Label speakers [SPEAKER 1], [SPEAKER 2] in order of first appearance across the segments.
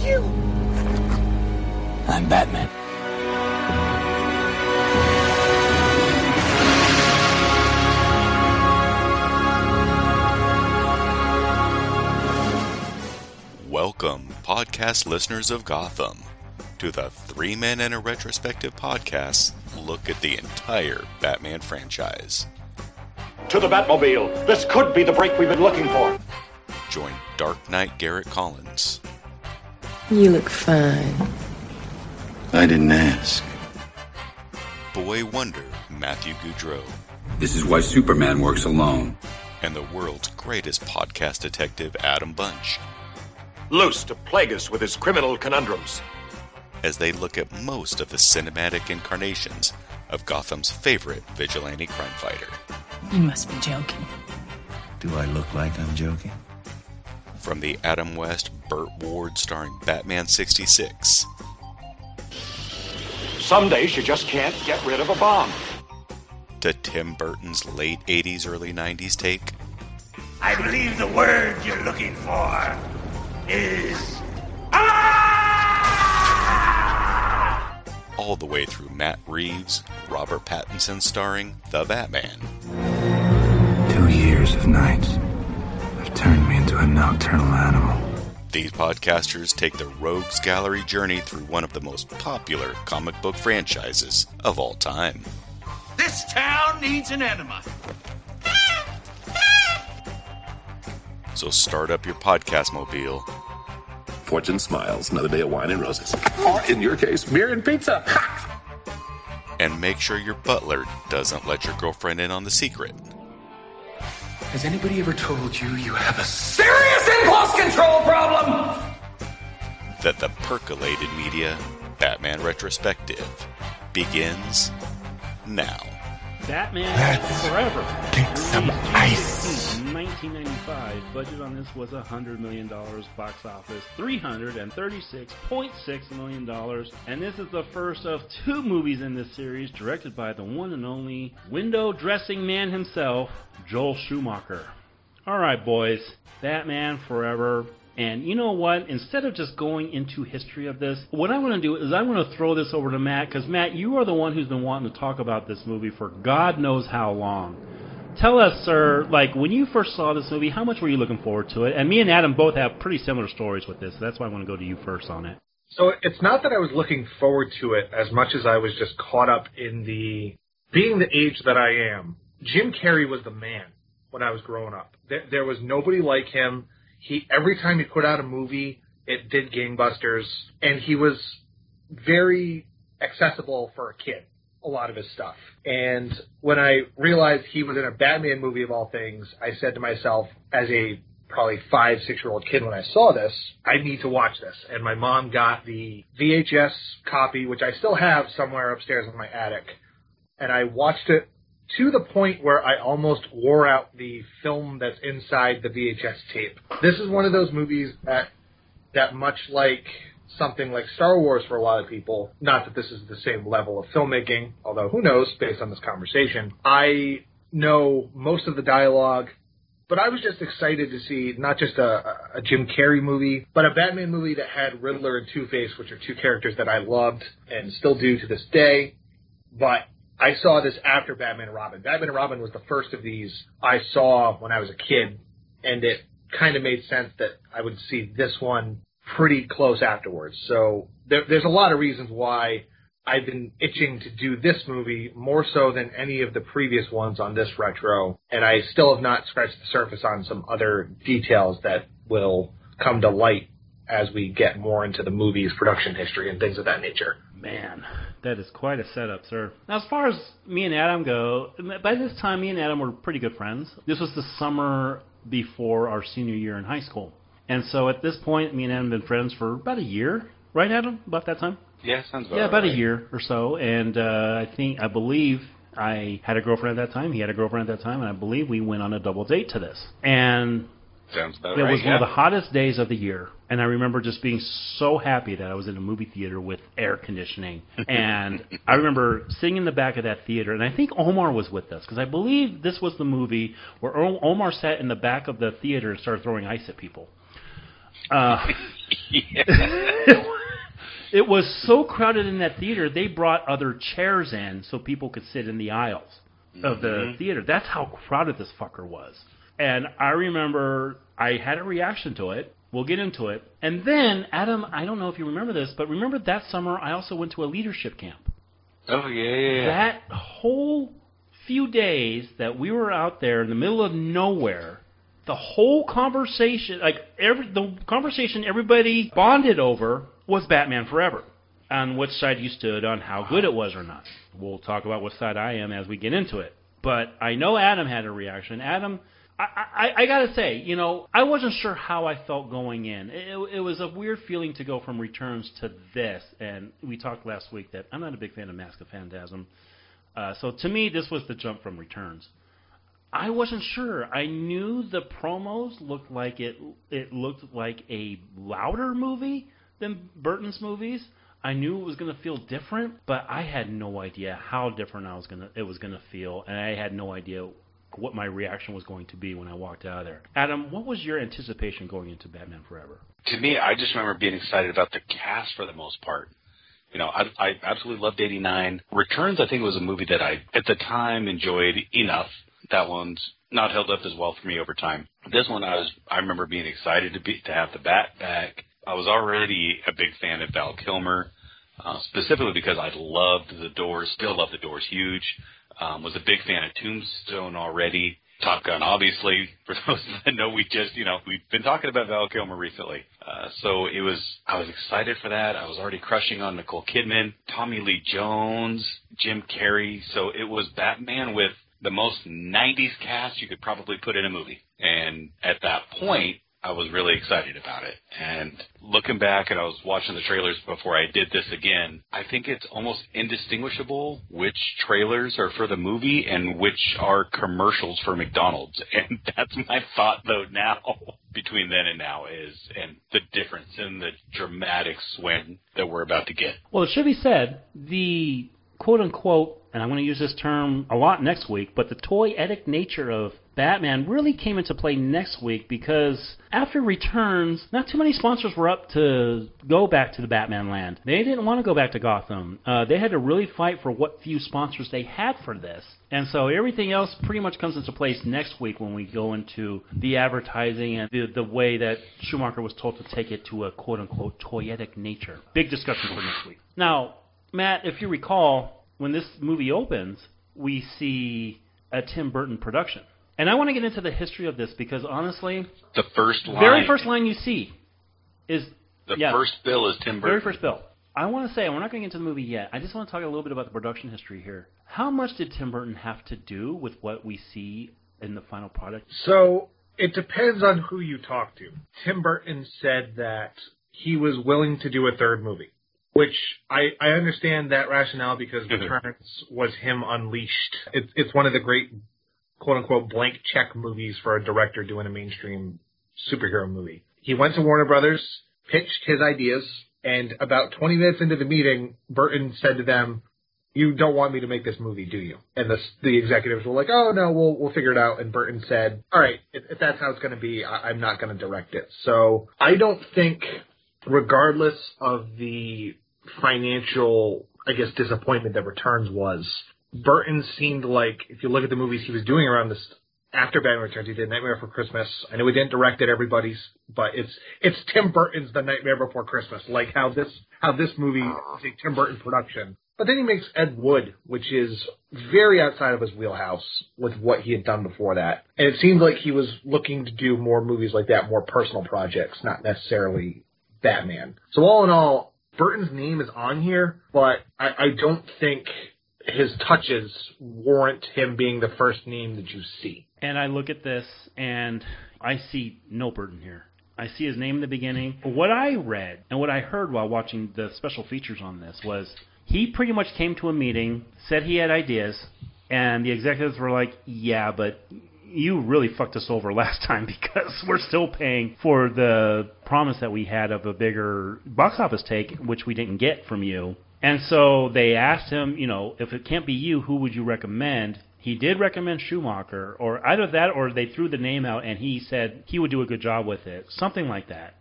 [SPEAKER 1] you?
[SPEAKER 2] I'm Batman.
[SPEAKER 3] Welcome, podcast listeners of Gotham, to the Three Men and a Retrospective podcast look at the entire Batman franchise.
[SPEAKER 4] To the Batmobile! This could be the break we've been looking for!
[SPEAKER 3] Join Dark Knight Garrett Collins.
[SPEAKER 5] You look fine.
[SPEAKER 2] I didn't ask.
[SPEAKER 3] Boy Wonder Matthew Goudreau.
[SPEAKER 6] This is why Superman works alone.
[SPEAKER 3] And the world's greatest podcast detective Adam Bunch.
[SPEAKER 4] Loose to plague us with his criminal conundrums.
[SPEAKER 3] As they look at most of the cinematic incarnations of Gotham's favorite vigilante crime fighter.
[SPEAKER 5] You must be joking.
[SPEAKER 2] Do I look like I'm joking?
[SPEAKER 3] From the Adam West, Burt Ward starring Batman 66.
[SPEAKER 4] Some days you just can't get rid of a bomb.
[SPEAKER 3] To Tim Burton's late 80s, early 90s take.
[SPEAKER 1] I believe the word you're looking for is...
[SPEAKER 3] All the way through Matt Reeves, Robert Pattinson starring The Batman.
[SPEAKER 2] 2 years of nights have turned me into a nocturnal animal.
[SPEAKER 3] These podcasters take the Rogues Gallery journey through one of the most popular comic book franchises of all time.
[SPEAKER 1] This town needs an enema.
[SPEAKER 3] So start up your podcast mobile.
[SPEAKER 7] Fortune smiles, another day of wine and roses. Or, in your case, beer and pizza. Ha!
[SPEAKER 3] And make sure your butler doesn't let your girlfriend in on the secret.
[SPEAKER 8] Has anybody ever told you you have a serious impulse control problem?
[SPEAKER 3] That the Percolated Media Batman Retrospective begins now.
[SPEAKER 9] Batman Forever.
[SPEAKER 8] Take some ice.
[SPEAKER 9] 1995. Budget on this was $100 million. Box office $336.6 million. And this is the first of two movies in this series directed by the one and only window dressing man himself, Joel Schumacher. Alright, boys. Batman Forever. And you know what? Instead of just going into history of this, what I want to do is I want to throw this over to Matt, because Matt, you are the one who's been wanting to talk about this movie for God knows how long. Tell us, sir, like, when you first saw this movie, how much were you looking forward to it? And me and Adam both have pretty similar stories with this, so that's why I want to go to you first on it.
[SPEAKER 10] So it's not that I was looking forward to it as much as I was just caught up in the... Being the age that I am, Jim Carrey was the man when I was growing up. There was nobody like him. Every time he put out a movie, it did gangbusters, and he was very accessible for a kid, a lot of his stuff. And when I realized he was in a Batman movie of all things, I said to myself, as a probably 5-6-year-old kid when I saw this, I need to watch this. And my mom got the VHS copy, which I still have somewhere upstairs in my attic, and I watched it to the point where I almost wore out the film that's inside the VHS tape. This is one of those movies that much like something like Star Wars for a lot of people, not that this is the same level of filmmaking, although who knows, based on this conversation, I know most of the dialogue, but I was just excited to see not just a Jim Carrey movie, but a Batman movie that had Riddler and Two-Face, which are two characters that I loved and still do to this day, but I saw this after Batman and Robin. Batman and Robin was the first of these I saw when I was a kid, and it kind of made sense that I would see this one pretty close afterwards. So there's a lot of reasons why I've been itching to do this movie more so than any of the previous ones on this retro, and I still have not scratched the surface on some other details that will come to light as we get more into the movie's production history and things of that nature.
[SPEAKER 9] Man, that is quite a setup, sir. Now, as far as me and Adam go, by this time, me and Adam were pretty good friends. This was the summer before our senior year in high school. And so at this point, me and Adam have been friends for about a year. Right, Adam? About that time?
[SPEAKER 6] Yeah, sounds about
[SPEAKER 9] about
[SPEAKER 6] right.
[SPEAKER 9] a year or so. And I believe I had a girlfriend at that time. He had a girlfriend at that time. And I believe we went on a double date to this. And
[SPEAKER 6] sounds about
[SPEAKER 9] it
[SPEAKER 6] right.
[SPEAKER 9] was one of the hottest days of the year. And I remember just being so happy that I was in a movie theater with air conditioning. And I remember sitting in the back of that theater, and I think Omar was with us, because I believe this was the movie where Omar sat in the back of the theater and started throwing ice at people. It was so crowded in that theater, they brought other chairs in so people could sit in the aisles of the theater. That's how crowded this fucker was. And I remember I had a reaction to it. We'll get into it. And then, Adam, I don't know if you remember this, but remember that summer I also went to a leadership camp.
[SPEAKER 3] Oh, yeah.
[SPEAKER 9] That whole few days that we were out there in the middle of nowhere, the whole conversation, the conversation everybody bonded over was Batman Forever, on which side you stood on how good it was or not. We'll talk about what side I am as we get into it. But I know Adam had a reaction. Adam, I got to say, I wasn't sure how I felt going in. It was a weird feeling to go from Returns to this, and we talked last week that I'm not a big fan of Mask of Phantasm. So to me, this was the jump from Returns. I wasn't sure. I knew the promos looked like it looked like a louder movie than Burton's movies. I knew it was going to feel different, but I had no idea how different it was going to feel, and I had no idea what my reaction was going to be when I walked out of there. Adam, what was your anticipation going into Batman Forever?
[SPEAKER 11] To me, I just remember being excited about the cast for the most part. I absolutely loved 89. Returns, I think, was a movie that I, at the time, enjoyed enough. That one's not held up as well for me over time. This one, I remember being excited to have the Bat back. I was already a big fan of Val Kilmer, specifically because I loved The Doors, still love The Doors huge. Was a big fan of Tombstone already. Top Gun, obviously, for those that know, we've been talking about Val Kilmer recently. So I was excited for that. I was already crushing on Nicole Kidman, Tommy Lee Jones, Jim Carrey. So it was Batman with the most 90s cast you could probably put in a movie. And at that point, I was really excited about it. And looking back, and I was watching the trailers before I did this again, I think it's almost indistinguishable which trailers are for the movie and which are commercials for McDonald's. And that's my thought, though, now, between then and now, and the difference in the dramatic swing that we're about to get.
[SPEAKER 9] Well, it should be said, the quote-unquote, and I'm going to use this term a lot next week, but the toyetic nature of Batman really came into play next week because after Returns, not too many sponsors were up to go back to the Batman land. They didn't want to go back to Gotham. They had to really fight for what few sponsors they had for this. And so everything else pretty much comes into place next week when we go into the advertising and the way that Schumacher was told to take it to a quote-unquote toyetic nature. Big discussion for next week. Now, Matt, if you recall, when this movie opens, we see a Tim Burton production. And I want to get into the history of this because, honestly,
[SPEAKER 11] the
[SPEAKER 9] very first line you see is...
[SPEAKER 11] first bill is Tim Burton.
[SPEAKER 9] Very first bill. I want to say, we're not going to get into the movie yet. I just want to talk a little bit about the production history here. How much did Tim Burton have to do with what we see in the final product?
[SPEAKER 10] So, it depends on who you talk to. Tim Burton said that he was willing to do a third movie. Which I understand that rationale because Returns was him unleashed. It's one of the great, quote-unquote, blank check movies for a director doing a mainstream superhero movie. He went to Warner Brothers, pitched his ideas, and about 20 minutes into the meeting, Burton said to them, "You don't want me to make this movie, do you?" And the executives were like, "Oh, no, we'll figure it out." And Burton said, "All right, if that's how it's going to be, I'm not going to direct it." So I don't think, regardless of the financial, disappointment that Returns was, Burton seemed like, if you look at the movies he was doing around this, after Batman Returns, he did Nightmare Before Christmas. I know he didn't direct it, everybody's, but it's Tim Burton's The Nightmare Before Christmas, like how this movie is a Tim Burton production. But then he makes Ed Wood, which is very outside of his wheelhouse with what he had done before that. And it seemed like he was looking to do more movies like that, more personal projects, not necessarily Batman. So all in all, Burton's name is on here, but I don't think his touches warrant him being the first name that you see.
[SPEAKER 9] And I look at this, and I see no Burton here. I see his name in the beginning. What I read and what I heard while watching the special features on this was he pretty much came to a meeting, said he had ideas, and the executives were like, "Yeah, but you really fucked us over last time because we're still paying for the promise that we had of a bigger box office take, which we didn't get from you." And so they asked him, if it can't be you, who would you recommend? He did recommend Schumacher, or either that or they threw the name out and he said he would do a good job with it. Something like that.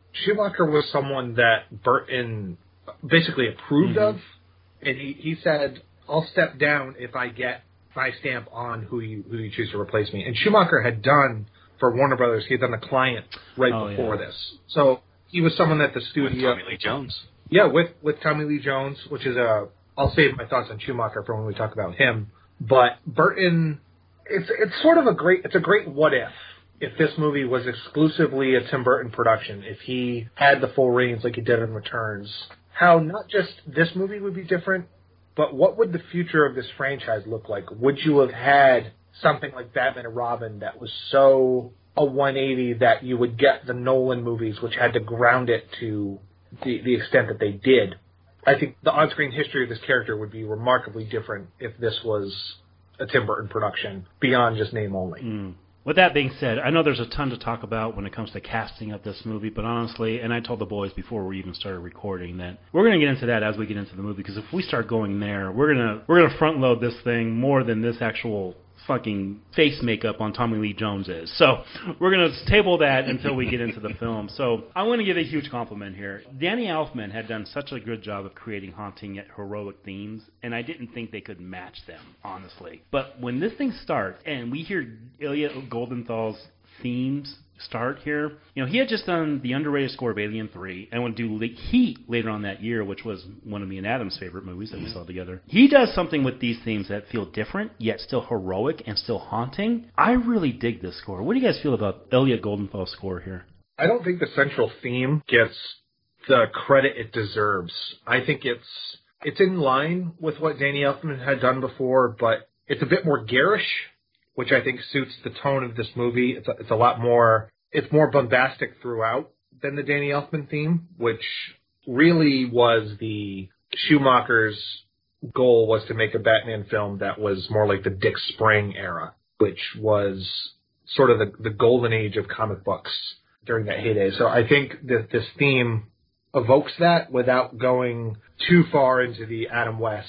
[SPEAKER 10] Schumacher was someone that Burton basically approved of, and he said, I'll step down if I get my stamp on who you choose to replace me. And Schumacher had done, for Warner Brothers, he had done The Client before this. So he was someone that the studio...
[SPEAKER 11] With Tommy Lee Jones.
[SPEAKER 10] Yeah, with Tommy Lee Jones, which is I'll save my thoughts on Schumacher for when we talk about him. But Burton, it's sort of a great what if this movie was exclusively a Tim Burton production, if he had the full reins like he did in Returns, how not just this movie would be different, but what would the future of this franchise look like? Would you have had something like Batman and Robin that was so a 180 that you would get the Nolan movies, which had to ground it to the extent that they did? I think the on-screen history of this character would be remarkably different if this was a Tim Burton production, beyond just name only.
[SPEAKER 9] With that being said, I know there's a ton to talk about when it comes to casting of this movie, but honestly, and I told the boys before we even started recording that we're going to get into that as we get into the movie, because if we start going there, we're gonna front load this thing more than this actual fucking face makeup on Tommy Lee Jones is. So we're going to table that until we get into the film. So I want to give a huge compliment here. Danny Elfman had done such a good job of creating haunting yet heroic themes, and I didn't think they could match them, honestly. But when this thing starts and we hear Ilya Goldenthal's themes start here, you know, he had just done the underrated score of Alien 3 and would do Heat later on that year, which was one of me and Adam's favorite movies that we saw together. He does something with these themes that feel different, yet still heroic and still haunting. I really dig this score. What do you guys feel about Ilya Goldenthal's score here?
[SPEAKER 10] I don't think the central theme gets the credit it deserves. I think it's in line with what Danny Elfman had done before, but it's a bit more garish, which I think suits the tone of this movie. It's a lot more, it's more bombastic throughout than the Danny Elfman theme, which really was the Schumacher's goal, was to make a Batman film that was more like the Dick Sprang era, which was sort of the golden age of comic books during that heyday. So I think that this theme evokes that without going too far into the Adam West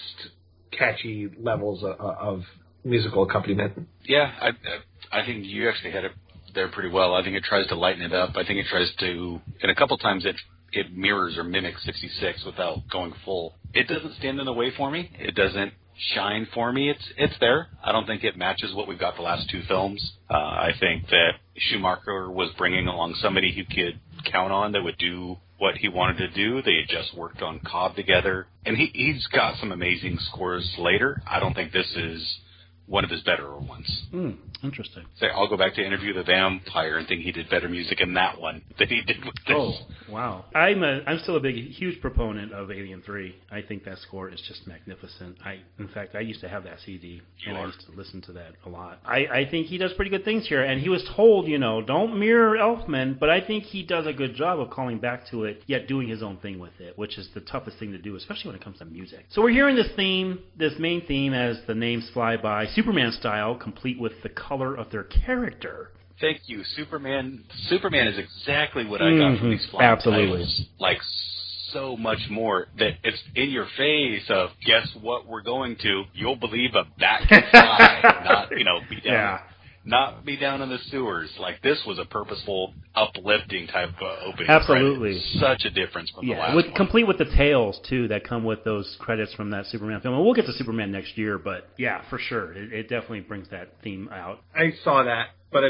[SPEAKER 10] catchy levels of musical accompaniment.
[SPEAKER 11] Yeah, I think you actually had it there pretty well. I think it tries to lighten it up. I think it tries to, and a couple times it mirrors or mimics 66 without going full. It doesn't stand in the way for me. It doesn't shine for me. It's there. I don't think it matches what we've got the last two films. I think that Schumacher was bringing along somebody who could count on that would do what he wanted to do. They had just worked on Cobb together, and he's got some amazing scores later. I don't think this is one of his better ones.
[SPEAKER 9] Interesting.
[SPEAKER 11] So I'll go back to Interview the Vampire and think he did better music in that one than he did with this.
[SPEAKER 9] Oh, wow. I'm still a huge proponent of Alien 3. I think that score is just magnificent. In fact, I used to have that CD, and I used to listen to that a lot. I think he does pretty good things here, and he was told, don't mirror Elfman, but I think he does a good job of calling back to it, yet doing his own thing with it, which is the toughest thing to do, especially when it comes to music. So we're hearing this main theme, as the names fly by, Superman style, complete with the color of their character.
[SPEAKER 11] Thank you. Superman is exactly what I got from these flying titles. Like, so much more that it's in your face of, guess what we're going to? You'll believe a bat can fly, not, be down.
[SPEAKER 9] Yeah.
[SPEAKER 11] Not be down in the sewers. Like, this was a purposeful, uplifting type of opening.
[SPEAKER 9] Absolutely.
[SPEAKER 11] Credit. Such a difference from the last one.
[SPEAKER 9] Complete with the tales, too, that come with those credits from that Superman film. And we'll get to Superman next year, but yeah, for sure. It definitely brings that theme out.
[SPEAKER 10] I saw that, but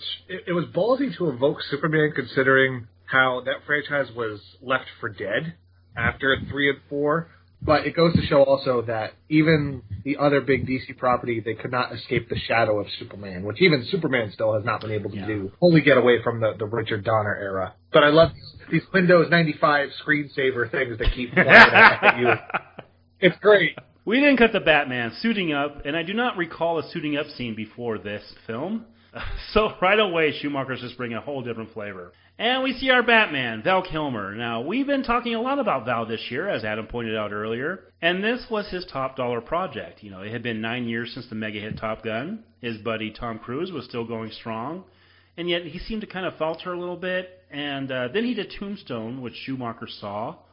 [SPEAKER 10] it was ballsy to evoke Superman, considering how that franchise was left for dead after 3 and 4. But it goes to show also that even the other big DC property, they could not escape the shadow of Superman, which even Superman still has not been able to do. Only get away from the Richard Donner era. But I love these Windows 95 screensaver things that keep flying at you. It's great.
[SPEAKER 9] We didn't cut the Batman suiting up, and I do not recall a suiting up scene before this film. So right away, Schumacher's just bringing a whole different flavor. And we see our Batman, Val Kilmer. Now, we've been talking a lot about Val this year, as Adam pointed out earlier. And this was his top dollar project. It had been 9 years since the mega hit Top Gun. His buddy Tom Cruise was still going strong. And yet he seemed to kind of falter a little bit. And then he did Tombstone, which Schumacher saw,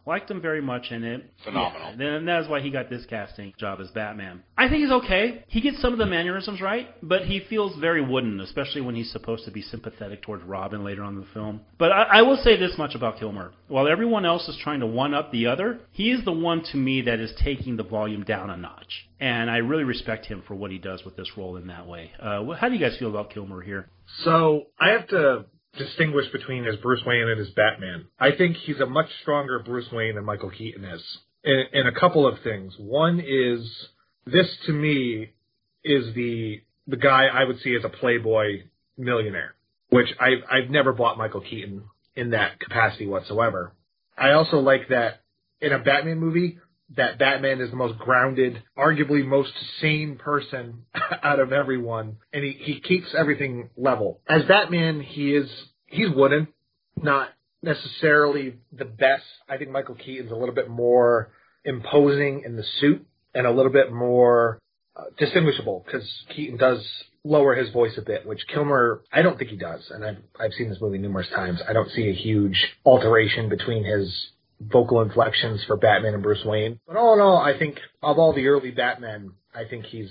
[SPEAKER 9] Liked him very much in it.
[SPEAKER 11] Phenomenal.
[SPEAKER 9] Yeah, and that's why he got this casting job as Batman. I think he's okay. He gets some of the mannerisms right, but he feels very wooden, especially when he's supposed to be sympathetic towards Robin later on in the film. But I will say this much about Kilmer. While everyone else is trying to one-up the other, he is the one to me that is taking the volume down a notch. And I really respect him for what he does with this role in that way. How do you guys feel about Kilmer here?
[SPEAKER 10] So I have to distinguish between his Bruce Wayne and his Batman. I think he's a much stronger Bruce Wayne than Michael Keaton is. In a couple of things. One is, this to me is the guy I would see as a playboy millionaire, which I've never bought Michael Keaton in that capacity whatsoever. I also like that in a Batman movie, that Batman is the most grounded, arguably most sane person out of everyone, and he keeps everything level. As Batman, he's wooden, not necessarily the best. I think Michael Keaton's a little bit more imposing in the suit and a little bit more distinguishable, because Keaton does lower his voice a bit, which Kilmer, I don't think he does, and I've seen this movie numerous times. I don't see a huge alteration between his vocal inflections for Batman and Bruce Wayne. But all in all, I think of all the early Batmen, I think he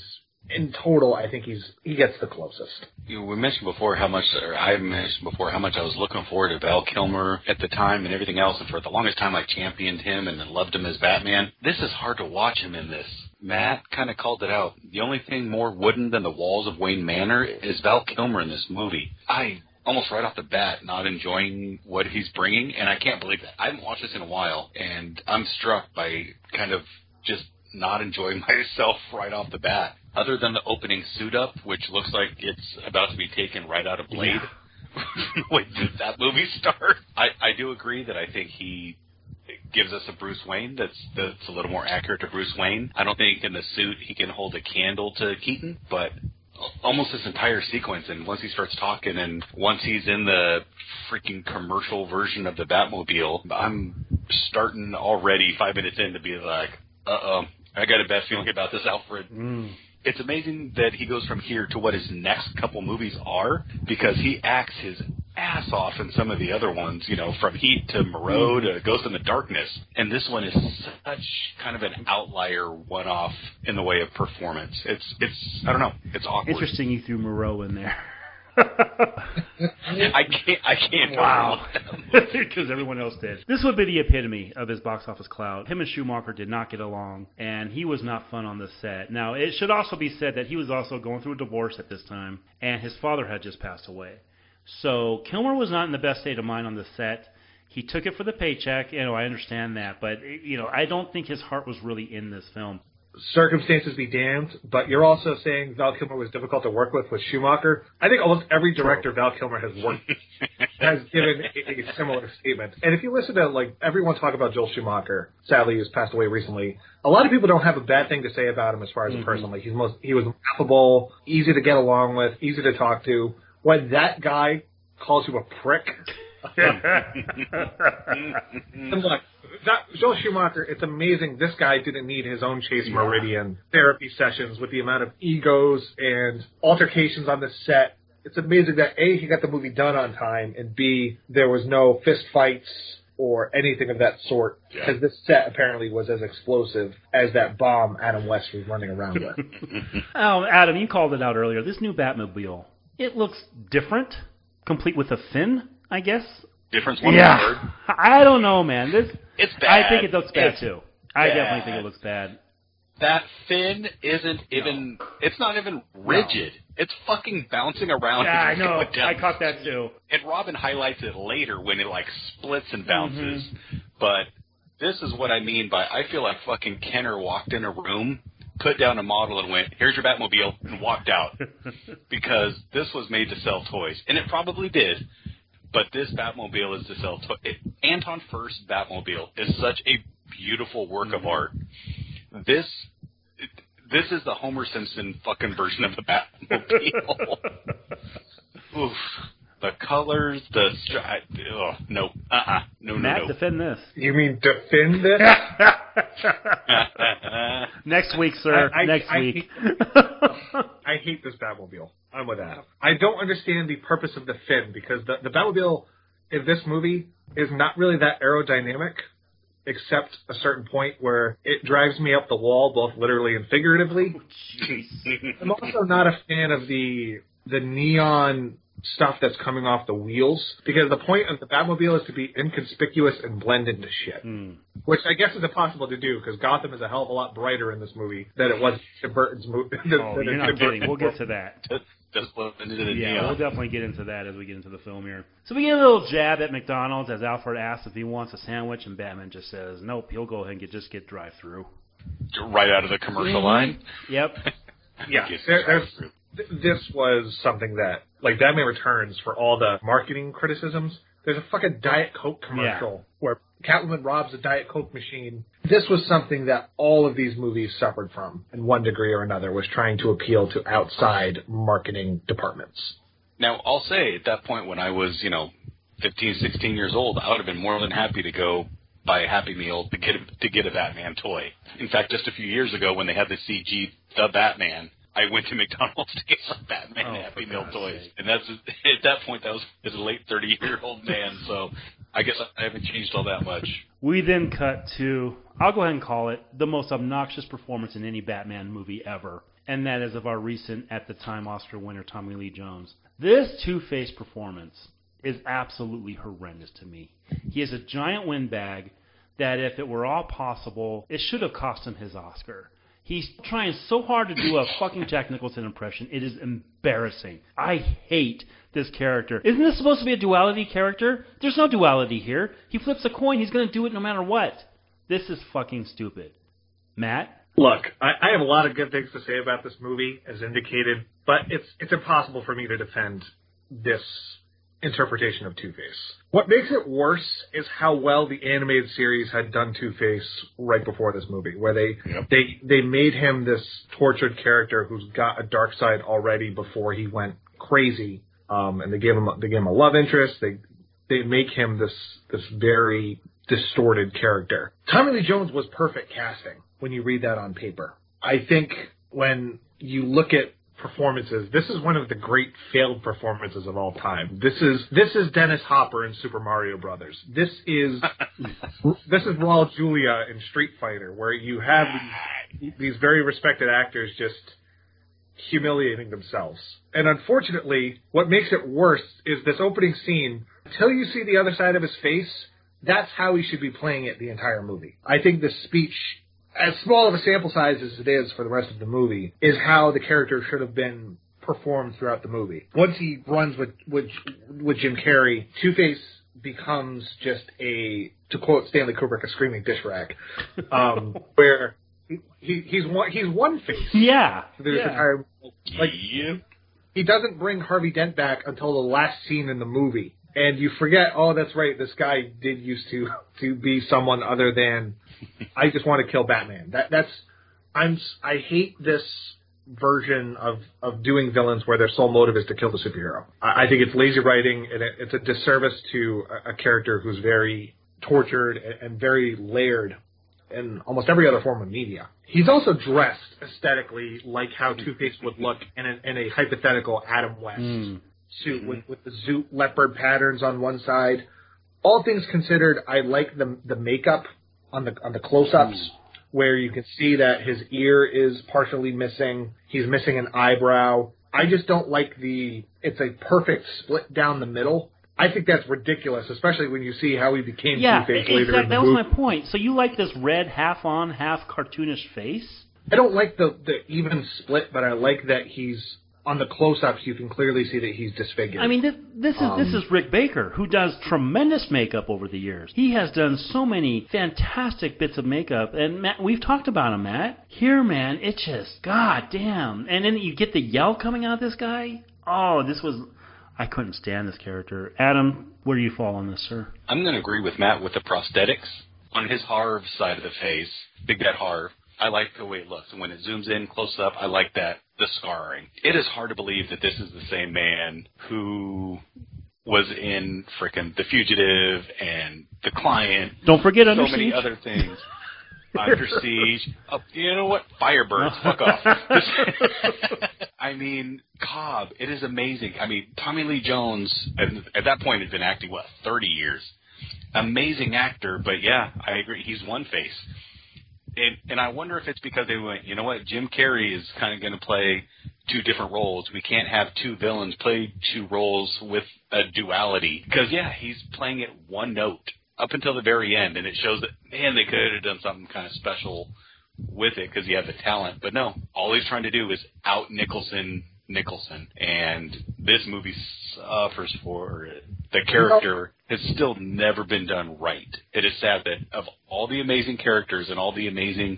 [SPEAKER 10] gets the closest.
[SPEAKER 11] We mentioned before how much, or I mentioned before how much I was looking forward to Val Kilmer at the time and everything else, and for the longest time I championed him and loved him as Batman. This is hard to watch him in this. Matt kind of called it out. The only thing more wooden than the walls of Wayne Manor is Val Kilmer in this movie. I almost right off the bat not enjoying what he's bringing, and I can't believe that. I haven't watched this in a while, and I'm struck by kind of just not enjoying myself right off the bat. Other than the opening suit up, which looks like it's about to be taken right out of Blade. Yeah. Wait, did that movie start? I do agree that I think he gives us a Bruce Wayne that's a little more accurate to Bruce Wayne. I don't think in the suit he can hold a candle to Keaton, but almost this entire sequence, and once he starts talking, and once he's in the freaking commercial version of the Batmobile, I'm starting already 5 minutes in to be like, I got a bad feeling about this, Alfred. It's amazing that he goes from here to what his next couple movies are, because he acts his ass off in some of the other ones, from Heat to Moreau to Ghost in the Darkness. And this one is such kind of an outlier one-off in the way of performance. It's I don't know, it's awkward.
[SPEAKER 9] Interesting you threw Moreau in there.
[SPEAKER 11] I can't.
[SPEAKER 9] Wow. Because everyone else did. This would be the epitome of his box office cloud. Him and Schumacher did not get along, and he was not fun on the set. Now, it should also be said that he was also going through a divorce at this time, and his father had just passed away. So Kilmer was not in the best state of mind on the set. He took it for the paycheck. I understand that, but I don't think his heart was really in this film.
[SPEAKER 10] Circumstances be damned, but you're also saying Val Kilmer was difficult to work with Schumacher. I think almost every director Val Kilmer has worked has given a similar statement. And if you listen to everyone talk about Joel Schumacher, sadly he's passed away recently, a lot of people don't have a bad thing to say about him as far as a person. He was affable, easy to get along with, easy to talk to. When that guy calls you a prick, and look, Joel Schumacher, it's amazing this guy didn't need his own Chase Meridian therapy sessions with the amount of egos and altercations on the set. It's amazing that A, he got the movie done on time, and B, there was no fist fights or anything of that sort, because this set apparently was as explosive as that bomb Adam West was running around with.
[SPEAKER 9] Oh, Adam, you called it out earlier. This new Batmobile, it looks different, complete with a fin, I guess.
[SPEAKER 11] Difference one word.
[SPEAKER 9] I don't know, man.
[SPEAKER 11] It's bad.
[SPEAKER 9] I think it looks bad too. I definitely think it looks bad.
[SPEAKER 11] That fin isn't even. It's not even rigid. No. It's fucking bouncing around.
[SPEAKER 9] Yeah, I know. I caught that too.
[SPEAKER 11] And Robin highlights it later when it splits and bounces. Mm-hmm. But this is what I mean by I feel like fucking Kenner walked in a room, put down a model and went, "Here's your Batmobile," and walked out. Because this was made to sell toys, and it probably did. But this Batmobile is to sell toys. Anton Furst's Batmobile is such a beautiful work of art. This is the Homer Simpson fucking version of the Batmobile. Oof. The colors, no.
[SPEAKER 9] Matt, defend this.
[SPEAKER 10] You mean defend this?
[SPEAKER 9] Next week, sir. Next week.
[SPEAKER 10] I hate this Batmobile. I'm with Adam. I don't understand the purpose of the fin, because the Batmobile in this movie is not really that aerodynamic. except a certain point where it drives me up the wall, both literally and figuratively. I'm also not a fan of the neon stuff that's coming off the wheels, because the point of the Batmobile is to be inconspicuous and blend into shit, which I guess is impossible to do, because Gotham is a hell of a lot brighter in this movie than it was in Burton's movie.
[SPEAKER 9] Oh, you're not kidding. We'll get to that.
[SPEAKER 11] Yeah,
[SPEAKER 9] we'll definitely get into that as we get into the film here. So we get a little jab at McDonald's as Alfred asks if he wants a sandwich, and Batman just says, nope, he'll go ahead and just get drive-through.
[SPEAKER 11] Right out of the commercial line?
[SPEAKER 9] Yep.
[SPEAKER 10] Yeah, this was something that, like Batman Returns, for all the marketing criticisms, there's a fucking Diet Coke commercial where Catwoman robs a Diet Coke machine. This was something that all of these movies suffered from in one degree or another, was trying to appeal to outside marketing departments.
[SPEAKER 11] Now, I'll say at that point when I was, 15, 16 years old, I would have been more than happy to go buy a Happy Meal to get a Batman toy. In fact, just a few years ago when they had the CG The Batman, I went to McDonald's to get some Batman Happy Meal toys. And that's at that point, that was as a late 30-year-old man, so I guess I haven't changed all that much.
[SPEAKER 9] We then cut to, I'll go ahead and call it, the most obnoxious performance in any Batman movie ever. And that is of our recent, at the time, Oscar winner, Tommy Lee Jones. This Two-Face performance is absolutely horrendous to me. He has a giant windbag that, if it were all possible, it should have cost him his Oscar. He's trying so hard to do a fucking Jack Nicholson impression. It is embarrassing. I hate this character. Isn't this supposed to be a duality character? There's no duality here. He flips a coin. He's going to do it no matter what. This is fucking stupid. Matt?
[SPEAKER 10] Look, I have a lot of good things to say about this movie, as indicated, but it's impossible for me to defend this interpretation of Two-Face. What makes it worse is how well the animated series had done Two-Face right before this movie, where they made him this tortured character who's got a dark side already before he went crazy, and they gave him a love interest. They make him this very distorted character. Tommy Lee Jones was perfect casting when you read that on paper. I think when you look at performances, this is one of the great failed performances of all time. This is Dennis Hopper in Super Mario Brothers. This is Raul Julia in Street Fighter, where you have these very respected actors just humiliating themselves. And unfortunately, what makes it worse is this opening scene. Until you see the other side of his face, that's how he should be playing it the entire movie. I think this speech, as small of a sample size as it is for the rest of the movie, is how the character should have been performed throughout the movie. Once he runs with Jim Carrey, Two-Face becomes just to quote Stanley Kubrick, a screaming dish rag, where he's one face.
[SPEAKER 9] Yeah.
[SPEAKER 10] Through this entire, he doesn't bring Harvey Dent back until the last scene in the movie. And you forget, oh, that's right, this guy did used to be someone other than, I just want to kill Batman. I hate this version of doing villains where their sole motive is to kill the superhero. I think it's lazy writing, and it's a disservice to a character who's very tortured and very layered in almost every other form of media. He's also dressed aesthetically like how Two-Face would look in a hypothetical Adam West suit with the zoot leopard patterns on one side. All things considered, I like the makeup on the close-ups where you can see that his ear is partially missing. He's missing an eyebrow. I just don't like it's a perfect split down the middle. I think that's ridiculous, especially when you see how he became Two-Face later in the movie.
[SPEAKER 9] That was my point. So you like this red half-on, half-cartoonish face?
[SPEAKER 10] I don't like the even split, but I like that he's on the close-ups, you can clearly see that he's disfigured.
[SPEAKER 9] I mean, this is Rick Baker, who does tremendous makeup over the years. He has done so many fantastic bits of makeup, and Matt, we've talked about him, Matt. Here, man, it's just, goddamn. And then you get the yell coming out of this guy. Oh, I couldn't stand this character. Adam, where do you fall on this, sir?
[SPEAKER 11] I'm going to agree with Matt with the prosthetics. On his Harv side of the face, Big Bad Harv, I like the way it looks. And when it zooms in close up, I like the scarring. It is hard to believe that this is the same man who was in frickin' The Fugitive and The Client.
[SPEAKER 9] Don't forget Under
[SPEAKER 11] Siege. So many other things. Under Siege. Oh, you know what? Firebirds. Fuck off. I mean, Cobb, it is amazing. I mean, Tommy Lee Jones, at that point, had been acting, 30 years? Amazing actor, but yeah, I agree. He's one face. And I wonder if it's because they went, you know what, Jim Carrey is kind of going to play two different roles. We can't have two villains play two roles with a duality. Because, yeah, he's playing it one note up until the very end, and it shows that, man, they could have done something kind of special with it because he had the talent. But no, all he's trying to do is out Nicholson, and this movie suffers for it. The character has still never been done right. It is sad that of all the amazing characters and all the amazing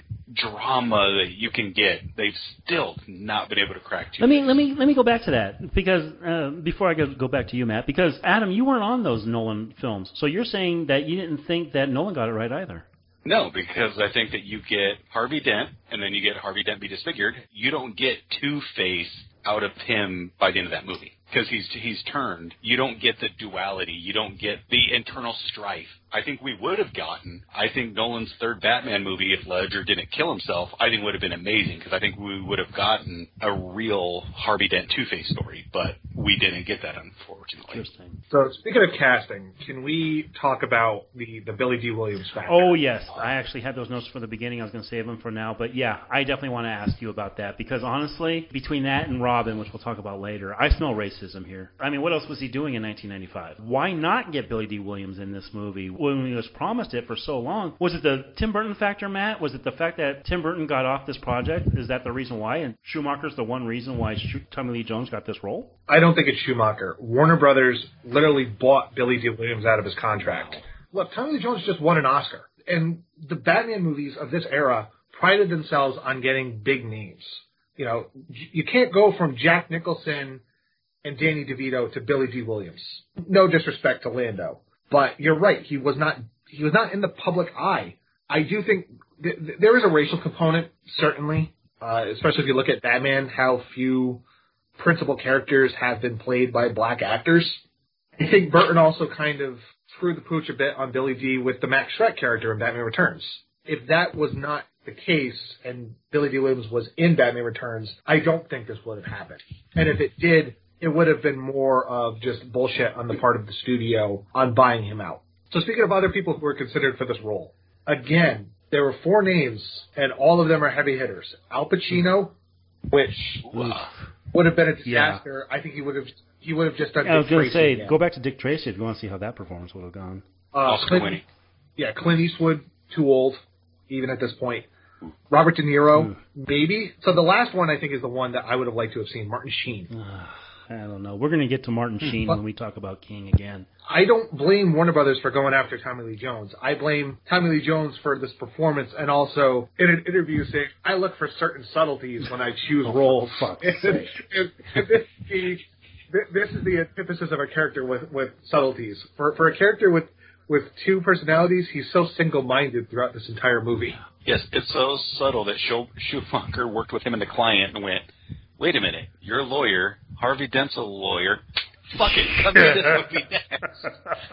[SPEAKER 11] drama that you can get, they've still not been able to crack Two-Face.
[SPEAKER 9] Let me go back to that because before I go back to you, Matt, because Adam, you weren't on those Nolan films, so you're saying that you didn't think that Nolan got it right either.
[SPEAKER 11] No, because I think that you get Harvey Dent, and then you get Harvey Dent be disfigured. You don't get Two-Face out of him by the end of that movie. Because he's turned. You don't get the duality. You don't get the internal strife. I think we would have gotten. I think Nolan's third Batman movie, if Ledger didn't kill himself, I think would have been amazing. Because I think we would have gotten a real Harvey Dent Two-Face story. But we didn't get that, unfortunately.
[SPEAKER 9] Interesting.
[SPEAKER 10] So speaking of casting, can we talk about the Billy D. Williams factor?
[SPEAKER 9] Oh, yes. I actually had those notes for the beginning. I was going to save them for now. But, yeah, I definitely want to ask you about that. Because, honestly, between that and Robin, which we'll talk about later, I smell racism here. I mean, what else was he doing in 1995? Why not get Billy D. Williams in this movie when he was promised it for so long? Was it the Tim Burton factor, Matt? Was it the fact that Tim Burton got off this project? Is that the reason why? And Schumacher's the one reason why Tommy Lee Jones got this role?
[SPEAKER 10] I don't think it's Schumacher. Warner Brothers literally bought Billy D. Williams out of his contract. Look, Tommy Lee Jones just won an Oscar. And the Batman movies of this era prided themselves on getting big names. You know, you can't go from Jack Nicholson and Danny DeVito to Billy D. Williams. No disrespect to Lando, but you're right. He was not in the public eye. I do think there is a racial component, certainly, especially if you look at Batman, how few principal characters have been played by black actors. I think Burton also kind of screwed the pooch a bit on Billy D. with the Max Schreck character in Batman Returns. If that was not the case and Billy D. Williams was in Batman Returns, I don't think this would have happened. And if it did, it would have been more of just bullshit on the part of the studio on buying him out. So speaking of other people who were considered for this role, again, there were 4 names, and all of them are heavy hitters. Al Pacino, which would have been a disaster. Yeah. I think he would have just done Dick Tracy.
[SPEAKER 9] I was going to say, go back to Dick Tracy if you want to see how that performance would have gone.
[SPEAKER 10] Clint Eastwood, too old, even at this point. Robert De Niro, maybe. So the last one, I think, is the one that I would have liked to have seen, Martin Sheen.
[SPEAKER 9] I don't know. We're going to get to Martin Sheen when we talk about King again.
[SPEAKER 10] I don't blame Warner Brothers for going after Tommy Lee Jones. I blame Tommy Lee Jones for this performance and also in an interview saying, I look for certain subtleties when I choose roles. This is the antithesis of a character with subtleties. For a character with 2 personalities, he's so single-minded throughout this entire movie.
[SPEAKER 11] Yes, it's so subtle that Schumacher worked with him and the client and went, wait a minute, you're a lawyer, Harvey Dent's a lawyer, fuck it, come do this movie next.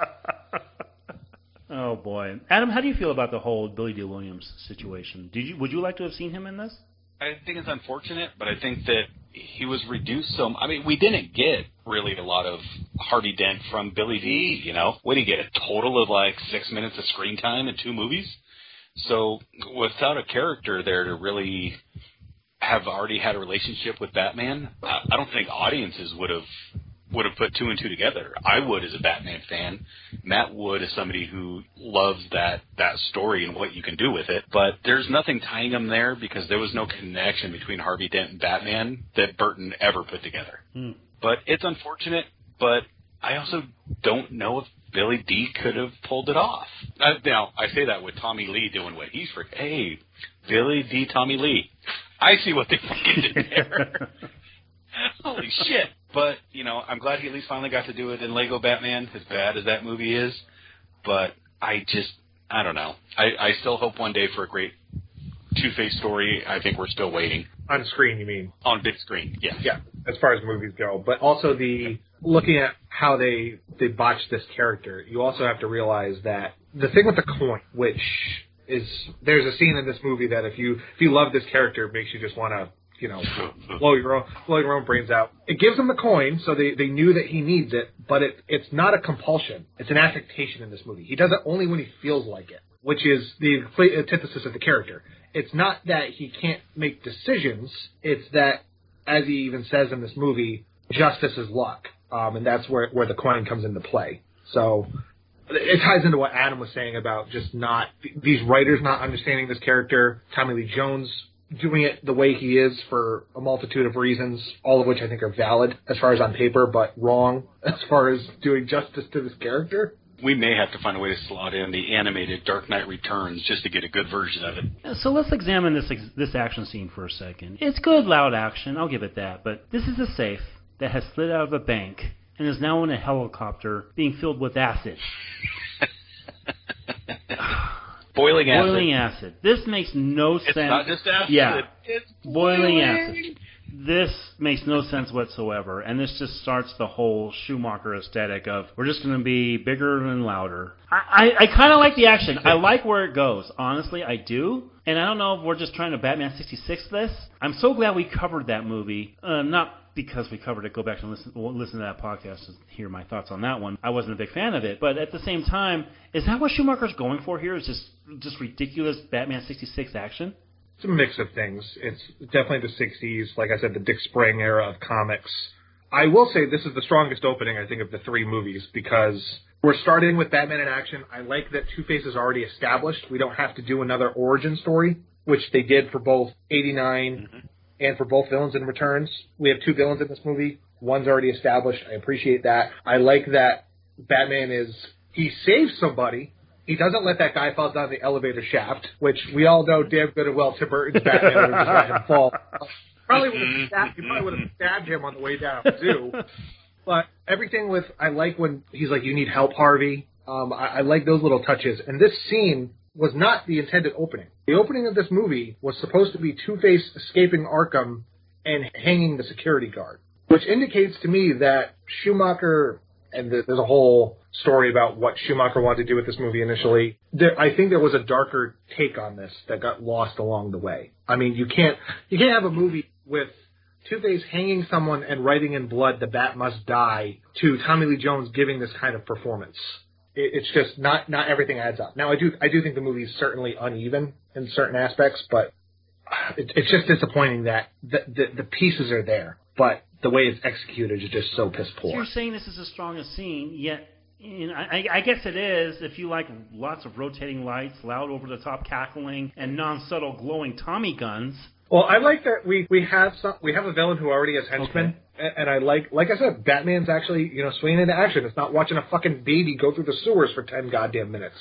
[SPEAKER 9] Oh, boy. Adam, how do you feel about the whole Billy D. Williams situation? Would you like to have seen him in this?
[SPEAKER 11] I think it's unfortunate, but I think that he was reduced so... I mean, we didn't get really a lot of Harvey Dent from Billy D., you know? What did he get, a total of like 6 minutes of screen time in 2 movies? So without a character there to really have already had a relationship with Batman, I don't think audiences would have put 2 and 2 together. I would as a Batman fan. Matt would as somebody who loves that story and what you can do with it. But there's nothing tying them there because there was no connection between Harvey Dent and Batman that Burton ever put together. But it's unfortunate, but I also don't know if Billy D. could have pulled it off. Now, I say that with Tommy Lee doing what he's freaking... Hey, Billy D. Tommy Lee. I see what they fucking did there. Holy shit. But, you know, I'm glad he at least finally got to do it in Lego Batman, as bad as that movie is. But I don't know. I still hope one day for a great Two-Face story. I think we're still waiting.
[SPEAKER 10] On screen, you mean?
[SPEAKER 11] On big screen, yes.
[SPEAKER 10] Yeah, as far as movies go. But also looking at how they botched this character, you also have to realize that the thing with the coin, which is, there's a scene in this movie that if you love this character, it makes you just want to blow your own brains out. It gives him the coin, so they knew that he needs it, but it's not a compulsion. It's an affectation in this movie. He does it only when he feels like it, which is the complete antithesis of the character. It's not that he can't make decisions. It's that, as he even says in this movie, justice is luck, and that's where the coin comes into play. So it ties into what Adam was saying about just these writers not understanding this character, Tommy Lee Jones doing it the way he is for a multitude of reasons, all of which I think are valid as far as on paper, but wrong as far as doing justice to this character.
[SPEAKER 11] We may have to find a way to slot in the animated Dark Knight Returns just to get a good version of it.
[SPEAKER 9] So let's examine this action scene for a second. It's good, loud action, I'll give it that, but this is a safe that has slid out of a bank and is now in a helicopter being filled with acid.
[SPEAKER 11] Boiling acid.
[SPEAKER 9] Boiling acid. This makes no sense.
[SPEAKER 11] It's not just acid.
[SPEAKER 9] Yeah.
[SPEAKER 11] It's
[SPEAKER 9] boiling acid. This makes no sense whatsoever, and this just starts the whole Schumacher aesthetic of we're just going to be bigger and louder. I kind of like the action. I like where it goes. Honestly, I do. And I don't know if we're just trying to Batman 66 this. I'm so glad we covered that movie. Not because we covered it. Go back and listen to that podcast to hear my thoughts on that one. I wasn't a big fan of it. But at the same time, is that what Schumacher's going for here? Is just ridiculous Batman 66 action?
[SPEAKER 10] It's a mix of things. It's definitely the 60s, like I said, the Dick Sprang era of comics. I will say this is the strongest opening, I think, of the three movies, because we're starting with Batman in action. I like that Two-Face is already established. We don't have to do another origin story, which they did for both 89 and for both villains in Returns. We have two villains in this movie. One's already established. I appreciate that. I like that Batman he saves somebody. He doesn't let that guy fall down the elevator shaft, which we all know damn good and well Tim Burton's Batman would just let him fall. He probably would have stabbed him on the way down, too. But everything I like when he's like, you need help, Harvey. I like those little touches. And this scene was not the intended opening. The opening of this movie was supposed to be Two-Face escaping Arkham and hanging the security guard, which indicates to me that Schumacher, and there's a whole story about what Schumacher wanted to do with this movie initially. I think there was a darker take on this that got lost along the way. I mean, you can't have a movie with Two-Face hanging someone and writing in blood, "The Bat must die," to Tommy Lee Jones giving this kind of performance. It's just not everything adds up. Now, I do think the movie is certainly uneven in certain aspects, but it's just disappointing that the pieces are there, but the way it's executed is just so piss poor.
[SPEAKER 9] So you're saying this is the strongest scene, yet I guess it is if you like lots of rotating lights, loud over-the-top cackling, and non-subtle glowing Tommy guns. Well,
[SPEAKER 10] I like that we have a villain who already has henchmen, and I like I said, Batman's actually swinging into action. It's not watching a fucking baby go through the sewers for 10 goddamn minutes.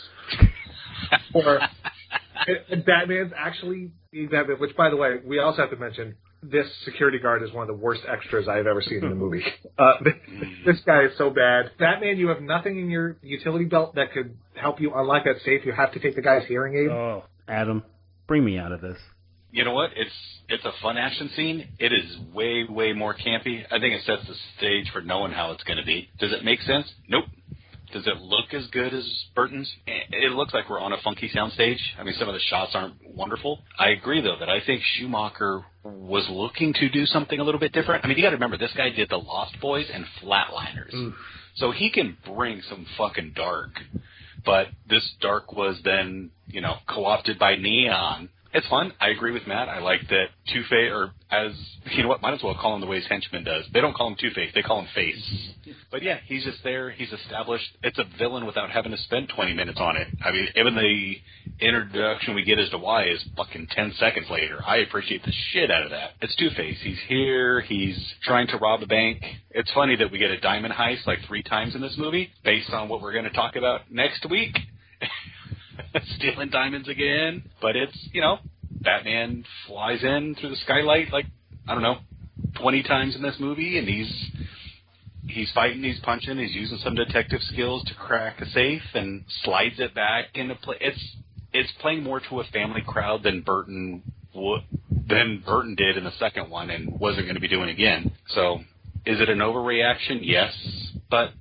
[SPEAKER 10] And Batman's actually being Batman, which, by the way, we also have to mention, this security guard is one of the worst extras I've ever seen in a movie. This guy is so bad. Batman, you have nothing in your utility belt that could help you unlock that safe. You have to take the guy's hearing aid.
[SPEAKER 9] Oh, Adam, bring me out of this.
[SPEAKER 11] You know what? It's a fun action scene. It is way, way more campy. I think it sets the stage for knowing how it's going to be. Does it make sense? Nope. Does it look as good as Burton's? It looks like we're on a funky soundstage. I mean, some of the shots aren't wonderful. I agree, though, that I think Schumacher was looking to do something a little bit different. I mean, you got to remember, this guy did The Lost Boys and Flatliners. Oof. So he can bring some fucking dark. But this dark was then, co-opted by neon. It's fun. I agree with Matt. I like that Two-Face, or as, might as well call him the way his henchman does. They don't call him Two-Face. They call him Face. But yeah, he's just there. He's established. It's a villain without having to spend 20 minutes on it. I mean, even the introduction we get as to why is fucking 10 seconds later. I appreciate the shit out of that. It's Two-Face. He's here. He's trying to rob a bank. It's funny that we get a diamond heist like 3 times in this movie based on what we're going to talk about next week. Stealing diamonds again. But it's, Batman flies in through the skylight 20 times in this movie, and he's fighting, he's punching, he's using some detective skills to crack a safe and slides it back into play. It's playing more to a family crowd than Burton did in the second one and wasn't going to be doing again. So, is it an overreaction? Yes, but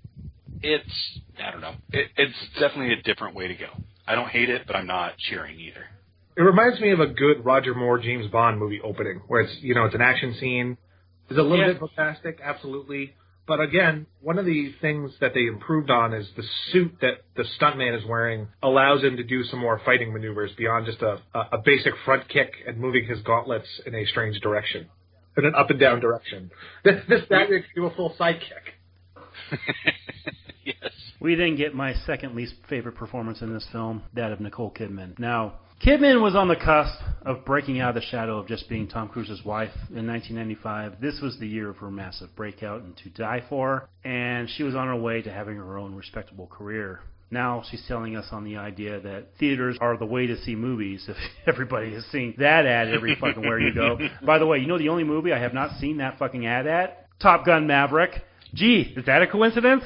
[SPEAKER 11] I don't know. It's definitely a different way to go. I don't hate it, but I'm not cheering either.
[SPEAKER 10] It reminds me of a good Roger Moore, James Bond movie opening, where it's, it's an action scene. It's a little bit fantastic, absolutely. But again, one of the things that they improved on is the suit that the stuntman is wearing allows him to do some more fighting maneuvers beyond just a basic front kick and moving his gauntlets in a strange direction, in an up and down direction. This Batman can do a full side kick.
[SPEAKER 11] Yes.
[SPEAKER 9] We then get my second least favorite performance in this film, that of Nicole Kidman. Now, Kidman was on the cusp of breaking out of the shadow of just being Tom Cruise's wife in 1995. This was the year of her massive breakout in To Die For, and she was on her way to having her own respectable career. Now she's selling us on the idea that theaters are the way to see movies, if everybody has seen that ad every fucking where you go. By the way, the only movie I have not seen that fucking ad at? Top Gun Maverick. Gee, is that a coincidence?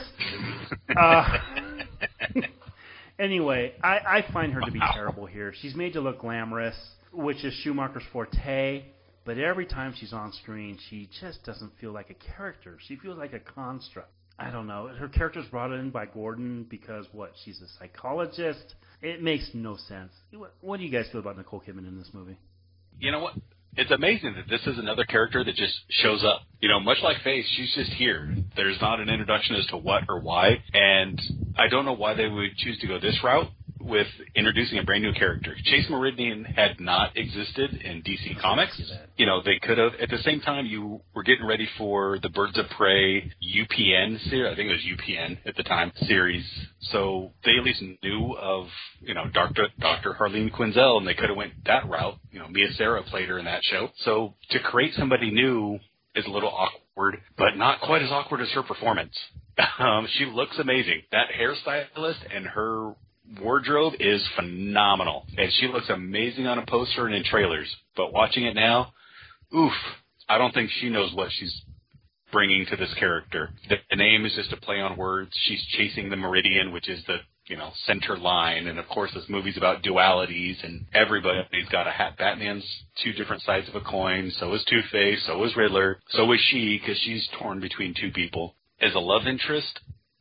[SPEAKER 9] Anyway, I find her to be terrible here. She's made to look glamorous, which is Schumacher's forte, but every time she's on screen, she just doesn't feel like a character. She feels like a construct. I don't know. Her character's brought in by Gordon because, she's a psychologist? It makes no sense. What do you guys feel about Nicole Kidman in this movie?
[SPEAKER 11] You know what? It's amazing that this is another character that just shows up. Much like Faith, she's just here. There's not an introduction as to what or why, and I don't know why they would choose to go this route with introducing a brand new character. Chase Meridian had not existed in DC Comics. They could have. At the same time, you were getting ready for the Birds of Prey UPN series. I think it was UPN at the time series. So they at least knew of, Dr. Harleen Quinzel, and they could have went that route. Mia Sara played her in that show. So to create somebody new is a little awkward, but not quite as awkward as her performance. She looks amazing. That hairstylist and her wardrobe is phenomenal, and she looks amazing on a poster and in trailers. But watching it now, I don't think she knows what she's bringing to this character. The name is just a play on words. She's chasing the Meridian, which is the center line, and of course this movie's about dualities, and everybody's got a hat. Batman's two different sides of a coin. So is Two-Face. So is Riddler. So is she, because she's torn between two people. As a love interest,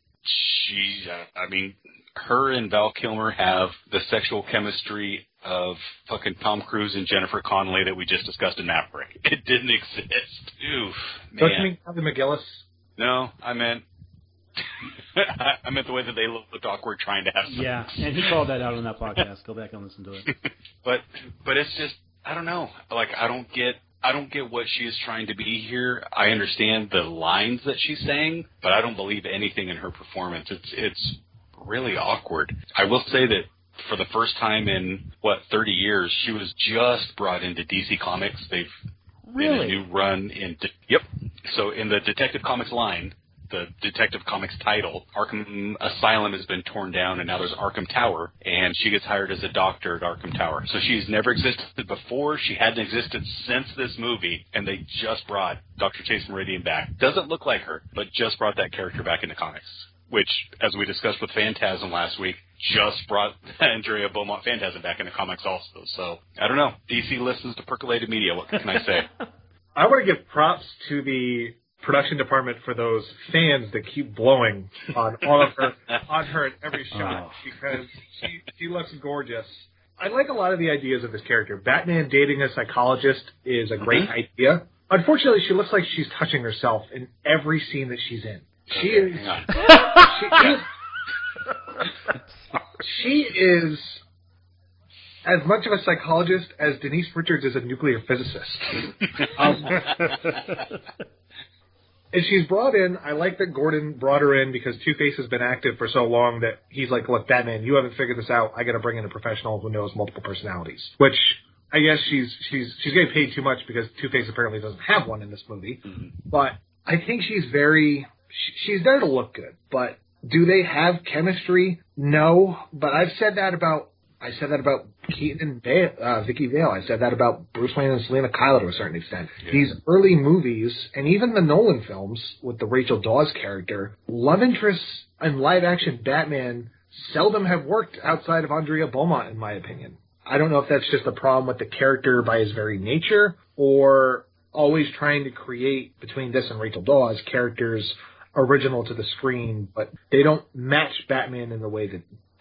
[SPEAKER 11] her and Val Kilmer have the sexual chemistry of fucking Tom Cruise and Jennifer Connelly that we just discussed in Maverick. It didn't exist. Oof, man.
[SPEAKER 10] Don't you mean Kevin McGillis?
[SPEAKER 11] No, I meant the way that they looked awkward trying to have sex.
[SPEAKER 9] Yeah, and he called that out on that podcast. Go back and listen to it.
[SPEAKER 11] But it's just, I don't know. I don't get what she is trying to be here. I understand the lines that she's saying, but I don't believe anything in her performance. It's really awkward. I will say that for the first time in 30 years, she was just brought into DC Comics. They've been a new run in. Yep. So in the Detective Comics line, the Detective Comics title, Arkham Asylum has been torn down, and now there's Arkham Tower, and she gets hired as a doctor at Arkham Tower. So she's never existed before. She hadn't existed since this movie, and they just brought Dr. Chase Meridian back. Doesn't look like her, but just brought that character back into comics, which, as we discussed with Phantasm last week, just brought Andrea Beaumont Phantasm back into comics also. So, I don't know. DC listens to percolated media. What can I say?
[SPEAKER 10] I want to give props to the production department for those fans that keep blowing on her in every shot, because she looks gorgeous. I like a lot of the ideas of this character. Batman dating a psychologist is a great idea. Unfortunately, she looks like she's touching herself in every scene that she's in. She is as much of a psychologist as Denise Richards is a nuclear physicist. And she's brought in, I like that Gordon brought her in because Two-Face has been active for so long that he's like, look, Batman, you haven't figured this out. I got to bring in a professional who knows multiple personalities. Which, I guess she's getting paid too much because Two-Face apparently doesn't have one in this movie. Mm-hmm. But I think she's there to look good. But do they have chemistry? No. But I said that about Keaton and Vicky Vale. I said that about Bruce Wayne and Selena Kyle to a certain extent. Yeah. These early movies, and even the Nolan films with the Rachel Dawes character, love interests and live-action Batman seldom have worked outside of Andrea Beaumont, in my opinion. I don't know if that's just a problem with the character by his very nature, or always trying to create, between this and Rachel Dawes, characters original to the screen, but they don't match Batman in the way that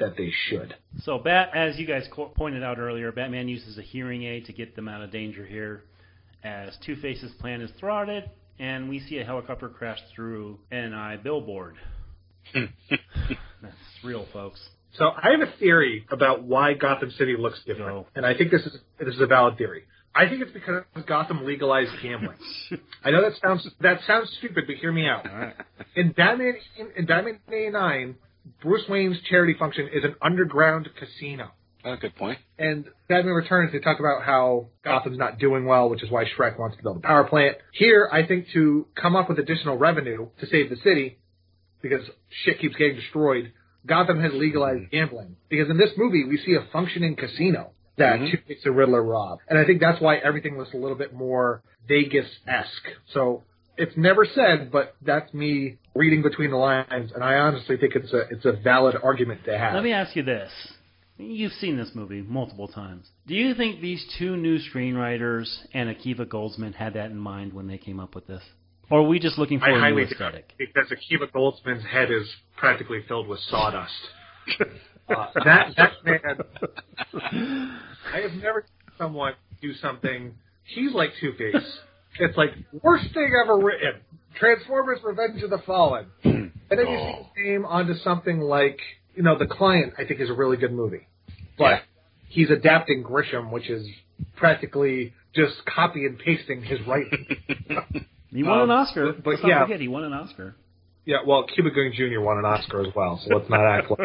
[SPEAKER 10] that they should.
[SPEAKER 9] So, as you guys pointed out earlier, Batman uses a hearing aid to get them out of danger here, as Two-Face's plan is thwarted, and we see a helicopter crash through an billboard. That's real, folks.
[SPEAKER 10] So I have a theory about why Gotham City looks different, and I think this is a valid theory. I think it's because Gotham legalized gambling. I know that sounds stupid, but hear me out.
[SPEAKER 9] Right.
[SPEAKER 10] In Batman 89, Bruce Wayne's charity function is an underground casino.
[SPEAKER 11] Oh, good point.
[SPEAKER 10] And Batman Returns, they talk about how Gotham's not doing well, which is why Shrek wants to build a power plant. Here, I think to come up with additional revenue to save the city, because shit keeps getting destroyed, Gotham has legalized gambling. Because in this movie, we see a functioning casino that Two-Face and Riddler rob. And I think that's why everything looks a little bit more Vegas-esque. So it's never said, but that's me reading between the lines, and I honestly think it's a valid argument to have.
[SPEAKER 9] Let me ask you this. You've seen this movie multiple times. Do you think these two new screenwriters and Akiva Goldsman had that in mind when they came up with this? Or are we just looking for a new aesthetic?
[SPEAKER 10] Because Akiva Goldsman's head is practically filled with sawdust. That man, I have never seen someone do something. He's like Two-Face. It's like, worst thing ever written. Transformers Revenge of the Fallen. And then you see his name onto something like, The Client, I think, is a really good movie. But he's adapting Grisham, which is practically just copy and pasting his writing.
[SPEAKER 9] He won an Oscar.
[SPEAKER 10] But
[SPEAKER 9] let's not forget, he won an Oscar.
[SPEAKER 10] Yeah, well, Cuba Gooding Jr. won an Oscar as well, so let's not act like...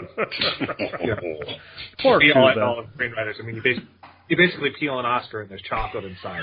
[SPEAKER 9] Poor Cuba.
[SPEAKER 10] All screenwriters. I mean, you basically peel an Oscar and there's chocolate inside.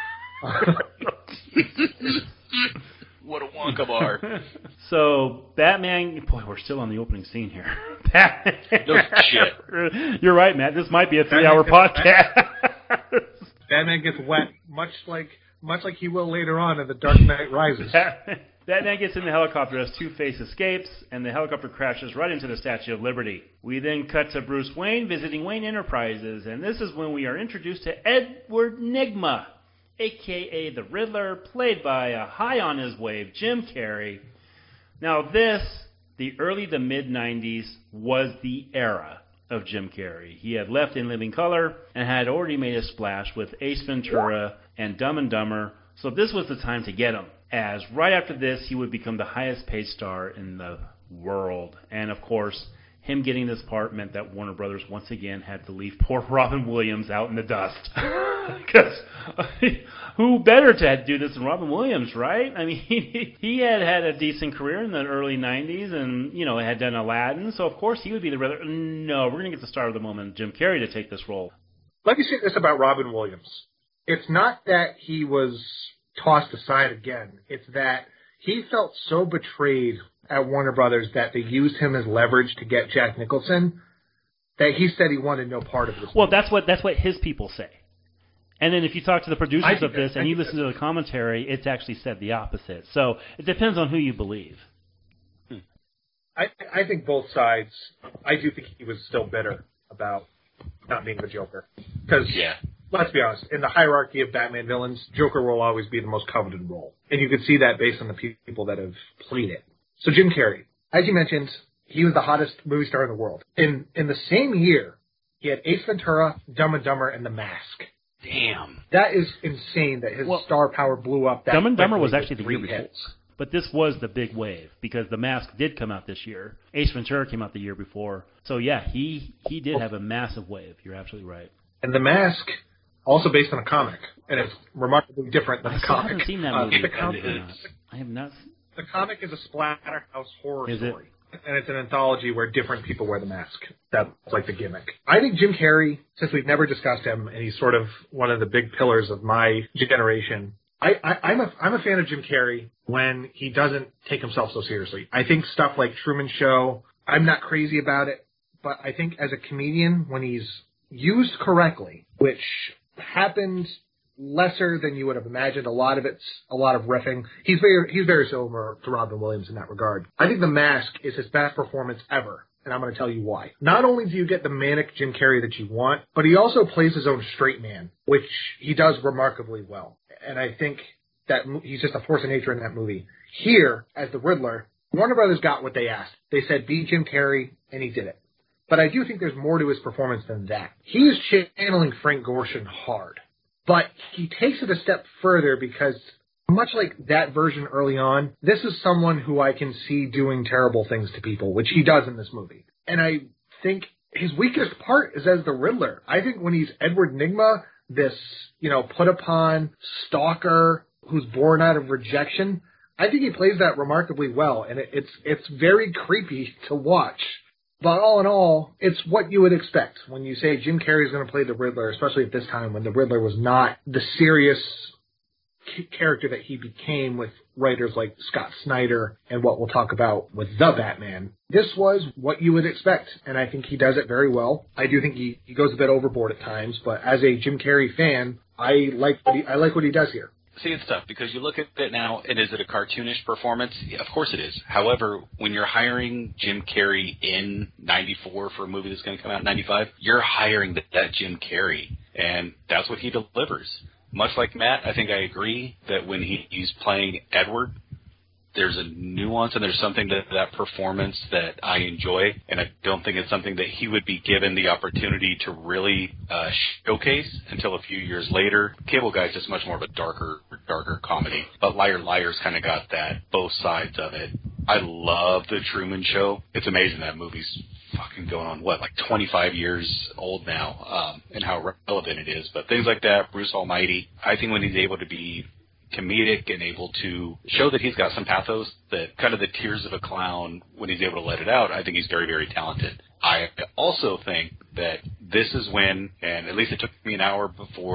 [SPEAKER 11] What a Wonka bar.
[SPEAKER 9] So, Batman... Boy, we're still on the opening scene here.
[SPEAKER 11] No shit.
[SPEAKER 9] You're right, Matt. This might be a 3-hour podcast.
[SPEAKER 10] Batman gets wet, much like he will later on in The Dark Knight Rises.
[SPEAKER 9] Batman gets in the helicopter as Two-Face escapes, and the helicopter crashes right into the Statue of Liberty. We then cut to Bruce Wayne visiting Wayne Enterprises, and this is when we are introduced to Edward Nygma, a.k.a. the Riddler, played by a high on his wave Jim Carrey. Now this, the early to mid-90s, was the era of Jim Carrey. He had left In Living Color and had already made a splash with Ace Ventura and Dumb and Dumber, so this was the time to get him, as right after this he would become the highest paid star in the world. And of course, him getting this part meant that Warner Brothers once again had to leave poor Robin Williams out in the dust. Because who better to do this than Robin Williams, right? I mean, he had a decent career in the early 90s and, had done Aladdin, so of course he would be the Riddler. No, we're going to get the star of the moment, Jim Carrey, to take this role.
[SPEAKER 10] Let me say this about Robin Williams. It's not that he was tossed aside again. It's that he felt so betrayed at Warner Brothers that they used him as leverage to get Jack Nicholson that he said he wanted no part of this.
[SPEAKER 9] Well, that's what his people say. And then if you talk to the producers of this and you listen to the commentary, it's actually said the opposite. So it depends on who you believe.
[SPEAKER 10] I think both sides. I do think he was still bitter about not being the Joker. Because, let's be honest, in the hierarchy of Batman villains, Joker will always be the most coveted role. And you can see that based on the people that have played it. So Jim Carrey, as you mentioned, he was the hottest movie star in the world. In the same year, he had Ace Ventura, Dumb and Dumber, and The Mask.
[SPEAKER 11] Damn.
[SPEAKER 10] That is insane that his star power blew up that
[SPEAKER 9] Dumb and Dumber was actually the
[SPEAKER 10] year
[SPEAKER 9] before. But this was the big wave, because The Mask did come out this year. Ace Ventura came out the year before. So yeah, he did have a massive wave. You're absolutely right.
[SPEAKER 10] And The Mask, also based on a comic, and it's remarkably different than the comic.
[SPEAKER 9] I haven't seen that movie. I have not.
[SPEAKER 10] The comic is a Splatterhouse horror
[SPEAKER 9] story.
[SPEAKER 10] It? And it's an anthology where different people wear the mask. That's like the gimmick. I think Jim Carrey, since we've never discussed him, and he's sort of one of the big pillars of my generation, I'm a fan of Jim Carrey when he doesn't take himself so seriously. I think stuff like Truman Show, I'm not crazy about it, but I think as a comedian, when he's used correctly, which happened lesser than you would have imagined. A lot of it's a lot of riffing. He's very similar to Robin Williams in that regard. I think The Mask is his best performance ever, and I'm going to tell you why. Not only do you get the manic Jim Carrey that you want, but he also plays his own straight man, which he does remarkably well. And I think that he's just a force of nature in that movie. Here, as the Riddler, Warner Brothers got what they asked. They said, be Jim Carrey, and he did it. but I do think there's more to his performance than that. He's channeling Frank Gorshin hard, but he takes it a step further because, much like that version early on, this is someone who I can see doing terrible things to people, which he does in this movie. And I think his weakest part is as the Riddler. I think when he's Edward Nygma, this, put upon stalker who's born out of rejection, I think he plays that remarkably well, and it's very creepy to watch. But all in all, it's what you would expect when you say Jim Carrey's going to play the Riddler, especially at this time when the Riddler was not the serious character that he became with writers like Scott Snyder and what we'll talk about with The Batman. This was what you would expect, and I think he does it very well. I do think he goes a bit overboard at times, but as a Jim Carrey fan, I like what he does here.
[SPEAKER 11] See, it's tough because you look at it now, and is it a cartoonish performance? Yeah, of course it is. However, when you're hiring Jim Carrey in 94 for a movie that's going to come out in 95, you're hiring that Jim Carrey, and that's what he delivers. Much like Matt, I think I agree that when he's playing Edward, there's a nuance and there's something to that performance that I enjoy, and I don't think it's something that he would be given the opportunity to really showcase until a few years later. Cable Guy's just much more of a darker comedy, but Liar Liar's kind of got that, both sides of it. I love The Truman Show. It's amazing that movie's fucking going on, 25 years old now, and how relevant it is. But things like that, Bruce Almighty, I think when he's able to be comedic and able to show that he's got some pathos, that kind of the tears of a clown, when he's able to let it out, I think he's very, very talented. I also think that this is when, and at least it took me an hour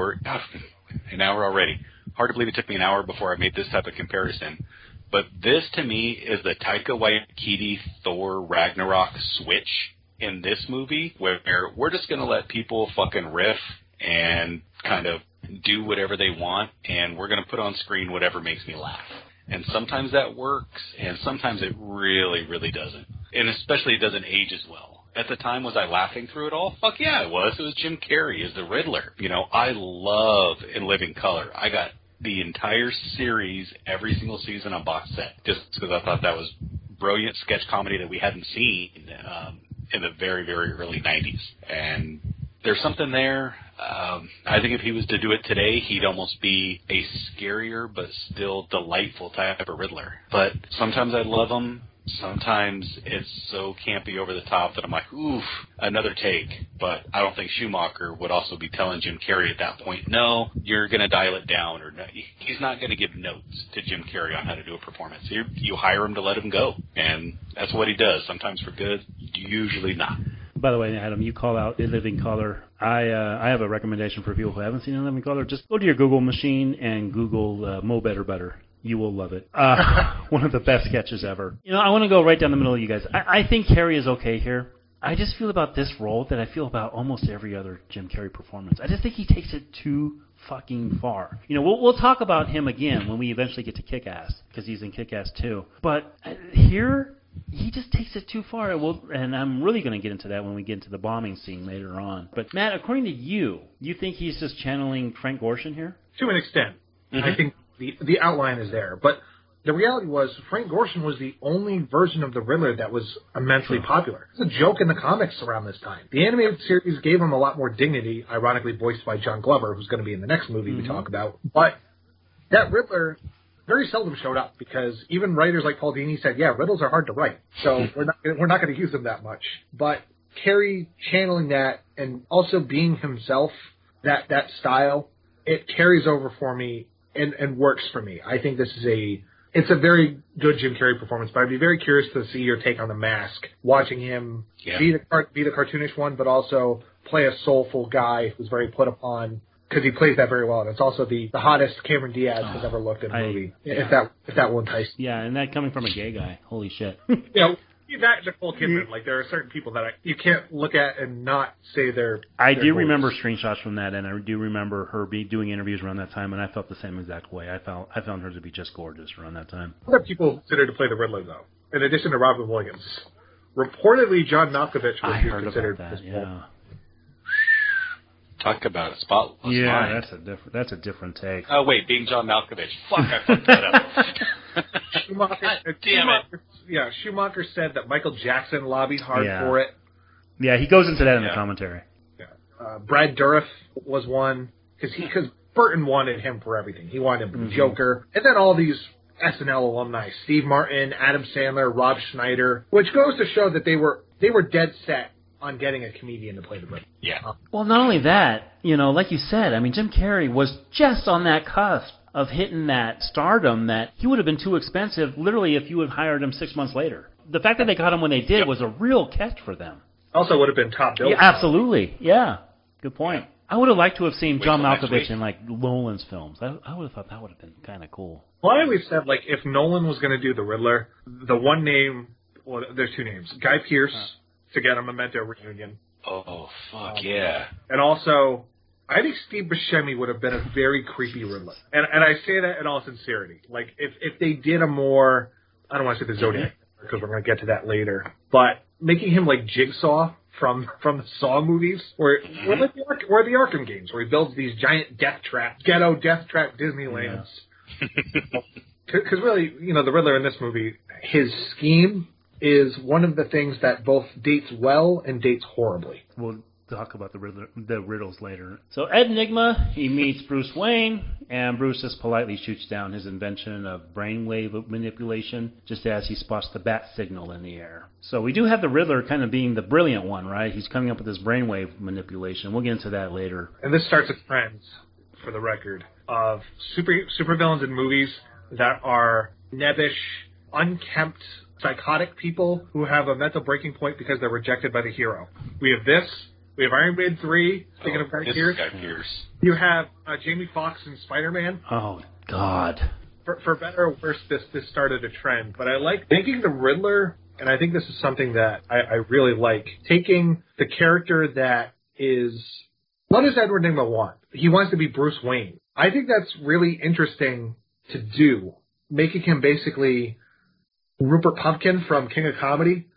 [SPEAKER 11] already. Hard to believe it took me an hour before I made this type of comparison. But this, to me, is the Taika Waititi Thor Ragnarok switch in this movie, where we're just going to let people fucking riff and kind of do whatever they want, and we're going to put on screen whatever makes me laugh. And sometimes that works, and sometimes it really, really doesn't. And especially it doesn't age as well. At the time, was I laughing through it all? Fuck yeah, I was. It was Jim Carrey as the Riddler. I love In Living Color. I got the entire series, every single season on box set, just because I thought that was brilliant sketch comedy that we hadn't seen in the very, very early 90s. And there's something there. I think if he was to do it today, he'd almost be a scarier but still delightful type of Riddler. But sometimes I love him. Sometimes it's so campy over the top that I'm like, oof, another take. But I don't think Schumacher would also be telling Jim Carrey at that point, no, you're going to dial it down. Or no. He's not going to give notes to Jim Carrey on how to do a performance. You hire him to let him go. And that's what he does, sometimes for good, usually not.
[SPEAKER 9] By the way, Adam, you call out In Living Color. I have a recommendation for people who haven't seen In Living Color. Just go to your Google machine and Google Mo Better Better. You will love it. One of the best sketches ever. I want to go right down the middle of you guys. I think Carrey is okay here. I just feel about this role that I feel about almost every other Jim Carrey performance. I just think he takes it too fucking far. We'll talk about him again when we eventually get to Kick-Ass, because he's in Kick-Ass too. But here, he just takes it too far. And I'm really going to get into that when we get into the bombing scene later on. But Matt, according to you think he's just channeling Frank Gorshin here?
[SPEAKER 10] To an extent.
[SPEAKER 9] Mm-hmm.
[SPEAKER 10] I think the outline is there. But the reality was Frank Gorshin was the only version of the Riddler that was immensely popular. It's a joke in the comics around this time. The animated series gave him a lot more dignity, ironically voiced by John Glover, who's going to be in the next movie we talk about. But that Riddler very seldom showed up because even writers like Paul Dini said, yeah, riddles are hard to write, so we're not going to use them that much. But Carrey channeling that and also being himself, that style, it carries over for me and works for me. I think it's a very good Jim Carrey performance, but I'd be very curious to see your take on The Mask, watching him be the cartoonish one, but also play a soulful guy who's very put upon, because he plays that very well. And it's also the hottest Cameron Diaz has ever looked in a movie, if that will entice.
[SPEAKER 9] Yeah, and that coming from a gay guy. Holy shit.
[SPEAKER 10] That Nicole Kidman, there are certain people that you can't look at and not say they're.
[SPEAKER 9] I do remember screenshots from that, and I do remember her doing interviews around that time, and I felt the same exact way. I found her to be just gorgeous around that time.
[SPEAKER 10] Other people considered to play the Riddler, though, in addition to Robin Williams. Reportedly, John Malkovich was considered.
[SPEAKER 9] About that, yeah.
[SPEAKER 11] Talk about a spotless mind.
[SPEAKER 9] Yeah, that's a different take.
[SPEAKER 11] Oh wait, being John Malkovich. Fuck, I fucked that up.
[SPEAKER 10] Schumacher said that Michael Jackson lobbied hard for it.
[SPEAKER 9] Yeah, he goes into that in the commentary.
[SPEAKER 10] Yeah. Brad Dourif was one, because Burton wanted him for everything. He wanted him for the Joker. And then all these SNL alumni, Steve Martin, Adam Sandler, Rob Schneider, which goes to show that they were dead set on getting a comedian to play the Riddler.
[SPEAKER 11] Yeah.
[SPEAKER 9] Well, not only that, like you said, I mean, Jim Carrey was just on that cusp of hitting that stardom that he would have been too expensive, literally, if you had hired him 6 months later. The fact that they got him when they did was a real catch for them.
[SPEAKER 10] Also would have been top bill.
[SPEAKER 9] Yeah, absolutely. Yeah. Good point. Yeah. I would have liked to have seen John Malkovich in, like, Nolan's films. I would have thought that would have been kind of cool.
[SPEAKER 10] Well, I always said, like, if Nolan was going to do the Riddler, the one name, well, there's two names. Guy Pearce to get a Memento reunion.
[SPEAKER 11] Oh, fuck yeah.
[SPEAKER 10] And also, I think Steve Buscemi would have been a very creepy Riddler. And I say that in all sincerity. Like, if they did a more, I don't want to say the Zodiac, because we're going to get to that later, but making him like Jigsaw from the Saw movies, or the Arkham games, where he builds these giant ghetto death trap Disneylands. Because really, the Riddler in this movie, his scheme is one of the things that both dates well and dates horribly.
[SPEAKER 9] We'll talk about the riddles later. So Ed Nygma, he meets Bruce Wayne, and Bruce just politely shoots down his invention of brainwave manipulation, just as he spots the bat signal in the air. So we do have the Riddler kind of being the brilliant one, right? He's coming up with this brainwave manipulation. We'll get into that later.
[SPEAKER 10] And this starts a trend, for the record, of supervillains in movies that are nebbish, unkempt, psychotic people who have a mental breaking point because they're rejected by the hero. We have this. We have Iron Man 3, thinking of Guy Pearce. You have Jamie Foxx in Spider-Man.
[SPEAKER 9] Oh, God.
[SPEAKER 10] For better or worse, this started a trend. But I like taking the Riddler, and I think this is something that I really like, taking the character that is... What does Edward Nygma want? He wants to be Bruce Wayne. I think that's really interesting to do, making him basically Rupert Pupkin from King of Comedy,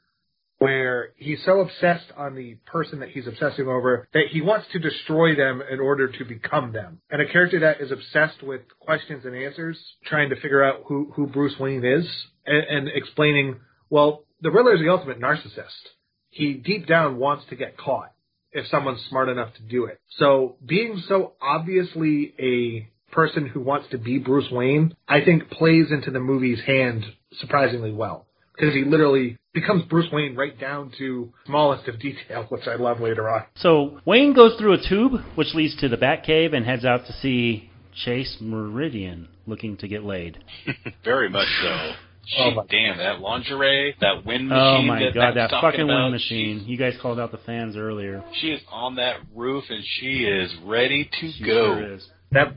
[SPEAKER 10] where he's so obsessed on the person that he's obsessing over that he wants to destroy them in order to become them. And a character that is obsessed with questions and answers, trying to figure out who Bruce Wayne is, and explaining, well, the Riddler is the ultimate narcissist. He deep down wants to get caught if someone's smart enough to do it. So being so obviously a person who wants to be Bruce Wayne, I think plays into the movie's hand surprisingly well. Because he literally becomes Bruce Wayne right down to smallest of detail, which I love later on.
[SPEAKER 9] So Wayne goes through a tube, which leads to the Batcave, and heads out to see Chase Meridian looking to get laid.
[SPEAKER 11] Very much so. Damn, that lingerie, that wind machine.
[SPEAKER 9] Oh my God, that fucking wind machine. You guys called out the fans earlier.
[SPEAKER 11] She is on that roof, and she is ready to
[SPEAKER 9] she
[SPEAKER 11] go.
[SPEAKER 9] Sure is.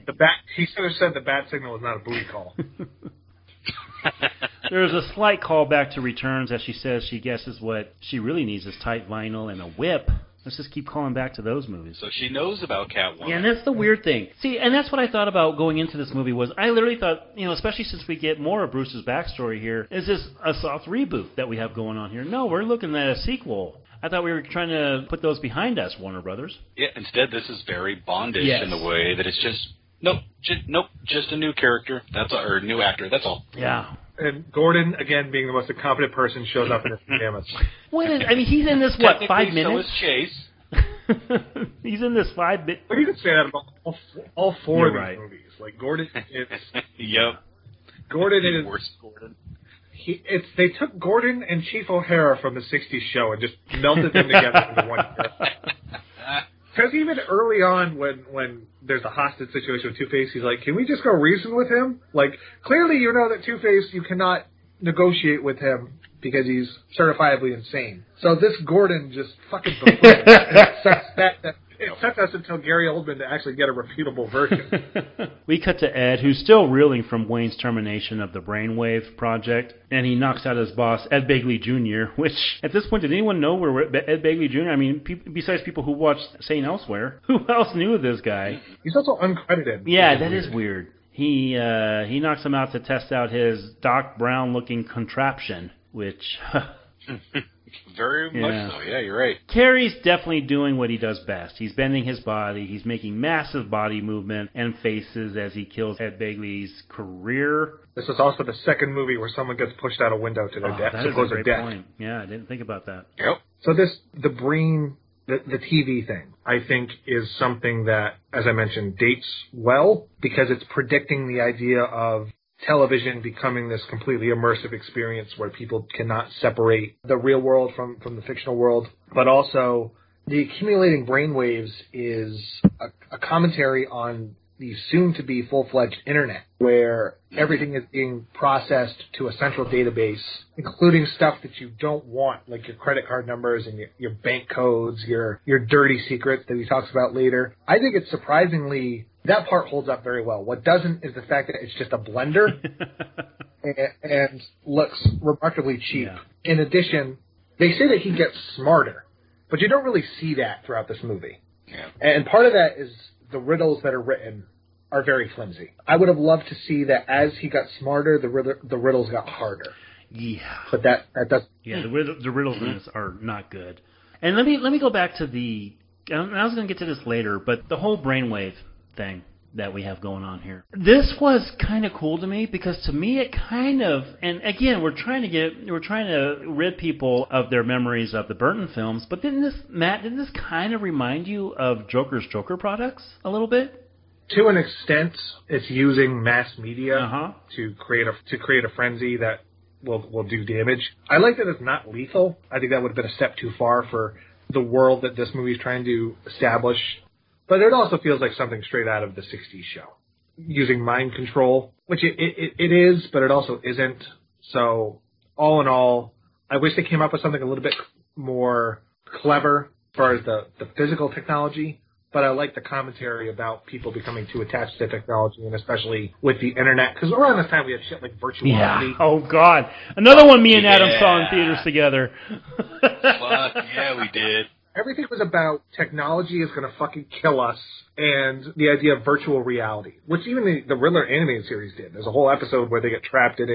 [SPEAKER 10] He should have said the bat signal was not a booty call.
[SPEAKER 9] There's a slight callback to Returns as she says she guesses what she really needs is tight vinyl and a whip. Let's just keep calling back to those movies.
[SPEAKER 11] So she knows about Catwoman.
[SPEAKER 9] Yeah, and that's the weird thing. See, and that's what I thought about going into this movie was I literally thought, especially since we get more of Bruce's backstory here, is this a soft reboot that we have going on here? No, we're looking at a sequel. I thought we were trying to put those behind us, Warner Brothers.
[SPEAKER 11] Yeah, instead this is very Bondish in the way that it's just, just a new character, or a new actor, that's all.
[SPEAKER 9] Yeah.
[SPEAKER 10] And Gordon, again, being the most incompetent person, shows up in his pajamas.
[SPEAKER 9] He's in this, 5 minutes?
[SPEAKER 11] So is Chase.
[SPEAKER 9] He's in this 5 minutes.
[SPEAKER 10] But you can say that about all four of these movies. Like, Gordon,
[SPEAKER 11] Yep.
[SPEAKER 10] Gordon is...
[SPEAKER 11] Worst Gordon.
[SPEAKER 10] They took Gordon and Chief O'Hara from the 60s show and just melted them together into one character. Because even early on, when there's a hostage situation with Two-Face, he's like, can we just go reason with him? Like, clearly you know that Two-Face, you cannot negotiate with him because he's certifiably insane. So this Gordon just fucking it took us until Gary Oldman to actually get a reputable version.
[SPEAKER 9] We cut to Ed, who's still reeling from Wayne's termination of the Brainwave project, and he knocks out his boss, Ed Begley Jr., which, at this point, did anyone know where Ed Begley Jr., I mean, besides people who watched St. Elsewhere, who else knew this guy?
[SPEAKER 10] He's also uncredited.
[SPEAKER 9] Yeah, that is weird. He knocks him out to test out his Doc Brown-looking contraption, which...
[SPEAKER 11] Very much so. Yeah, you're right.
[SPEAKER 9] Carrey's definitely doing what he does best. He's bending his body. He's making massive body movement and faces as he kills Ed Begley's career.
[SPEAKER 10] This is also the second movie where someone gets pushed out a window to their death.
[SPEAKER 9] That is a great point. Yeah, I didn't think about that.
[SPEAKER 11] Yep.
[SPEAKER 10] So the brain, the TV thing, I think is something that, as I mentioned, dates well because it's predicting the idea of television becoming this completely immersive experience where people cannot separate the real world from the fictional world. But also, the accumulating brainwaves is a commentary on the soon-to-be full-fledged internet, where everything is being processed to a central database, including stuff that you don't want, like your credit card numbers and your bank codes, your dirty secrets that he talks about later. I think it's surprisingly, that part holds up very well. What doesn't is the fact that it's just a blender and looks remarkably cheap. Yeah. In addition, they say that he gets smarter, but you don't really see that throughout this movie. Yeah. And part of that is the riddles that are written are very flimsy. I would have loved to see that as he got smarter, the riddles got harder.
[SPEAKER 9] Yeah.
[SPEAKER 10] But that does.
[SPEAKER 9] Yeah, the riddles in this are not good. And let me go back to I was going to get to this later, but the whole brainwave thing that we have going on here. This was kind of cool to me because to me it kind of, and again, we're trying to rid people of their memories of the Burton films, but didn't this kind of remind you of Joker's Joker products a little bit?
[SPEAKER 10] To an extent, it's using mass media to create a frenzy that will do damage. I like that it's not lethal. I think that would have been a step too far for the world that this movie is trying to establish. But it also feels like something straight out of the 60s show. Using mind control, which it is, but it also isn't. So, all in all, I wish they came up with something a little bit more clever as far as the physical technology. But I like the commentary about people becoming too attached to technology, and especially with the internet. Because around this time we had shit like virtual reality.
[SPEAKER 9] Yeah. Oh, God. Another one me and Adam saw in theaters together.
[SPEAKER 11] Fuck, yeah, we did.
[SPEAKER 10] Everything was about technology is going to fucking kill us, and the idea of virtual reality, which even the Riddler animated series did. There's a whole episode where they get trapped in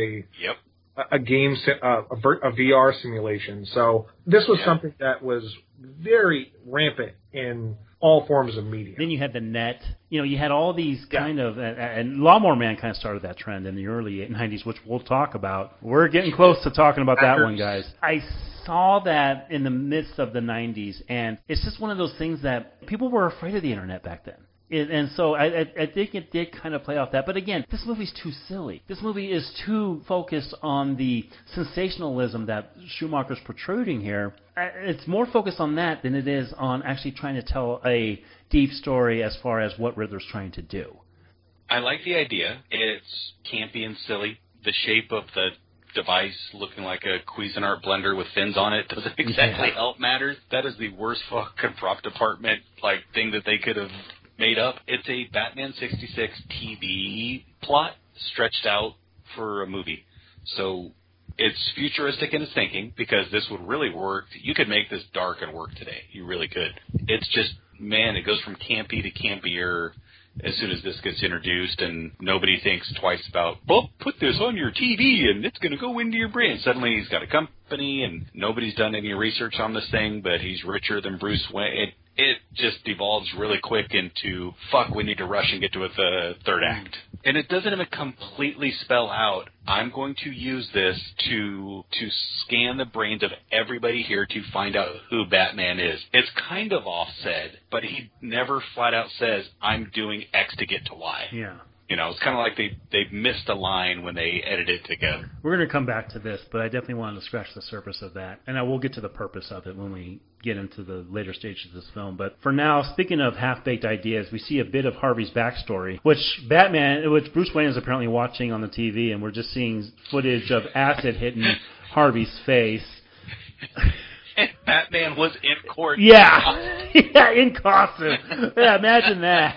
[SPEAKER 10] a game, a VR simulation. So this was something that was very rampant in all forms of media.
[SPEAKER 9] Then you had the net. You had all these kind of, and Lawnmower Man kind of started that trend in the early 90s, which we'll talk about. We're getting close to talking about that one, guys. I saw that in the midst of the 90s, and it's just one of those things that people were afraid of the internet back then. And so I think it did kind of play off that. But again, this movie's too silly. This movie is too focused on the sensationalism that Schumacher's protruding here. It's more focused on that than it is on actually trying to tell a deep story as far as what Riddler's trying to do.
[SPEAKER 11] I like the idea. It's campy and silly. The shape of the device looking like a Cuisinart blender with fins on it doesn't exactly help matters. That is the worst fucking prop department thing that they could have made up. It's a Batman 66 TV plot stretched out for a movie. So it's futuristic in its thinking because this would really work. You could make this dark and work today. You really could. It's just, man, it goes from campy to campier as soon as this gets introduced, and nobody thinks twice about, well, put this on your TV and it's going to go into your brain. Suddenly he's got a company and nobody's done any research on this thing, but he's richer than Bruce Wayne. It just devolves really quick into, fuck, we need to rush and get to the third act. And it doesn't even completely spell out, I'm going to use this to scan the brains of everybody here to find out who Batman is. It's kind of offset, but he never flat out says, I'm doing X to get to Y.
[SPEAKER 9] Yeah.
[SPEAKER 11] It's kind of like they missed a line when they edited it together.
[SPEAKER 9] We're going to come back to this, but I definitely wanted to scratch the surface of that. And I will get to the purpose of it when we get into the later stages of this film. But for now, speaking of half-baked ideas, we see a bit of Harvey's backstory, which Bruce Wayne is apparently watching on the TV, and we're just seeing footage of acid hitting Harvey's face.
[SPEAKER 11] And Batman was in court.
[SPEAKER 9] Yeah, yeah, in costume. Yeah, imagine that.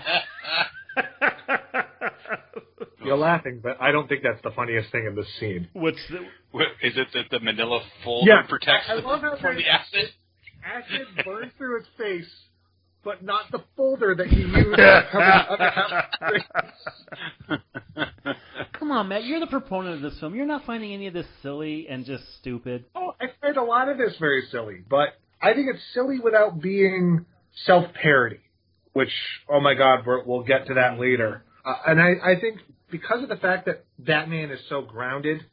[SPEAKER 10] You're laughing, but I don't think that's the funniest thing in this scene.
[SPEAKER 11] Is it that the manila folder protects from the acid?
[SPEAKER 10] Acid burns through his face, but not the folder that he used to cover the other half of his face.
[SPEAKER 9] Come on, Matt. You're the proponent of this film. You're not finding any of this silly and just stupid.
[SPEAKER 10] Oh, I find a lot of this very silly, but I think it's silly without being self-parody, which, oh my God, we'll get to that later. And I think because of the fact that Batman is so grounded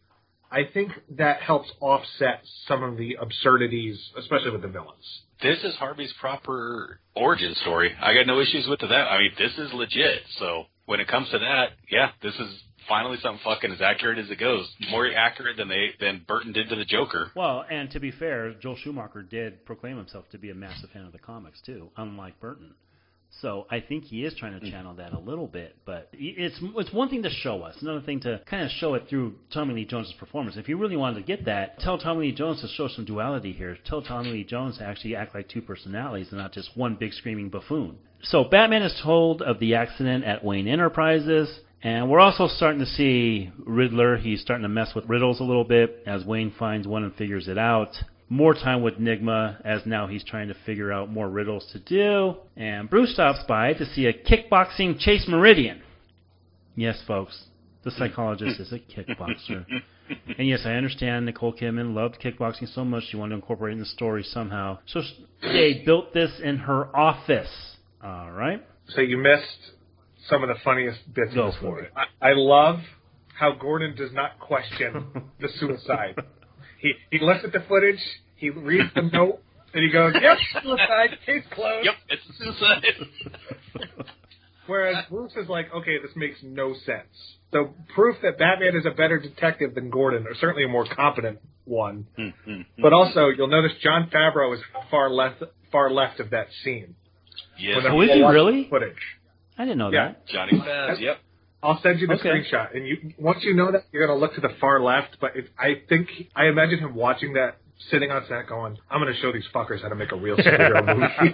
[SPEAKER 10] I think that helps offset some of the absurdities, especially with the villains.
[SPEAKER 11] This is Harvey's proper origin story. I got no issues with that. I mean, this is legit. So when it comes to that, yeah, this is finally something fucking as accurate as it goes. More accurate than Burton did to the Joker.
[SPEAKER 9] Well, and to be fair, Joel Schumacher did proclaim himself to be a massive fan of the comics, too, unlike Burton. So I think he is trying to channel that a little bit, but it's one thing to show us, another thing to kind of show it through Tommy Lee Jones' performance. If you really wanted to get that, tell Tommy Lee Jones to show some duality here. Tell Tommy Lee Jones to actually act like two personalities and not just one big screaming buffoon. So Batman is told of the accident at Wayne Enterprises, and we're also starting to see Riddler. He's starting to mess with riddles a little bit as Wayne finds one and figures it out. More time with Nigma, as now he's trying to figure out more riddles to do. And Bruce stops by to see a kickboxing Chase Meridian. Yes, folks, the psychologist is a kickboxer. And yes, I understand Nicole Kidman loved kickboxing so much she wanted to incorporate it in the story somehow. So they built this in her office. All right?
[SPEAKER 10] So you missed some of the funniest bits of this movie. I love how Gordon does not question the suicide. He looks at the footage, he reads the note, and he goes, yep, suicide, case closed.
[SPEAKER 11] Yep, it's a suicide.
[SPEAKER 10] Whereas Bruce is like, okay, this makes no sense. So proof that Batman is a better detective than Gordon, or certainly a more competent one. But also, you'll notice Jon Favreau is far left of that scene.
[SPEAKER 11] Yes.
[SPEAKER 9] Oh, is he really?
[SPEAKER 10] Footage.
[SPEAKER 9] I didn't know that.
[SPEAKER 11] Johnny Favs, yep.
[SPEAKER 10] I'll send you the screenshot, and once you know that, you're going to look to the far left. But I imagine him watching that, sitting on set, going, "I'm going to show these fuckers how to make a real superhero movie."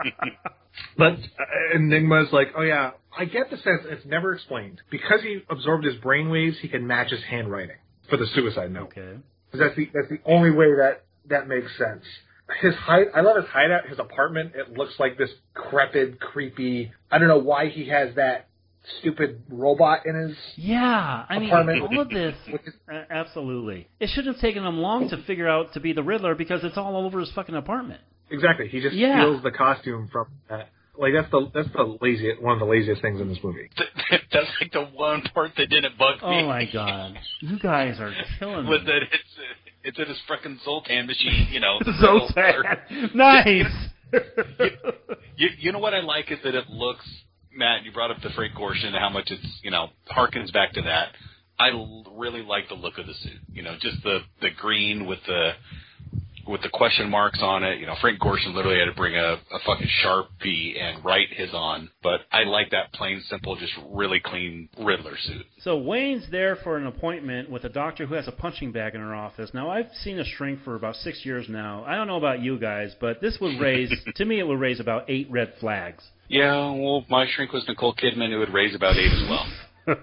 [SPEAKER 10] But Enigma's like, "Oh yeah, I get the sense it's never explained because he absorbed his brainwaves. He can match his handwriting for the suicide note.
[SPEAKER 9] Okay,
[SPEAKER 10] that's the only way that makes sense." I love his hideout, his apartment. It looks like this decrepit, creepy. I don't know why he has that stupid robot in his apartment.
[SPEAKER 9] All of this, absolutely. It shouldn't have taken him long to figure out to be the Riddler because it's all over his fucking apartment.
[SPEAKER 10] Exactly. He just steals the costume from that. Like that's the laziest, one of the laziest things in this movie.
[SPEAKER 11] That's like the one part that didn't bug me.
[SPEAKER 9] Oh my god, you guys are killing me.
[SPEAKER 11] Was that it's in his fucking Zoltan machine, you know.
[SPEAKER 9] Zoltan, nice.
[SPEAKER 11] You know what I like is that it looks. Matt, you brought up the Frank Gorshin and how much it's, harkens back to that. I really like the look of the suit. Just the green with the question marks on it. Frank Gorshin literally had to bring a fucking Sharpie and write his on. But I like that plain, simple, just really clean Riddler suit.
[SPEAKER 9] So Wayne's there for an appointment with a doctor who has a punching bag in her office. Now, I've seen a shrink for about 6 years now. I don't know about you guys, but this would raise, to me, it would raise about 8 red flags.
[SPEAKER 11] Yeah, well, my shrink was Nicole Kidman. It would raise about 8 as well.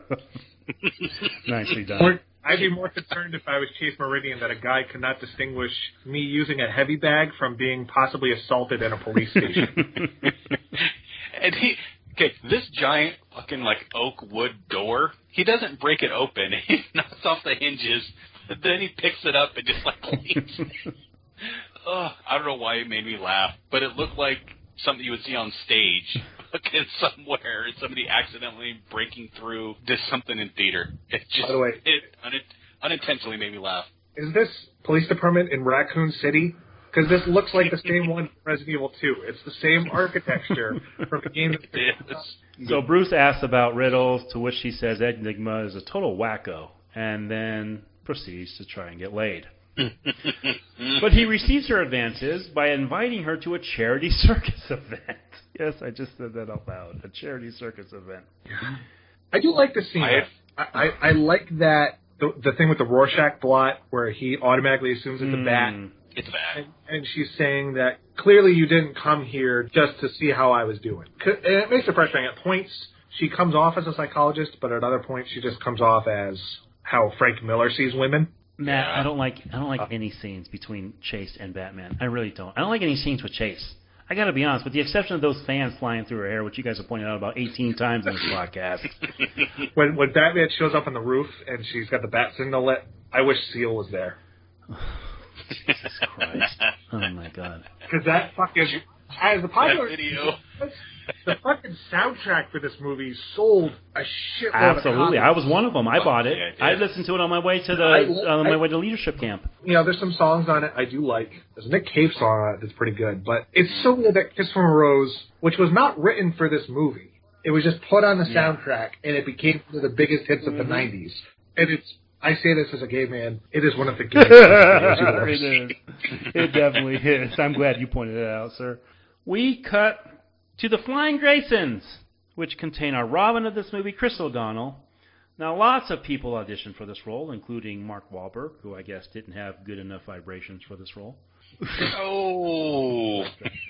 [SPEAKER 9] Nicely done.
[SPEAKER 10] I'd be more concerned if I was Chase Meridian that a guy could not distinguish me using a heavy bag from being possibly assaulted in a police station.
[SPEAKER 11] And this giant fucking oak wood door, he doesn't break it open. He knocks off the hinges, then he picks it up and just leaves. I don't know why it made me laugh, but it looked like something you would see on stage somewhere, and somebody accidentally breaking through something in theater. It just,
[SPEAKER 10] by the way,
[SPEAKER 11] unintentionally made me laugh.
[SPEAKER 10] Is this police department in Raccoon City? Because this looks like the same one from Resident Evil 2. It's the same architecture from the game.
[SPEAKER 9] So Bruce asks about riddles, to which she says Enigma is a total wacko, and then proceeds to try and get laid. But he receives her advances by inviting her to a charity circus event. Yes, I just said that out loud. A charity circus event.
[SPEAKER 10] I do like the scene. I like that the thing with the Rorschach blot where he automatically assumes it's a bat.
[SPEAKER 11] It's a bat.
[SPEAKER 10] And she's saying that clearly you didn't come here just to see how I was doing. And it makes it frustrating. At points, she comes off as a psychologist, but at other points, she just comes off as how Frank Miller sees women.
[SPEAKER 9] Matt, I don't like any scenes between Chase and Batman. I really don't. I don't like any scenes with Chase. I got to be honest, with the exception of those fans flying through her hair, which you guys have pointed out about 18 times in this podcast.
[SPEAKER 10] When Batman shows up on the roof and she's got the bat signal lit, I wish Seal was there.
[SPEAKER 9] Jesus Christ. Oh, my God.
[SPEAKER 10] Because that fucking... As the popular...
[SPEAKER 11] That video.
[SPEAKER 10] The fucking soundtrack for this movie sold a shitload.
[SPEAKER 9] Absolutely,
[SPEAKER 10] of
[SPEAKER 9] I was one of them. I bought it.
[SPEAKER 11] Yeah.
[SPEAKER 9] I listened to it on my way to my way to leadership camp.
[SPEAKER 10] You know, there's some songs on it I do like. There's a Nick Cave song on it that's pretty good, but it's so weird that Kiss from a Rose, which was not written for this movie, it was just put on the soundtrack, and it became one of the biggest hits of the 90s. And I say this as a gay man, it is one of the gayest videos you've ever seen.
[SPEAKER 9] It definitely is. I'm glad you pointed it out, sir. We cut to the Flying Graysons, which contain our Robin of this movie, Chris O'Donnell. Now, lots of people auditioned for this role, including Mark Wahlberg, who I guess didn't have good enough vibrations for this role.
[SPEAKER 11] Oh.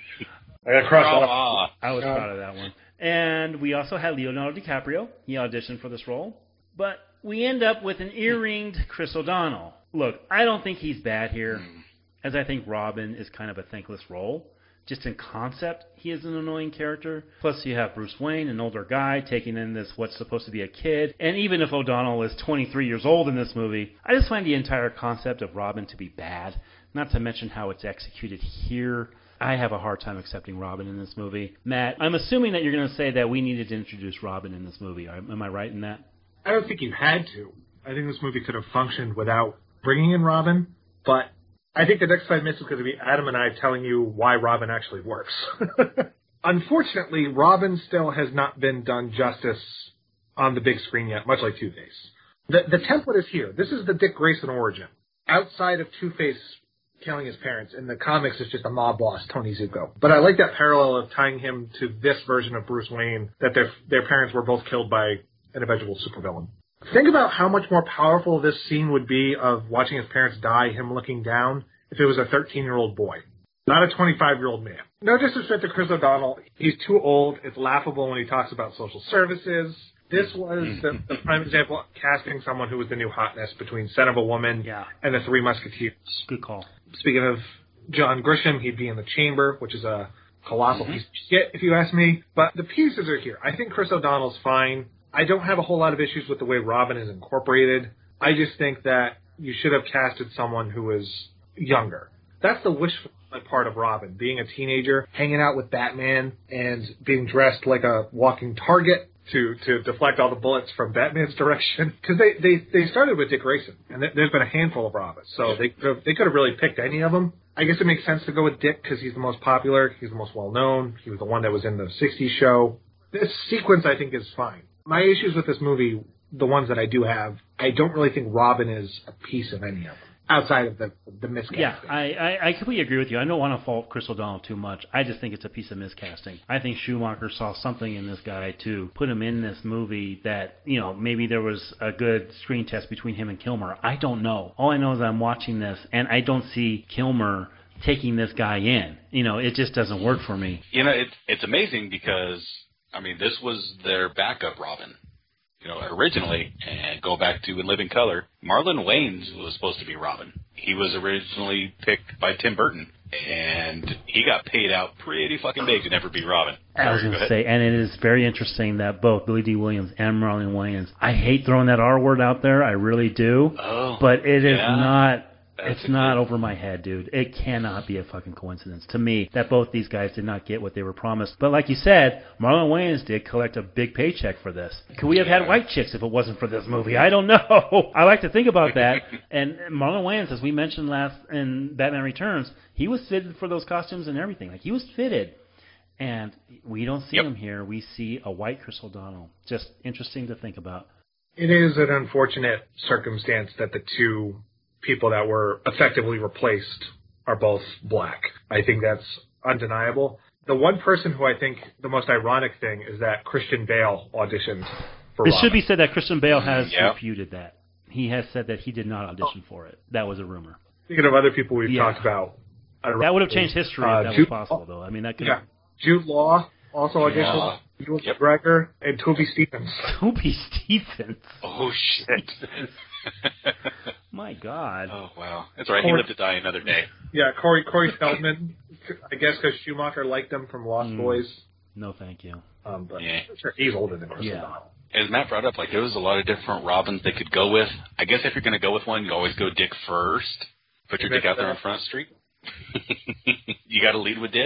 [SPEAKER 10] I got crossed off.
[SPEAKER 9] I was proud of that one. And we also had Leonardo DiCaprio. He auditioned for this role. But we end up with an earringed Chris O'Donnell. Look, I don't think he's bad here, as I think Robin is kind of a thankless role. Just in concept, he is an annoying character. Plus, you have Bruce Wayne, an older guy, taking in this what's supposed to be a kid. And even if O'Donnell is 23 years old in this movie, I just find the entire concept of Robin to be bad. Not to mention how it's executed here. I have a hard time accepting Robin in this movie. Matt, I'm assuming that you're going to say that we needed to introduce Robin in this movie. Am I right in that?
[SPEAKER 10] I don't think you had to. I think this movie could have functioned without bringing in Robin, but I think the next 5 minutes is going to be Adam and I telling you why Robin actually works. Unfortunately, Robin still has not been done justice on the big screen yet, much like Two-Face. The template is here. This is the Dick Grayson origin. Outside of Two-Face killing his parents, in the comics it's just a mob boss, Tony Zuko. But I like that parallel of tying him to this version of Bruce Wayne, that their parents were both killed by an eventual supervillain. Think about how much more powerful this scene would be of watching his parents die, him looking down, if it was a 13-year-old boy, not a 25-year-old man. No disrespect to Chris O'Donnell. He's too old. It's laughable when he talks about social services. This was the prime example of casting someone who was the new hotness between Son of a Woman and the Three Musketeers.
[SPEAKER 9] Good call.
[SPEAKER 10] Speaking of John Grisham, he'd be in The Chamber, which is a colossal piece of shit, if you ask me. But the pieces are here. I think Chris O'Donnell's fine. I don't have a whole lot of issues with the way Robin is incorporated. I just think that you should have casted someone who is younger. That's the wish part of Robin, being a teenager, hanging out with Batman, and being dressed like a walking target to deflect all the bullets from Batman's direction. Because they started with Dick Grayson, and there's been a handful of Robins, so they could have really picked any of them. I guess it makes sense to go with Dick because he's the most popular, he's the most well-known, he was the one that was in the 60s show. This sequence, I think, is fine. My issues with this movie, the ones that I do have, I don't really think Robin is a piece of any of them, outside of the miscasting.
[SPEAKER 9] Yeah, I completely agree with you. I don't want to fault Chris O'Donnell too much. I just think it's a piece of miscasting. I think Schumacher saw something in this guy to put him in this movie that, maybe there was a good screen test between him and Kilmer. I don't know. All I know is I'm watching this, and I don't see Kilmer taking this guy in. It just doesn't work for me.
[SPEAKER 11] It's amazing because, this was their backup Robin. Originally, and go back to In Living Color, Marlon Wayans was supposed to be Robin. He was originally picked by Tim Burton, and he got paid out pretty fucking big to never be Robin.
[SPEAKER 9] I was going to say, and it is very interesting that both Billy D. Williams and Marlon Wayans, I hate throwing that R word out there, I really do, but it is not... It's not over my head, dude. It cannot be a fucking coincidence to me that both these guys did not get what they were promised. But like you said, Marlon Wayans did collect a big paycheck for this. Could we have had white chicks if it wasn't for this movie? I don't know. I like to think about that. And Marlon Wayans, as we mentioned last in Batman Returns, he was fitted for those costumes and everything. Like, he was fitted. And we don't see him here. We see a white Chris O'Donnell. Just interesting to think about.
[SPEAKER 10] It is an unfortunate circumstance that the two people that were effectively replaced are both black. I think that's undeniable. The one person who I think the most ironic thing is that Christian Bale auditioned for Robin.
[SPEAKER 9] It should be said that Christian Bale has refuted that. He has said that he did not audition for it. That was a rumor.
[SPEAKER 10] Speaking of other people we've talked about.
[SPEAKER 9] That would have changed history if that was possible, though. That could have...
[SPEAKER 10] Jude Law also auditioned. Ewan McGregor and Toby Stephens.
[SPEAKER 9] Toby Stephens?
[SPEAKER 11] Oh, shit.
[SPEAKER 9] My God.
[SPEAKER 11] Oh, wow. That's right. He lived to die another day.
[SPEAKER 10] Yeah, Corey Feldman. I guess because Schumacher liked him from Lost Boys.
[SPEAKER 9] No, thank you.
[SPEAKER 10] But I'm sure he's older than Chris O'Donnell.
[SPEAKER 11] As Matt brought up, there was a lot of different Robins they could go with. I guess if you're going to go with one, you always go Dick first. Put your Dick out there on Front Street. You got to lead with Dick.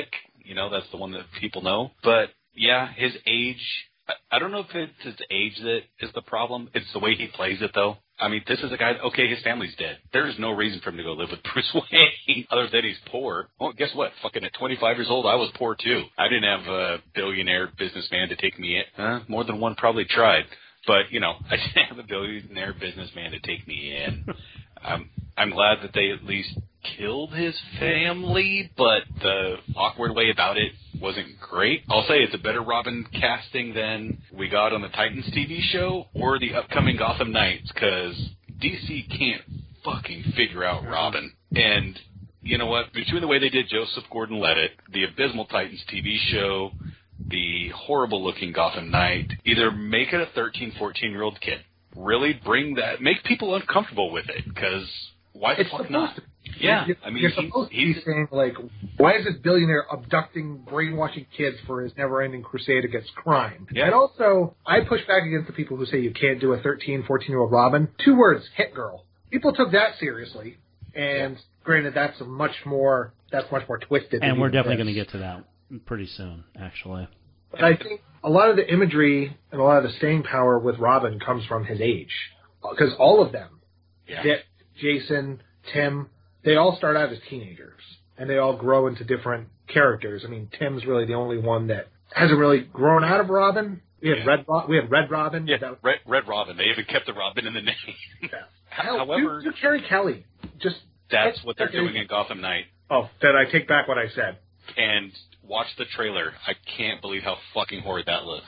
[SPEAKER 11] You know, that's the one that people know. But, yeah, his age, I don't know if it's his age that is the problem. It's the way he plays it, though. I mean, this is a guy, okay, his family's dead. There's no reason for him to go live with Bruce Wayne other than he's poor. Well, guess what? Fucking at 25 years old, I was poor, too. I didn't have a billionaire businessman to take me in. More than one probably tried. But, you know, I didn't have a billionaire businessman to take me in. I'm glad that they at least killed his family, but the awkward way about it wasn't great. I'll say it's a better Robin casting than we got on the Titans TV show or the upcoming Gotham Knights, because DC can't fucking figure out Robin. And you know what? Between the way they did Joseph Gordon-Levitt, the abysmal Titans TV show, the horrible-looking Gotham Knight, either make it a 13, 14-year-old kid. Really bring that, make people uncomfortable with it, because why the fuck not? Yeah, I mean,
[SPEAKER 10] you're supposed to be saying, like, why is this billionaire abducting, brainwashing kids for his never-ending crusade against crime?
[SPEAKER 11] Yeah.
[SPEAKER 10] And also, I push back against the people who say you can't do a 13, 14-year-old Robin. 2 words, hit girl. People took that seriously, and granted, that's much more twisted.
[SPEAKER 9] And we're definitely going to get to that pretty soon, actually.
[SPEAKER 10] But I think a lot of the imagery and a lot of the staying power with Robin comes from his age. Because all of them, Dick, Jason, Tim, they all start out as teenagers. And they all grow into different characters. I mean, Tim's really the only one that hasn't really grown out of Robin. We had Red Robin.
[SPEAKER 11] Yeah, Red Robin. They even kept the Robin in the name.
[SPEAKER 10] Yeah.
[SPEAKER 11] However,
[SPEAKER 10] do Carrie Kelly.
[SPEAKER 11] That's what they're doing in Gotham Knight.
[SPEAKER 10] Oh, then I take back what I said.
[SPEAKER 11] And watch the trailer. I can't believe how fucking horrid that looks.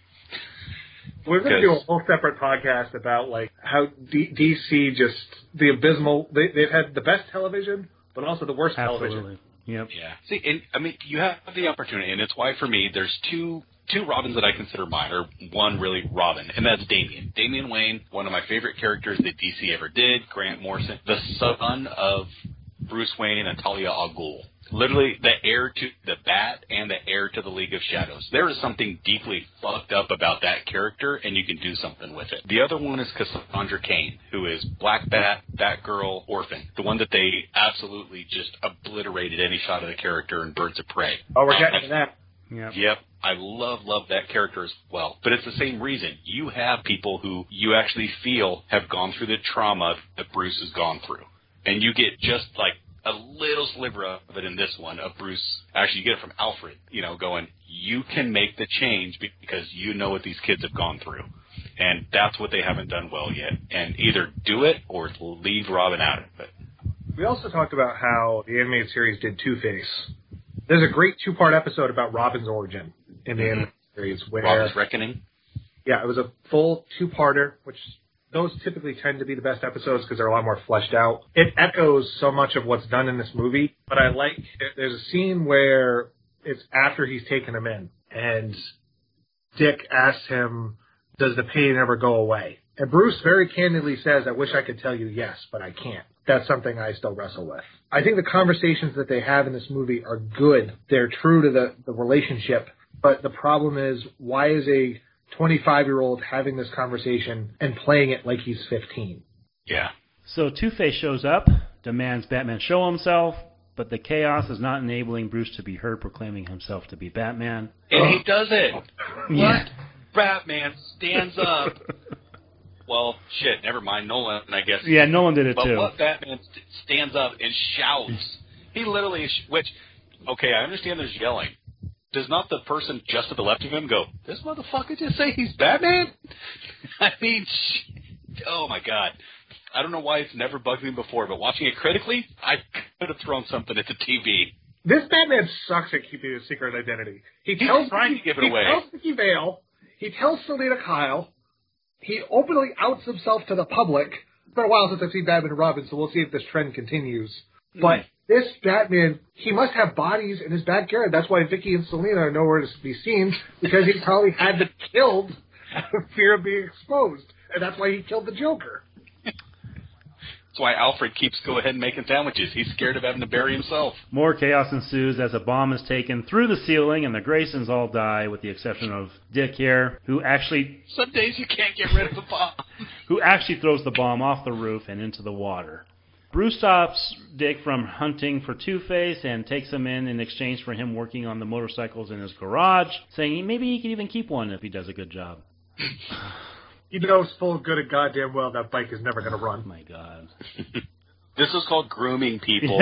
[SPEAKER 10] We're going to do a whole separate podcast about like how DC just the abysmal. They've had the best television, but also the worst television.
[SPEAKER 9] Yep.
[SPEAKER 11] Yeah. See, and I mean, you have the opportunity, and it's why for me there's two Robins that I consider mine, or one really Robin, and that's Damian. Damian Wayne, one of my favorite characters that DC ever did. Grant Morrison, the son of Bruce Wayne and Talia al Ghul. Literally the heir to the Bat and the heir to the League of Shadows. There is something deeply fucked up about that character, and you can do something with it. The other one is Cassandra Cain, who is Black Bat, Batgirl, Orphan. The one that they absolutely just obliterated any shot of the character in Birds of Prey.
[SPEAKER 10] Oh, we're getting to that.
[SPEAKER 11] Yep. I love that character as well. But it's the same reason. You have people who you actually feel have gone through the trauma that Bruce has gone through. And you get just like a little sliver of it in this one of Bruce. Actually, you get it from Alfred, going, you can make the change because you know what these kids have gone through. And that's what they haven't done well yet. And either do it or leave Robin out of it.
[SPEAKER 10] We also talked about how the animated series did Two-Face. There's a great 2-part episode about Robin's origin in the animated series. Where
[SPEAKER 11] Robin's Reckoning?
[SPEAKER 10] Yeah, it was a full 2-parter, which those typically tend to be the best episodes because they're a lot more fleshed out. It echoes so much of what's done in this movie, but I like there's a scene where it's after he's taken him in, and Dick asks him, does the pain ever go away? And Bruce very candidly says, I wish I could tell you yes, but I can't. That's something I still wrestle with. I think the conversations that they have in this movie are good. They're true to the relationship, but the problem is, why is a 25-year-old having this conversation and playing it like he's 15?
[SPEAKER 11] Yeah.
[SPEAKER 9] So Two-Face shows up, demands Batman show himself, but the chaos is not enabling Bruce to be heard proclaiming himself to be Batman.
[SPEAKER 11] And he does it.
[SPEAKER 9] Yeah.
[SPEAKER 11] What? Batman stands up. Well, shit, never mind. Nolan, I guess.
[SPEAKER 9] Yeah, Nolan did it
[SPEAKER 11] but
[SPEAKER 9] too.
[SPEAKER 11] But what Batman stands up and shouts. He literally, okay, I understand there's yelling. Does not the person just to the left of him go, this motherfucker just say he's Batman? I mean, oh my God. I don't know why it's never bugged me before, but watching it critically, I could have thrown something at the TV.
[SPEAKER 10] This Batman sucks at keeping his secret identity. He's
[SPEAKER 11] trying to give it away.
[SPEAKER 10] He tells Vicky Vale. He tells Selena Kyle. He openly outs himself to the public. It's been a while since I've seen Batman and Robin, so we'll see if this trend continues. But this Batman, he must have bodies in his backyard. That's why Vicky and Selena are nowhere to be seen, because he probably had them killed out of fear of being exposed. And that's why he killed the Joker.
[SPEAKER 11] That's why Alfred keeps go ahead and making sandwiches. He's scared of having to bury himself.
[SPEAKER 9] More chaos ensues as a bomb is taken through the ceiling, and the Graysons all die, with the exception of Dick here, who actually...
[SPEAKER 11] Some days you can't get rid of a bomb.
[SPEAKER 9] Who actually throws the bomb off the roof and into the water. Bruce stops Dick from hunting for Two-Face and takes him in exchange for him working on the motorcycles in his garage, saying maybe he can even keep one if he does a good job.
[SPEAKER 10] He knows full good and goddamn well that bike is never going to run.
[SPEAKER 9] Oh, my God.
[SPEAKER 11] This is called grooming people.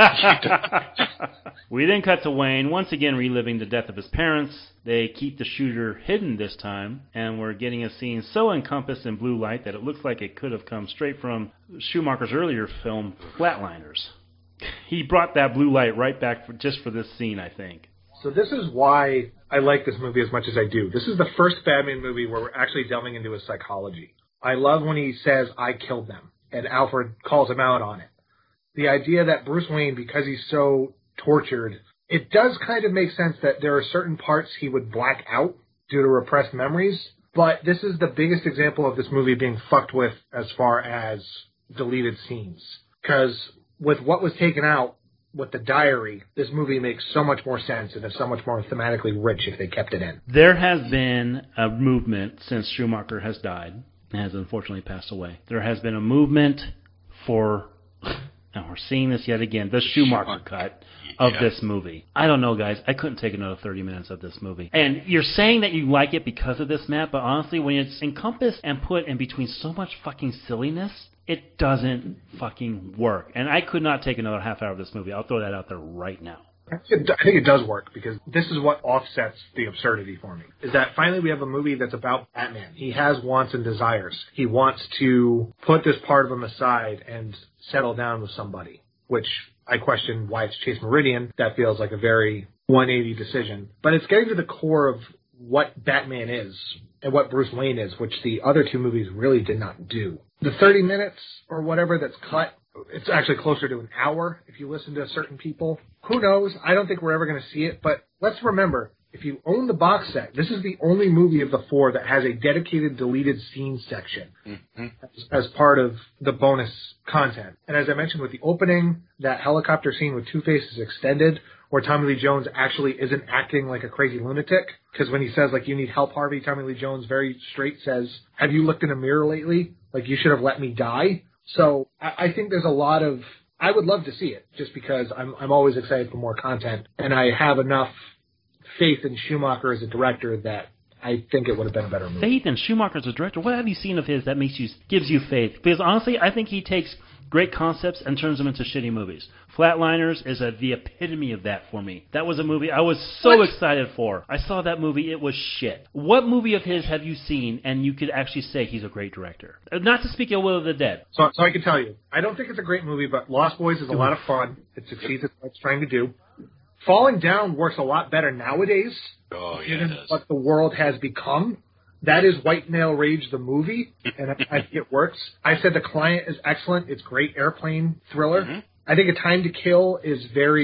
[SPEAKER 9] We then cut to Wayne, once again reliving the death of his parents. They keep the shooter hidden this time, and we're getting a scene so encompassed in blue light that it looks like it could have come straight from Schumacher's earlier film, Flatliners. He brought that blue light right back just for this scene, I think.
[SPEAKER 10] So this is why I like this movie as much as I do. This is the first Batman movie where we're actually delving into his psychology. I love when he says, "I killed them," and Alfred calls him out on it. The idea that Bruce Wayne, because he's so tortured, it does kind of make sense that there are certain parts he would black out due to repressed memories, but this is the biggest example of this movie being fucked with as far as deleted scenes. Because with what was taken out, with the diary, this movie makes so much more sense and is so much more thematically rich if they kept it in.
[SPEAKER 9] There has been a movement since Schumacher has died, and has unfortunately passed away. There has been a movement for, and we're seeing this yet again, the Schumacher cut of this movie. I don't know, guys. I couldn't take another 30 minutes of this movie. And you're saying that you like it because of this, Matt, but honestly, when it's encompassed and put in between so much fucking silliness, it doesn't fucking work. And I could not take another half hour of this movie. I'll throw that out there right now.
[SPEAKER 10] I think it does work, because this is what offsets the absurdity for me, is that finally we have a movie that's about Batman. He has wants and desires. He wants to put this part of him aside and settle down with somebody, which I question why it's Chase Meridian. That feels like a very 180 decision. But it's getting to the core of what Batman is and what Bruce Wayne is, which the other two movies really did not do. The 30 minutes or whatever that's cut, it's actually closer to an hour if you listen to certain people. Who knows? I don't think we're ever going to see it, but let's remember, if you own the box set, this is the only movie of the four that has a dedicated deleted scenes section as part of the bonus content. And as I mentioned with the opening, that helicopter scene with Two-Face is extended, where Tommy Lee Jones actually isn't acting like a crazy lunatic. Because when he says, like, "You need help, Harvey," Tommy Lee Jones very straight says, "Have you looked in a mirror lately? Like, you should have let me die." So I think there's a lot of... I would love to see it, just because I'm always excited for more content. And I have enough faith in Schumacher as a director that I think it would have been a better movie.
[SPEAKER 9] Faith in Schumacher as a director? What have you seen of his that gives you faith? Because honestly, I think he takes great concepts and turns them into shitty movies. Flatliners is the epitome of that for me. That was a movie I was so excited for. I saw that movie, it was shit. What movie of his have you seen and you could actually say he's a great director? Not to speak ill will of the dead.
[SPEAKER 10] So I can tell you, I don't think it's a great movie, but Lost Boys is a lot of fun. It succeeds at what it's trying to do. Falling Down works a lot better nowadays, given what the world has become. That is White Male Rage, the movie, and I think it works. I said The Client is excellent. It's great airplane thriller. Mm-hmm. I think A Time to Kill is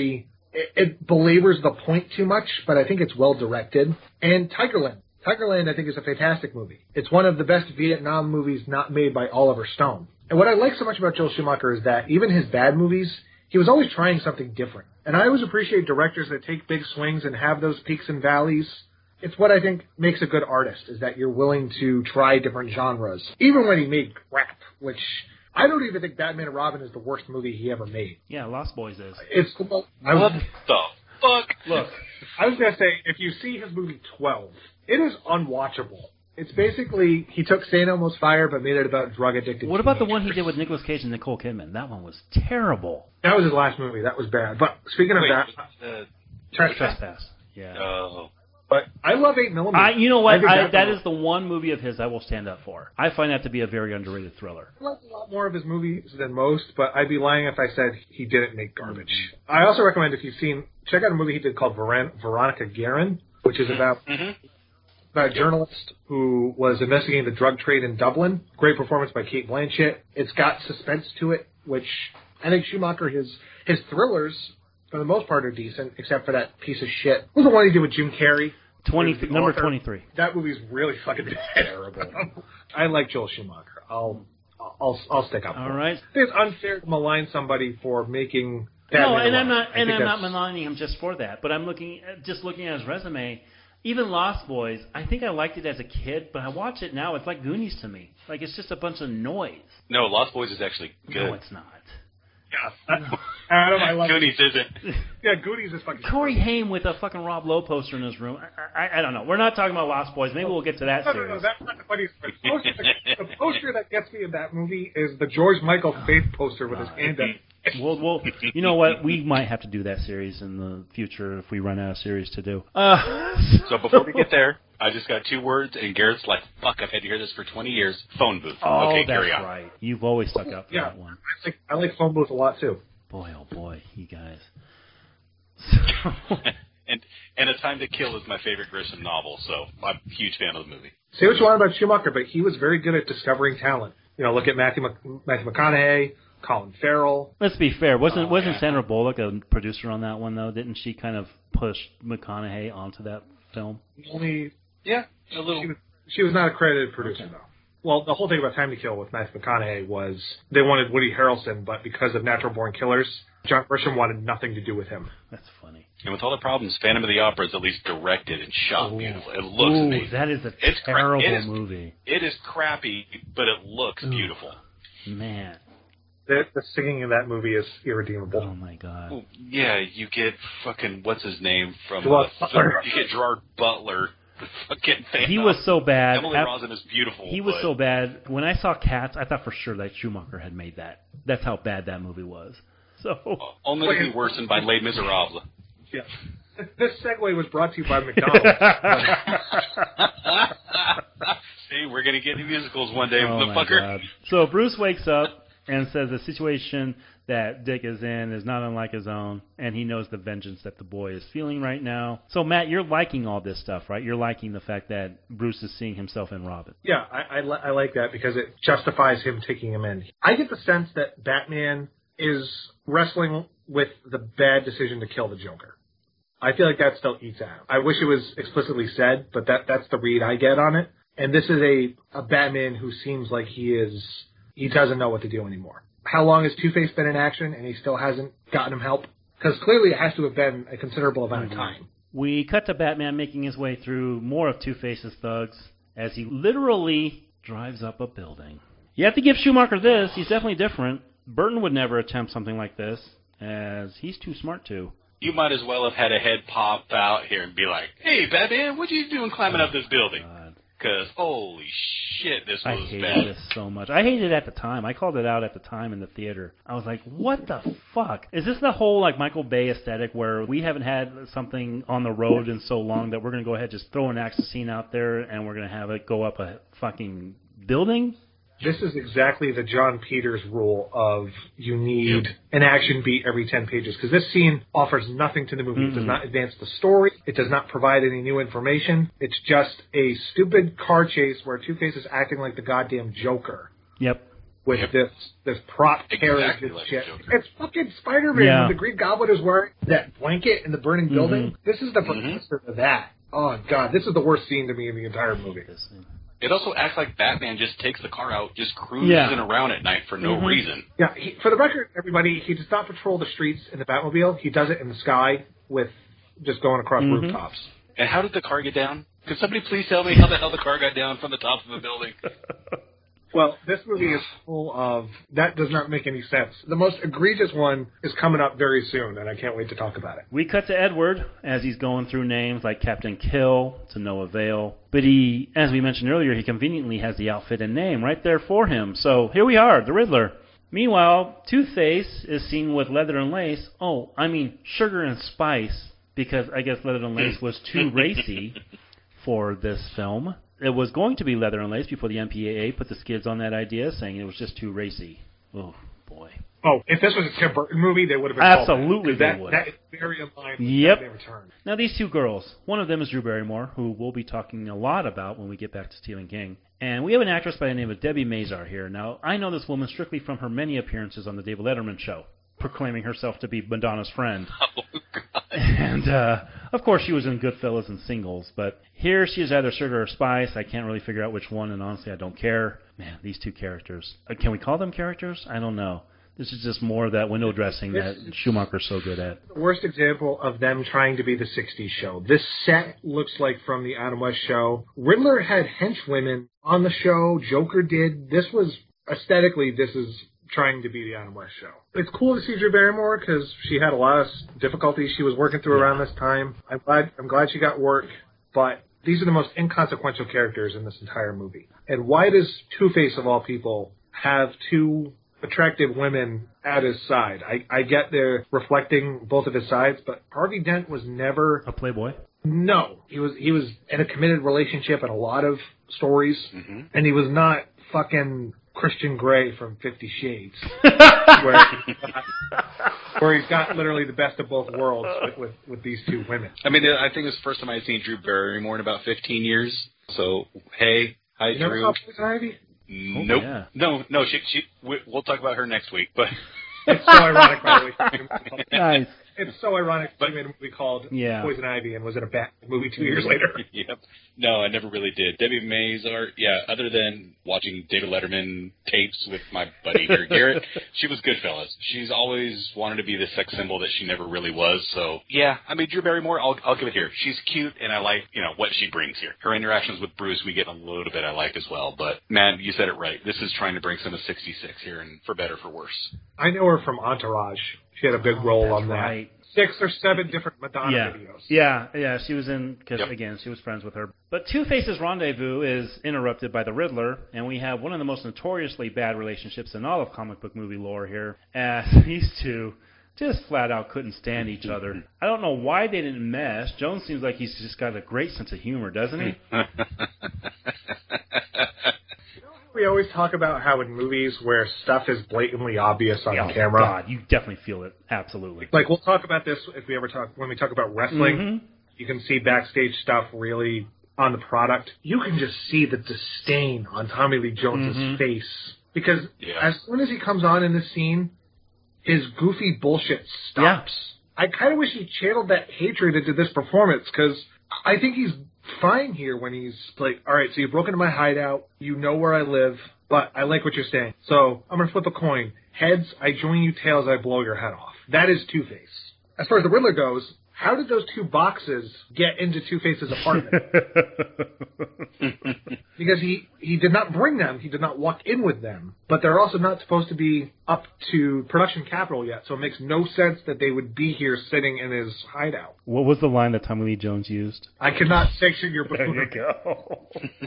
[SPEAKER 10] it belabors the point too much, but I think it's well directed. And Tigerland. Tigerland, I think, is a fantastic movie. It's one of the best Vietnam movies not made by Oliver Stone. And what I like so much about Joel Schumacher is that even his bad movies, he was always trying something different. And I always appreciate directors that take big swings and have those peaks and valleys. It's what I think makes a good artist, is that you're willing to try different genres. Even when he made crap, which I don't even think Batman and Robin is the worst movie he ever made.
[SPEAKER 9] Yeah, Lost Boys is.
[SPEAKER 11] What the fuck?
[SPEAKER 10] Look, I was going to say, if you see his movie 12, it is unwatchable. It's basically, he took St. Elmo's Fire but made it about drug-addicted
[SPEAKER 9] What about the one he did with Nicolas Cage and Nicole Kidman? That one was terrible.
[SPEAKER 10] That was his last movie. That was bad. But speaking of that...
[SPEAKER 9] Trespass. Yeah.
[SPEAKER 11] Oh.
[SPEAKER 10] But I love 8mm.
[SPEAKER 9] You know what? That is the one movie of his I will stand up for. I find that to be a very underrated thriller.
[SPEAKER 10] I like a lot more of his movies than most, but I'd be lying if I said he didn't make garbage. I also recommend, if you've seen, check out a movie he did called Veronica Guerin, which is about a journalist who was investigating the drug trade in Dublin. Great performance by Cate Blanchett. It's got suspense to it, which I think Schumacher, his thrillers, for the most part, are decent, except for that piece of shit. What was the one he did with Jim Carrey?
[SPEAKER 9] Number 23.
[SPEAKER 10] That movie's really fucking terrible. I like Joel Schumacher. I'll stick up for him.
[SPEAKER 9] All right.
[SPEAKER 10] I think it's unfair to malign somebody for making Batman.
[SPEAKER 9] No, and I'm not maligning him just for that. But I'm looking at his resume. Even Lost Boys, I think I liked it as a kid, but I watch it now, it's like Goonies to me. Like, it's just a bunch of noise.
[SPEAKER 11] No, Lost Boys is actually good.
[SPEAKER 9] No, it's not.
[SPEAKER 10] Yeah. Adam, I love
[SPEAKER 11] Goonies isn't.
[SPEAKER 10] Yeah, Goonies is fucking...
[SPEAKER 9] Corey Haim with a fucking Rob Lowe poster in his room. I don't know. We're not talking about Lost Boys. Maybe we'll get to that series.
[SPEAKER 10] No, that's not the funniest part. The poster that gets me in that movie is the George Michael Faith poster with his hand up.
[SPEAKER 9] Well, you know what? We might have to do that series in the future if we run out of series to do.
[SPEAKER 11] So before we get there, I just got 2 words, and Garrett's like, fuck, I've had to hear this for 20 years. Phone booth.
[SPEAKER 9] Oh,
[SPEAKER 11] okay,
[SPEAKER 9] that's
[SPEAKER 11] carry on.
[SPEAKER 9] right. You've always stuck up for that one.
[SPEAKER 10] I like Phone Booth a lot, too.
[SPEAKER 9] Boy, oh boy, you guys.
[SPEAKER 11] And A Time to Kill is my favorite Grisham novel, so I'm a huge fan of the movie.
[SPEAKER 10] Say what you want about Schumacher, but he was very good at discovering talent. You know, look at Matthew McConaughey, Colin Farrell.
[SPEAKER 9] Let's be fair. Wasn't Sandra Bullock a producer on that one, though? Didn't she kind of push McConaughey onto that film?
[SPEAKER 11] Yeah, a little.
[SPEAKER 10] She was not a credited producer, though. Well, the whole thing about Time to Kill with Matthew McConaughey was they wanted Woody Harrelson, but because of Natural Born Killers, John Grisham wanted nothing to do with him.
[SPEAKER 9] That's funny.
[SPEAKER 11] And with all the problems, Phantom of the Opera is at least directed and shot beautiful. It looks amazing.
[SPEAKER 9] That is a terrible movie.
[SPEAKER 11] It is crappy, but it looks beautiful.
[SPEAKER 9] Man.
[SPEAKER 10] The singing in that movie is irredeemable.
[SPEAKER 9] Oh, my God.
[SPEAKER 11] Well, yeah, you get fucking, what's his name? From
[SPEAKER 10] Gerard
[SPEAKER 11] you get Gerard Butler. Fucking
[SPEAKER 9] he was so bad.
[SPEAKER 11] Emily Rosen is beautiful.
[SPEAKER 9] He was so bad. When I saw Cats, I thought for sure that Schumacher had made that. That's how bad that movie was. So
[SPEAKER 11] only to be worsened by Les Miserables.
[SPEAKER 10] Yeah. This segue was brought to you by McDonald's.
[SPEAKER 11] See, we're going to get into musicals one day,
[SPEAKER 9] My
[SPEAKER 11] motherfucker.
[SPEAKER 9] God. So Bruce wakes up and says the situation that Dick is in is not unlike his own, and he knows the vengeance that the boy is feeling right now. So, Matt, you're liking all this stuff, right? You're liking the fact that Bruce is seeing himself in Robin.
[SPEAKER 10] Yeah, I like that because it justifies him taking him in. I get the sense that Batman is wrestling with the bad decision to kill the Joker. I feel like that still eats at him. I wish it was explicitly said, but that's the read I get on it. And this is a Batman who seems like he doesn't know what to do anymore. How long has Two-Face been in action and he still hasn't gotten him help? Because clearly it has to have been a considerable amount of time.
[SPEAKER 9] We cut to Batman making his way through more of Two-Face's thugs as he literally drives up a building. You have to give Schumacher this. He's definitely different. Burton would never attempt something like this, as he's too smart to.
[SPEAKER 11] You might as well have had a head pop out here and be like, hey, Batman, what are you doing climbing up this building? Because, holy shit, this was bad.
[SPEAKER 9] I hated this so much. I hated it at the time. I called it out at the time in the theater. I was like, what the fuck? Is this the whole like Michael Bay aesthetic where we haven't had something on the road in so long that we're going to go ahead and just throw an action scene out there and we're going to have it go up a fucking building?
[SPEAKER 10] This is exactly the John Peters rule of you need an action beat every 10 pages, because this scene offers nothing to the movie. It does not advance the story. It does not provide any new information. It's just a stupid car chase where Two-Face is acting like the goddamn Joker.
[SPEAKER 9] Yep.
[SPEAKER 10] With this prop carriage and shit. It's fucking Spider-Man when the Green Goblin is wearing that blanket in the burning building. This is the precursor to that. Oh, God. This is the worst scene to me in the entire movie.
[SPEAKER 11] It also acts like Batman just takes the car out, just cruising around at night for no reason. Yeah,
[SPEAKER 10] for the record, everybody, he does not patrol the streets in the Batmobile. He does it in the sky with just going across rooftops.
[SPEAKER 11] And how did the car get down? Could somebody please tell me how the hell the car got down from the top of a building?
[SPEAKER 10] Well, this movie is full of... That does not make any sense. The most egregious one is coming up very soon, and I can't wait to talk about it.
[SPEAKER 9] We cut to Edward as he's going through names like Captain Kill to no avail. But he, as we mentioned earlier, he conveniently has the outfit and name right there for him. So here we are, the Riddler. Meanwhile, Two-Face is seen with Leather and Lace. Oh, I mean Sugar and Spice, because I guess Leather and Lace was too racy for this film. It was going to be Leather and Lace before the MPAA put the skids on that idea, saying it was just too racy. Oh, boy.
[SPEAKER 10] Oh, if this was a Tim Burton movie, they would have been
[SPEAKER 9] absolutely they would.
[SPEAKER 10] That is very in line with Batman Returns.
[SPEAKER 9] Now, these two girls, one of them is Drew Barrymore, who we'll be talking a lot about when we get back to Stephen King. And we have an actress by the name of Debbie Mazar here. Now, I know this woman strictly from her many appearances on the David Letterman show, proclaiming herself to be Madonna's friend. Oh, God. And, of course, she was in Goodfellas and Singles, but here she is either Sugar or Spice. I can't really figure out which one, and honestly, I don't care. Man, these two characters. Can we call them characters? I don't know. This is just more of that window dressing that Schumacher's so good at.
[SPEAKER 10] The worst example of them trying to be the 60s show. This set looks like from the Adam West show. Riddler had henchwomen on the show. Joker did. This was, aesthetically, this is trying to be the Adam West show. It's cool to see Drew Barrymore because she had a lot of difficulties she was working through around this time. I'm glad she got work, but these are the most inconsequential characters in this entire movie. And why does Two-Face, of all people, have two attractive women at his side? I get they're reflecting both of his sides, but Harvey Dent was never...
[SPEAKER 9] A playboy?
[SPEAKER 10] No. He was in a committed relationship in a lot of stories, and he was not fucking Christian Grey from 50 Shades, where he's got literally the best of both worlds with these two women.
[SPEAKER 11] I mean, I think it's the first time I've seen Drew Barrymore in about 15 years. So, hey, hi,
[SPEAKER 10] you
[SPEAKER 11] Drew.
[SPEAKER 10] Never saw Poison Ivy?
[SPEAKER 11] Nope. Yeah. No. We'll talk about her next week. But
[SPEAKER 10] it's so ironic, by the way.
[SPEAKER 9] Nice.
[SPEAKER 10] It's so ironic she made a movie called Poison Ivy and was in a bad movie 2 years later.
[SPEAKER 11] Yep. No, I never really did. Debbie Mazar, other than watching David Letterman tapes with my buddy here, Garrett, she was Goodfellas. She's always wanted to be the sex symbol that she never really was. So, yeah, I mean, Drew Barrymore, I'll give it here. She's cute, and I like, what she brings here. Her interactions with Bruce, we get a little bit I like as well. But, man, you said it right. This is trying to bring some of 66 here, and for better, for worse.
[SPEAKER 10] I know her from Entourage. She had a big role on that.
[SPEAKER 9] Right.
[SPEAKER 10] 6 or 7 different Madonna videos.
[SPEAKER 9] Yeah, she was in, because, again, she was friends with her. But Two-Face's rendezvous is interrupted by the Riddler, and we have one of the most notoriously bad relationships in all of comic book movie lore here, as these two just flat out couldn't stand each other. I don't know why they didn't mesh. Jones seems like he's just got a great sense of humor, doesn't he?
[SPEAKER 10] We always talk about how in movies where stuff is blatantly obvious on camera.
[SPEAKER 9] God, you definitely feel it. Absolutely.
[SPEAKER 10] Like, we'll talk about this when we talk about wrestling.
[SPEAKER 9] Mm-hmm.
[SPEAKER 10] You can see backstage stuff really on the product. You can just see the disdain on Tommy Lee Jones' face. Because as soon as he comes on in this scene, his goofy bullshit stops. Yeah. I kind of wish he channeled that hatred into this performance, because I think he's fine here when he's like, all right, so you broke into my hideout, you know where I live, but I like what you're saying. So I'm going to flip a coin. Heads, I join you. Tails, I blow your head off. That is Two-Face. As far as the Riddler goes, how did those two boxes get into Two-Face's apartment? Because he did not bring them. He did not walk in with them. But they're also not supposed to be up to production capital yet, so it makes no sense that they would be here sitting in his hideout.
[SPEAKER 9] What was the line that Tommy Lee Jones used?
[SPEAKER 10] I cannot sanction your buffoonery.
[SPEAKER 9] There you go.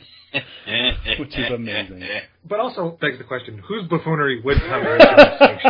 [SPEAKER 9] Which is amazing.
[SPEAKER 10] But also begs the question, whose buffoonery would Tommy Lee Jones sanction?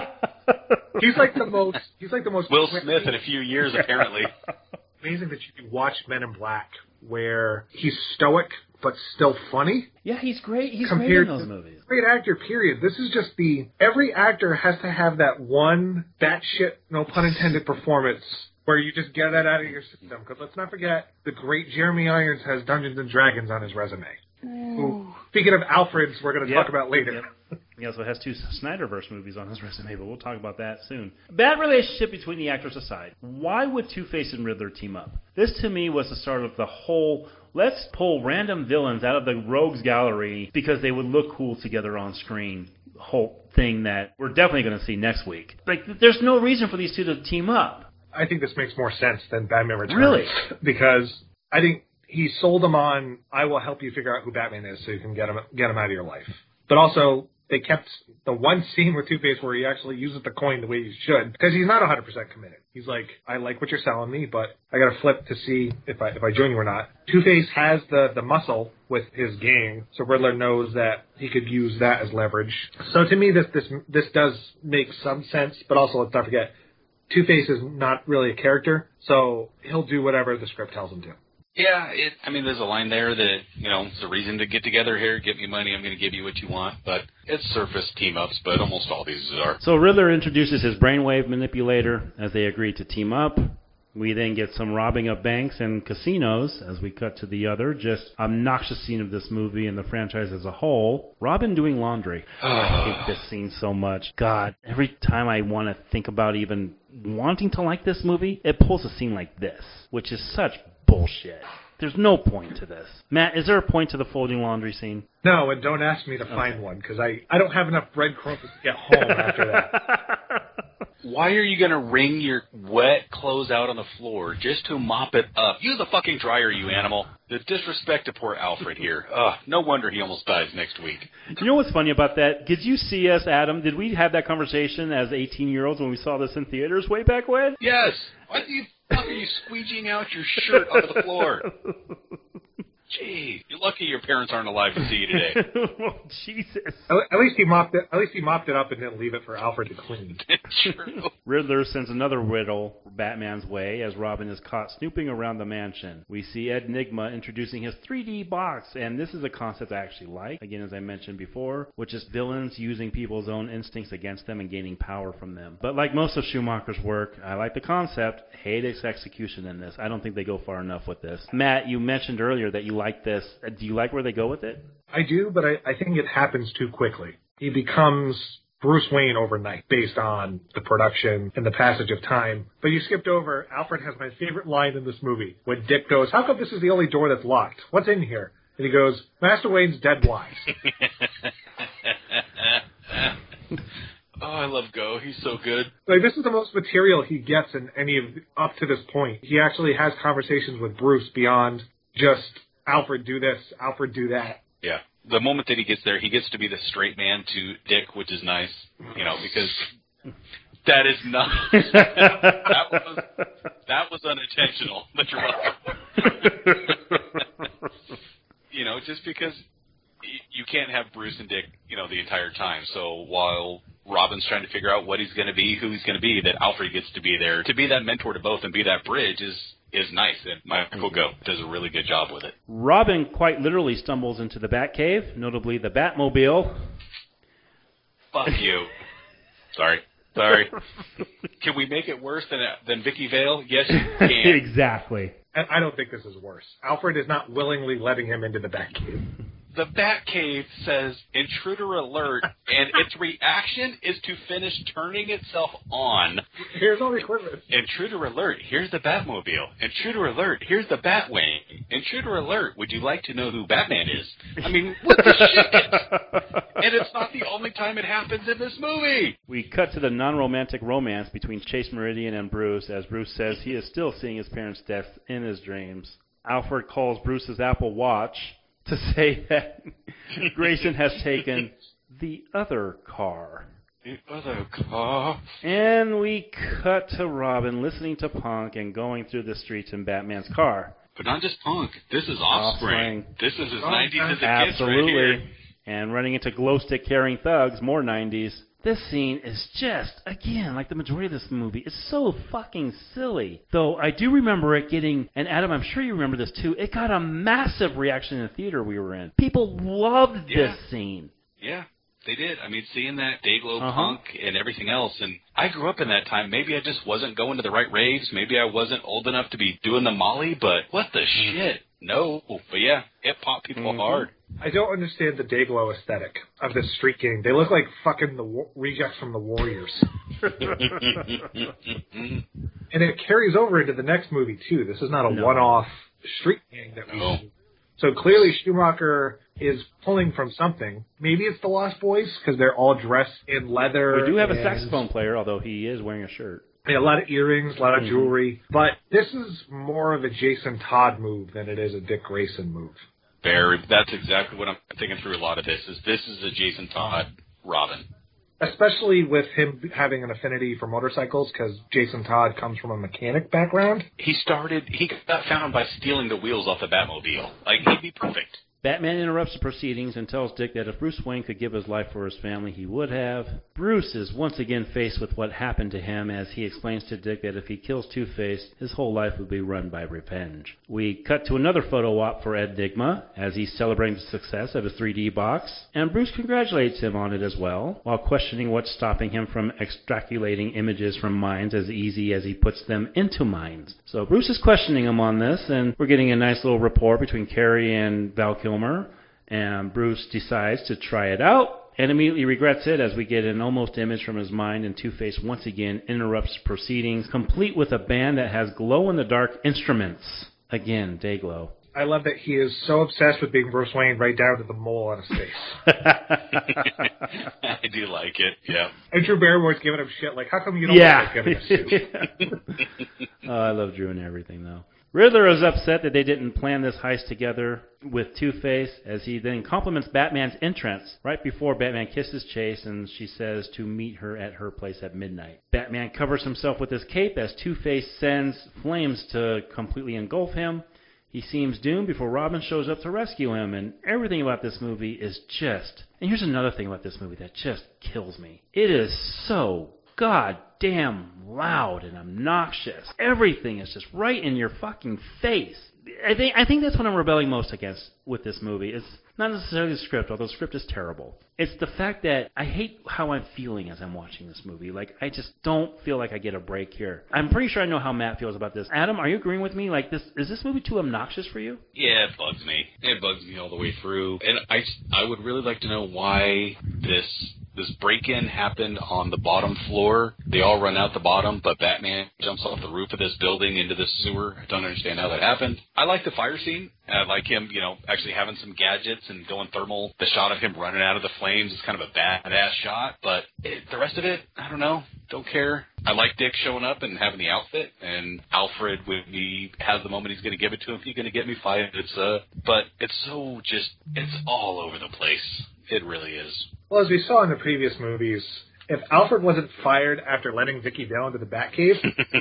[SPEAKER 10] He's like the most
[SPEAKER 11] Will Smith in a few years, apparently.
[SPEAKER 10] Amazing that you can watch Men in Black, where he's stoic but still funny.
[SPEAKER 9] Yeah, he's great. He's great in those movies.
[SPEAKER 10] Great actor, period. This is just every actor has to have that one batshit, no pun intended, performance where you just get that out of your system. Because let's not forget, the great Jeremy Irons has Dungeons and Dragons on his resume. Who, speaking of Alfreds, we're going to talk about later.
[SPEAKER 9] He also has 2 Snyderverse movies on his resume, but we'll talk about that soon. Bad relationship between the actors aside, why would Two-Face and Riddler team up? This, to me, was the start of the whole, let's pull random villains out of the rogues gallery because they would look cool together on screen. Whole thing that we're definitely going to see next week. Like, there's no reason for these two to team up.
[SPEAKER 10] I think this makes more sense than Batman Returns.
[SPEAKER 9] Really?
[SPEAKER 10] Because I think he sold them on, I will help you figure out who Batman is so you can get him out of your life. But also, they kept the one scene with Two-Face where he actually uses the coin the way he should, because he's not 100% committed. He's like, I like what you're selling me, but I got to flip to see if I join you or not. Two-Face has the muscle with his gang, so Riddler knows that he could use that as leverage. So to me, this does make some sense, but also let's not forget, Two-Face is not really a character, so he'll do whatever the script tells him to.
[SPEAKER 11] Yeah, there's a line there that, it's a reason to get together here, get me money, I'm going to give you what you want, but it's surface team-ups, but almost all these are.
[SPEAKER 9] So Riddler introduces his brainwave manipulator as they agree to team up. We then get some robbing of banks and casinos as we cut to the other, just obnoxious scene of this movie and the franchise as a whole. Robin doing laundry. I hate this scene so much. God, every time I want to think about even wanting to like this movie, it pulls a scene like this, which is such bullshit. There's no point to this. Matt, is there a point to the folding laundry scene?
[SPEAKER 10] No, and don't ask me to find one, because I don't have enough breadcrumbs to get home after that.
[SPEAKER 11] Why are you going to wring your wet clothes out on the floor just to mop it up? Use a fucking dryer, you animal. The disrespect to poor Alfred here. No wonder he almost dies next week.
[SPEAKER 9] You know what's funny about that? Did you see us, Adam? Did we have that conversation as 18-year-olds when we saw this in theaters way back when?
[SPEAKER 11] Yes. Why the fuck are you squeegeeing out your shirt onto the floor? Gee, you're lucky your parents aren't alive to see you today.
[SPEAKER 9] Oh, Jesus.
[SPEAKER 10] At least he mopped it. At least he mopped it up and didn't leave it for Alfred to clean.
[SPEAKER 11] True.
[SPEAKER 9] Riddler sends another riddle Batman's way as Robin is caught snooping around the mansion. We see Enigma introducing his 3D box, and this is a concept I actually like, again, as I mentioned before, which is villains using people's own instincts against them and gaining power from them. But like most of Schumacher's work, I like the concept, hate its execution in this. I don't think they go far enough with this. Matt, you mentioned earlier that you like this. Do you like where they go with it?
[SPEAKER 10] I do, but I think it happens too quickly. He becomes Bruce Wayne overnight based on the production and the passage of time. But you skipped over, Alfred has my favorite line in this movie when Dick goes, "How come this is the only door that's locked? What's in here?" And he goes, "Master Wayne's dead wives."
[SPEAKER 11] Oh, I love Go. He's so good.
[SPEAKER 10] Like, this is the most material he gets in any of up to this point. He actually has conversations with Bruce beyond just Alfred do this, Alfred do that.
[SPEAKER 11] Yeah. The moment that he gets there, he gets to be the straight man to Dick, which is nice, because that is not that was unintentional. But you're welcome. Just because you can't have Bruce and Dick, the entire time. So while Robin's trying to figure out what he's going to be, who he's going to be, that Alfred gets to be there to be that mentor to both and be that bridge is nice, and Michael Gough does a really good job with it.
[SPEAKER 9] Robin quite literally stumbles into the Batcave, notably the Batmobile.
[SPEAKER 11] Fuck you. Sorry. Can we make it worse than Vicky Vale? Yes, you can.
[SPEAKER 9] Exactly.
[SPEAKER 10] I don't think this is worse. Alfred is not willingly letting him into the Batcave.
[SPEAKER 11] The Batcave says, "Intruder alert," and its reaction is to finish turning itself on.
[SPEAKER 10] Here's all the equipment.
[SPEAKER 11] Intruder alert, here's the Batmobile. Intruder alert, here's the Batwing. Intruder alert, would you like to know who Batman is? I mean, what the shit? And it's not the only time it happens in this movie.
[SPEAKER 9] We cut to the non-romantic romance between Chase Meridian and Bruce, as Bruce says he is still seeing his parents' death in his dreams. Alfred calls Bruce's Apple Watch to say that Grayson has taken the other car.
[SPEAKER 11] The other car.
[SPEAKER 9] And we cut to Robin listening to Punk and going through the streets in Batman's car.
[SPEAKER 11] But not just Punk. This is Offspring. This is his 90s as a kid
[SPEAKER 9] Absolutely.
[SPEAKER 11] Right here.
[SPEAKER 9] And running into glow stick carrying thugs, more 90s. This scene is just, again, like the majority of this movie, it's so fucking silly. Though I do remember it getting, and Adam, I'm sure you remember this too, it got a massive reaction in the theater we were in. People loved this scene.
[SPEAKER 11] Yeah, they did. I mean, seeing that Dayglow Punk and everything else, and I grew up in that time. Maybe I just wasn't going to the right raves. Maybe I wasn't old enough to be doing the Molly, but what the shit? No. But yeah, it popped people hard.
[SPEAKER 10] I don't understand the Dayglow aesthetic of this street gang. They look like fucking the rejects from the Warriors. And it carries over into the next movie, too. This is not a one-off street gang that we see. So clearly Schumacher is pulling from something. Maybe it's the Lost Boys, because they're all dressed in leather.
[SPEAKER 9] We do have a saxophone player, although he is wearing a shirt.
[SPEAKER 10] Yeah, a lot of earrings, a lot of jewelry. But this is more of a Jason Todd move than it is a Dick Grayson move.
[SPEAKER 11] That's exactly what I'm thinking through a lot of this is a Jason Todd Robin.
[SPEAKER 10] Especially with him having an affinity for motorcycles, because Jason Todd comes from a mechanic background.
[SPEAKER 11] He got found by stealing the wheels off the Batmobile. Like, he'd be perfect.
[SPEAKER 9] Batman interrupts the proceedings and tells Dick that if Bruce Wayne could give his life for his family, he would have. Bruce is once again faced with what happened to him as he explains to Dick that if he kills Two-Face, his whole life would be run by revenge. We cut to another photo op for Enigma as he's celebrating the success of his 3D box, and Bruce congratulates him on it as well, while questioning what's stopping him from extrapolating images from minds as easy as he puts them into minds. So Bruce is questioning him on this, and we're getting a nice little rapport between Carrie and Val Kilmer. And Bruce decides to try it out and immediately regrets it as we get an almost image from his mind, and Two-Face once again interrupts proceedings, complete with a band that has glow-in-the-dark instruments. Again, Dayglow.
[SPEAKER 10] I love that he is so obsessed with being Bruce Wayne right down to the mole on his face.
[SPEAKER 11] I do like it, yeah.
[SPEAKER 10] And Drew Barrymore's giving him shit like, how come you don't like getting a suit?
[SPEAKER 9] Oh, I love Drew and everything, though. Riddler is upset that they didn't plan this heist together with Two-Face, as he then compliments Batman's entrance right before Batman kisses Chase, and she says to meet her at her place at midnight. Batman covers himself with his cape as Two-Face sends flames to completely engulf him. He seems doomed before Robin shows up to rescue him, and everything about this movie is just... And here's another thing about this movie that just kills me. It is so goddamn loud and obnoxious. Everything is just right in your fucking face. I think that's what I'm rebelling most against with this movie. It's not necessarily the script, although the script is terrible. It's the fact that I hate how I'm feeling as I'm watching this movie. Like, I just don't feel like I get a break here. I'm pretty sure I know how Matt feels about this. Adam, are you agreeing with me? Like, is this movie too obnoxious for you?
[SPEAKER 11] Yeah, it bugs me. It bugs me all the way through. And I would really like to know why this break-in happened on the bottom floor. They all run out the bottom, but Batman jumps off the roof of this building into this sewer. I don't understand how that happened. I like the fire scene. I like him, actually having some gadgets and going thermal. The shot of him running out of the flames is kind of a badass shot, but the rest of it, I don't know. Don't care. I like Dick showing up and having the outfit, and Alfred, when he has the moment he's going to give it to him, you're going to get me fired. But it's so just, it's all over the place. It really is.
[SPEAKER 10] Well, as we saw in the previous movies, if Alfred wasn't fired after letting Vicky Vale into the Batcave,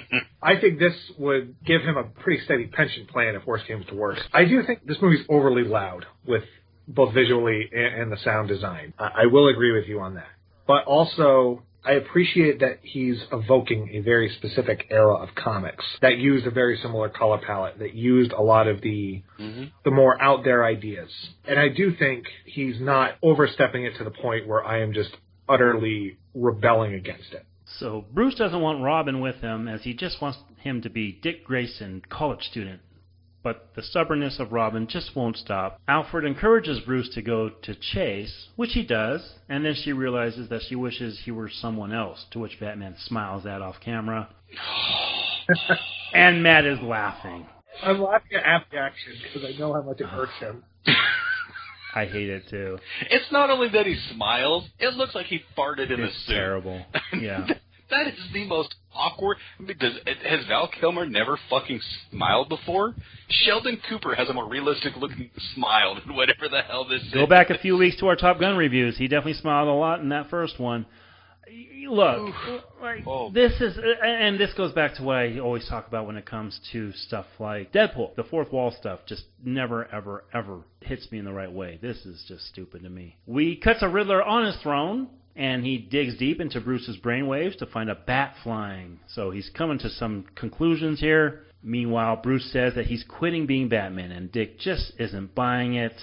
[SPEAKER 10] I think this would give him a pretty steady pension plan if worse came to worse. I do think this movie's overly loud with both visually and the sound design. I will agree with you on that. But also, I appreciate that he's evoking a very specific era of comics that used a very similar color palette, that used a lot of the more out there ideas. And I do think he's not overstepping it to the point where I am just utterly rebelling against it.
[SPEAKER 9] So Bruce doesn't want Robin with him, as he just wants him to be Dick Grayson, college student. But the stubbornness of Robin just won't stop. Alfred encourages Bruce to go to Chase, which he does, and then she realizes that she wishes he were someone else, to which Batman smiles at off camera. And Matt is laughing.
[SPEAKER 10] I'm laughing at the action because I know how much it hurts him.
[SPEAKER 9] I hate it too.
[SPEAKER 11] It's not only that he smiles, it looks like he farted in the suit.
[SPEAKER 9] Terrible. Yeah.
[SPEAKER 11] That is the most awkward. Has Val Kilmer never fucking smiled before? Sheldon Cooper has a more realistic looking smile than whatever the hell this is.
[SPEAKER 9] Go back a few weeks to our Top Gun reviews. He definitely smiled a lot in that first one. Look, this is, and this goes back to what I always talk about when it comes to stuff like Deadpool. The fourth wall stuff just never, ever, ever hits me in the right way. This is just stupid to me. We cut to Riddler on his throne, and he digs deep into Bruce's brainwaves to find a bat flying. So he's coming to some conclusions here. Meanwhile, Bruce says that he's quitting being Batman, and Dick just isn't buying it.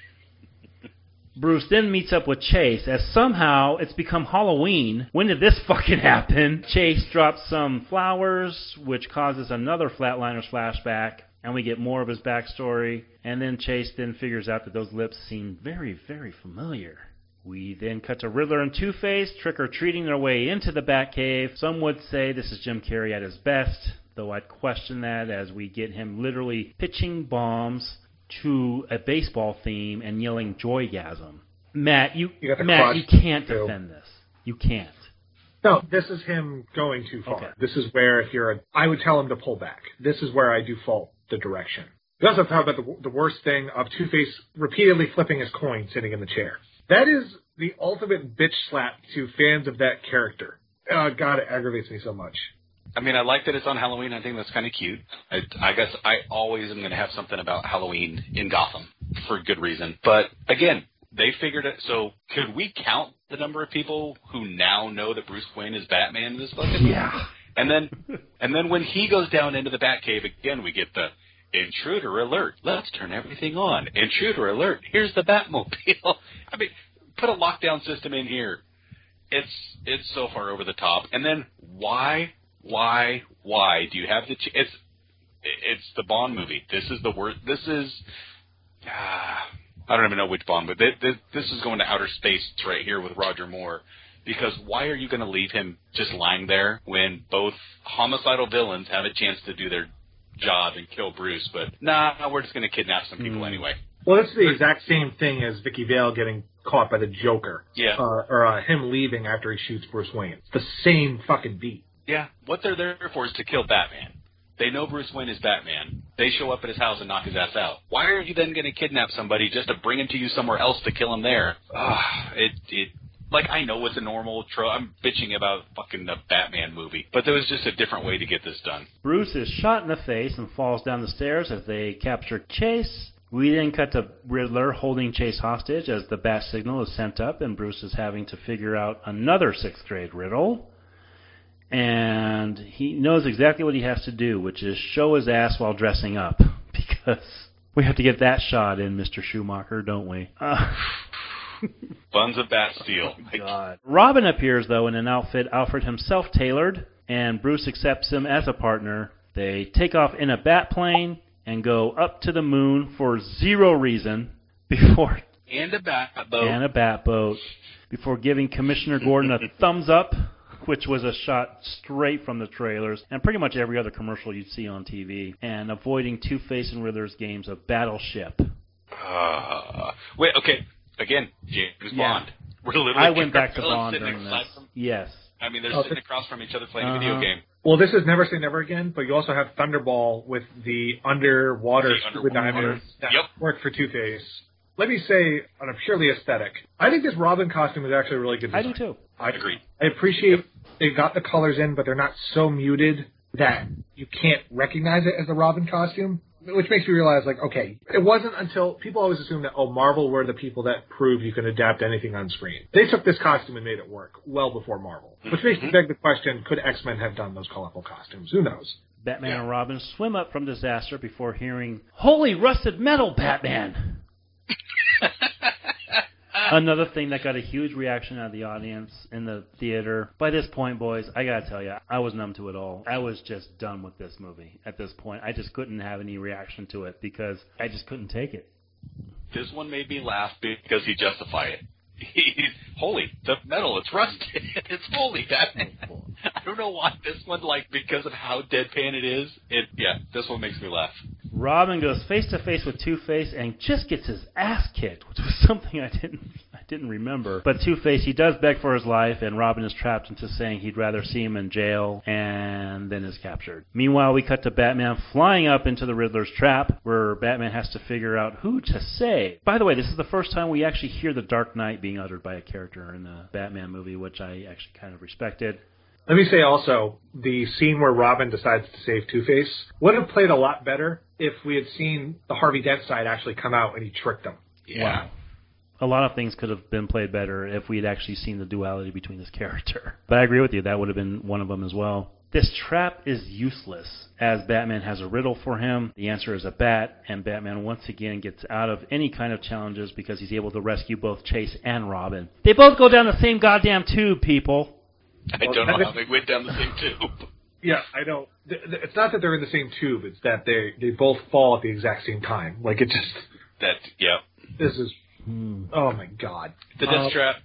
[SPEAKER 9] Bruce then meets up with Chase, as somehow it's become Halloween. When did this fucking happen? Chase drops some flowers, which causes another Flatliners flashback, and we get more of his backstory. And then Chase then figures out that those lips seem very, very familiar. We then cut to Riddler and Two-Face trick-or-treating their way into the Batcave. Some would say this is Jim Carrey at his best, though I'd question that, as we get him literally pitching bombs to a baseball theme and yelling joygasm. Matt, you can't defend this. You can't.
[SPEAKER 10] No, this is him going too far. Okay. This is where I would tell him to pull back. This is where I do fault the direction. We also talk about the worst thing of Two-Face repeatedly flipping his coin sitting in the chair. That is the ultimate bitch slap to fans of that character. Oh, God, it aggravates me so much.
[SPEAKER 11] I mean, I like that it's on Halloween. I think that's kind of cute. I guess I always am going to have something about Halloween in Gotham for good reason. But, again, they figured it. So could we count the number of people who now know that Bruce Wayne is Batman in this fucking movie?
[SPEAKER 9] Yeah.
[SPEAKER 11] And then when he goes down into the Batcave, again, we get the intruder alert. Let's turn everything on. Intruder alert. Here's the Batmobile. I mean, put a lockdown system in here. It's so far over the top. And then why do you have it's the Bond movie. This is the worst. This is I don't even know which Bond, but this is going to outer space right here with Roger Moore. Because why are you going to leave him just lying there when both homicidal villains have a chance to do their job and kill Bruce, but nah, we're just going to kidnap some people anyway.
[SPEAKER 10] Well, it's the exact same thing as Vicky Vale getting caught by the Joker.
[SPEAKER 11] Yeah.
[SPEAKER 10] Or him leaving after he shoots Bruce Wayne. It's the same fucking beat.
[SPEAKER 11] Yeah, what they're there for is to kill Batman. They know Bruce Wayne is Batman. They show up at his house and knock his ass out. Why are you then going to kidnap somebody just to bring him to you somewhere else to kill him there? Like, I know it's a normal trope. I'm bitching about fucking the Batman movie. But there was just a different way to get this done.
[SPEAKER 9] Bruce is shot in the face and falls down the stairs as they capture Chase. We then cut to Riddler holding Chase hostage as the bat signal is sent up and Bruce is having to figure out another 6th grade riddle. And he knows exactly what he has to do, which is show his ass while dressing up. Because we have to get that shot in, Mr. Schumacher, don't we?
[SPEAKER 11] Buns of bat steel.
[SPEAKER 9] Oh, God. Robin appears, though, in an outfit Alfred himself tailored, and Bruce accepts him as a partner. They take off in a bat plane and go up to the moon for zero reason before...
[SPEAKER 11] And a bat boat.
[SPEAKER 9] And a bat boat. Before giving Commissioner Gordon a thumbs up, which was a shot straight from the trailers, and pretty much every other commercial you'd see on TV, and avoiding Two-Face and Riddler's games of Battleship.
[SPEAKER 11] Wait, okay. Again, James Bond. We're literally
[SPEAKER 9] I went back to Bond during this. Yes.
[SPEAKER 11] I mean, they're sitting across from each other playing a video game.
[SPEAKER 10] Well, this is Never Say Never Again, but you also have Thunderball with the underwater diamonds that work for Two-Face. Let me say, on a purely aesthetic, I think this Robin costume is actually a really good design.
[SPEAKER 9] I do too.
[SPEAKER 11] I agree.
[SPEAKER 10] I appreciate they got the colors in, but they're not so muted that you can't recognize it as the Robin costume. Which makes me realize, like, okay, it wasn't until people always assume that, Marvel were the people that prove you can adapt anything on screen. They took this costume and made it work well before Marvel. Which makes me beg the question, could X-Men have done those colorful costumes? Who knows?
[SPEAKER 9] Batman and Robin swim up from disaster before hearing, "Holy rusted metal, Batman!" Another thing that got a huge reaction out of the audience in the theater. By this point, boys, I gotta tell you, I was numb to it all. I was just done with this movie at this point. I just couldn't have any reaction to it because I just couldn't take it.
[SPEAKER 11] This one made me laugh because he justified it. He's holy, the metal, it's rusted. It's holy, Batman. I don't know why this one, because of how deadpan it is. This one makes me laugh.
[SPEAKER 9] Robin goes face to face with Two-Face and just gets his ass kicked, which was something I didn't remember. But Two-Face, he does beg for his life, and Robin is trapped into saying he'd rather see him in jail, and then is captured. Meanwhile, we cut to Batman flying up into the Riddler's trap, where Batman has to figure out who to save. By the way, this is the first time we actually hear the Dark Knight being uttered by a character in the Batman movie, which I actually kind of respected.
[SPEAKER 10] Let me say also, the scene where Robin decides to save Two-Face would have played a lot better if we had seen the Harvey Dent side actually come out and he tricked him.
[SPEAKER 11] Yeah.
[SPEAKER 9] Wow. A lot of things could have been played better if we had actually seen the duality between this character. But I agree with you, that would have been one of them as well. This trap is useless, as Batman has a riddle for him. The answer is a bat, and Batman once again gets out of any kind of challenges because he's able to rescue both Chase and Robin. They both go down the same goddamn tube, people.
[SPEAKER 11] I don't know how they went down the same tube.
[SPEAKER 10] Yeah, I know. It's not that they're in the same tube. It's that they both fall at the exact same time. Like, it just... This is... Oh, my God.
[SPEAKER 11] The death trap.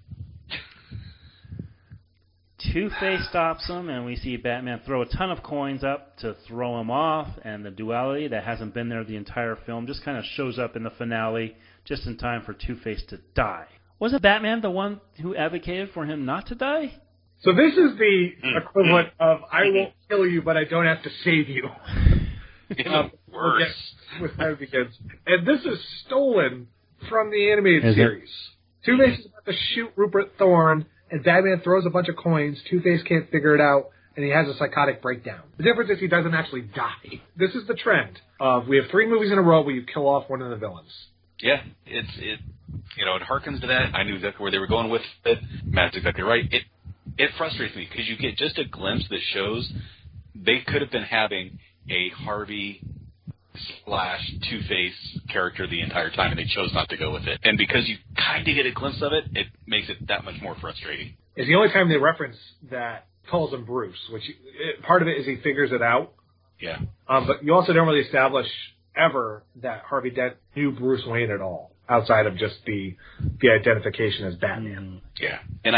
[SPEAKER 9] Two-Face stops him, and we see Batman throw a ton of coins up to throw him off, and the duality that hasn't been there the entire film just kind of shows up in the finale just in time for Two-Face to die. Wasn't Batman the one who advocated for him not to die?
[SPEAKER 10] So this is the equivalent of, I won't kill you, but I don't have to save you.
[SPEAKER 11] Worse.
[SPEAKER 10] With how it begins. And this is stolen from the animated series. Two-Face is about to shoot Rupert Thorne, and Batman throws a bunch of coins. Two-Face can't figure it out, and he has a psychotic breakdown. The difference is he doesn't actually die. This is the trend of, we have 3 movies in a row where you kill off one of the villains.
[SPEAKER 11] Yeah, it harkens to that. I knew exactly where they were going with it. Matt's exactly right. It frustrates me because you get just a glimpse that shows they could have been having a Harvey / Two-Face character the entire time, and they chose not to go with it. And because you kind of get a glimpse of it, it makes it that much more frustrating.
[SPEAKER 10] It's the only time they reference that calls him Bruce, which part of it is he figures it out.
[SPEAKER 11] Yeah.
[SPEAKER 10] But you also don't really establish ever that Harvey Dent knew Bruce Wayne at all, outside of just the identification as Batman.
[SPEAKER 11] Yeah. And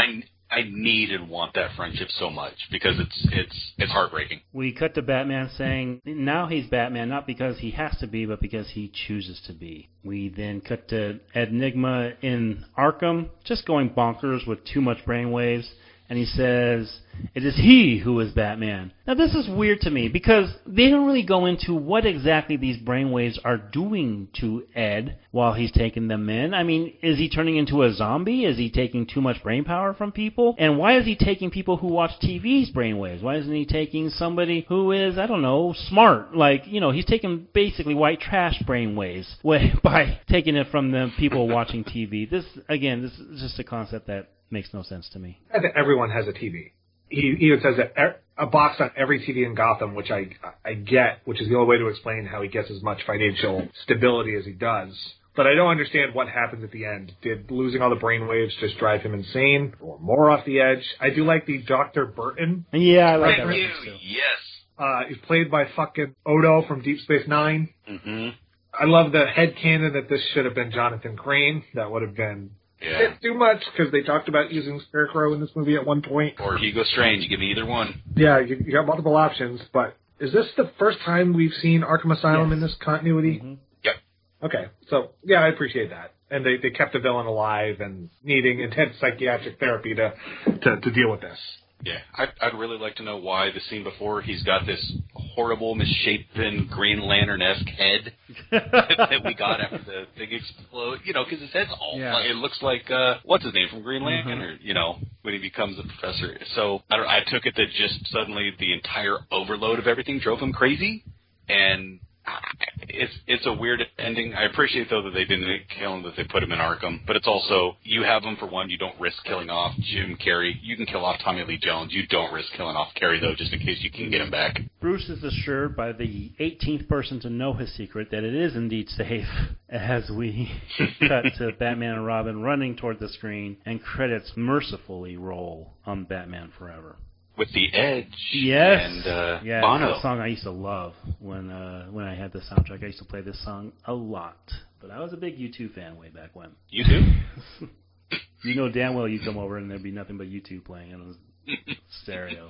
[SPEAKER 11] I need and want that friendship so much because it's heartbreaking.
[SPEAKER 9] We cut to Batman saying now he's Batman not because he has to be, but because he chooses to be. We then cut to Enigma in Arkham, just going bonkers with too much brainwaves. And he says, it is he who is Batman. Now, this is weird to me because they don't really go into what exactly these brainwaves are doing to Ed while he's taking them in. I mean, is he turning into a zombie? Is he taking too much brain power from people? And why is he taking people who watch TV's brainwaves? Why isn't he taking somebody who is, I don't know, smart? Like, you know, he's taking basically white trash brainwaves by taking it from the people watching TV. This is just a concept that makes no sense to me.
[SPEAKER 10] I think everyone has a TV. He even says that a box on every TV in Gotham, which I get, which is the only way to explain how he gets as much financial stability as he does. But I don't understand what happens at the end. Did losing all the brainwaves just drive him insane or more off the edge? I do like the Dr. Burton.
[SPEAKER 9] Yeah, I like that reference too.
[SPEAKER 11] Yes.
[SPEAKER 10] He's played by fucking Odo from Deep Space Nine.
[SPEAKER 11] Mm-hmm.
[SPEAKER 10] I love the headcanon that this should have been Jonathan Crane. That would have been too much, because they talked about using Scarecrow in this movie at one point.
[SPEAKER 11] Or Hugo Strange. You give me either one.
[SPEAKER 10] Yeah, you got multiple options, but is this the first time we've seen Arkham Asylum in this continuity?
[SPEAKER 11] Mm-hmm. Yep.
[SPEAKER 10] Okay, so, yeah, I appreciate that. And they kept the villain alive and needing intense psychiatric therapy to deal with this.
[SPEAKER 11] Yeah, I'd really like to know why the scene before he's got this horrible, misshapen, Green Lantern-esque head that we got after the big explode. You know, because his head's all it looks like, what's his name from Green Lantern? Or, you know, when he becomes a professor. So I took it that just suddenly the entire overload of everything drove him crazy. And it's a weird ending. I appreciate, though, that they didn't kill him, that they put him in Arkham. But it's also, you have him for one, you don't risk killing off Jim Carrey. You can kill off Tommy Lee Jones. You don't risk killing off Carrey, though, just in case you can get him back.
[SPEAKER 9] Bruce is assured by the 18th person to know his secret that it is indeed safe as we cut to Batman and Robin running toward the screen and credits mercifully roll on Batman Forever.
[SPEAKER 11] With The Edge and
[SPEAKER 9] yeah,
[SPEAKER 11] Bono.
[SPEAKER 9] It's a song I used to love when I had the soundtrack. I used to play this song a lot. But I was a big U2 fan way back when.
[SPEAKER 11] U2?
[SPEAKER 9] You know damn well you come over and there'd be nothing but U2 playing in the stereo.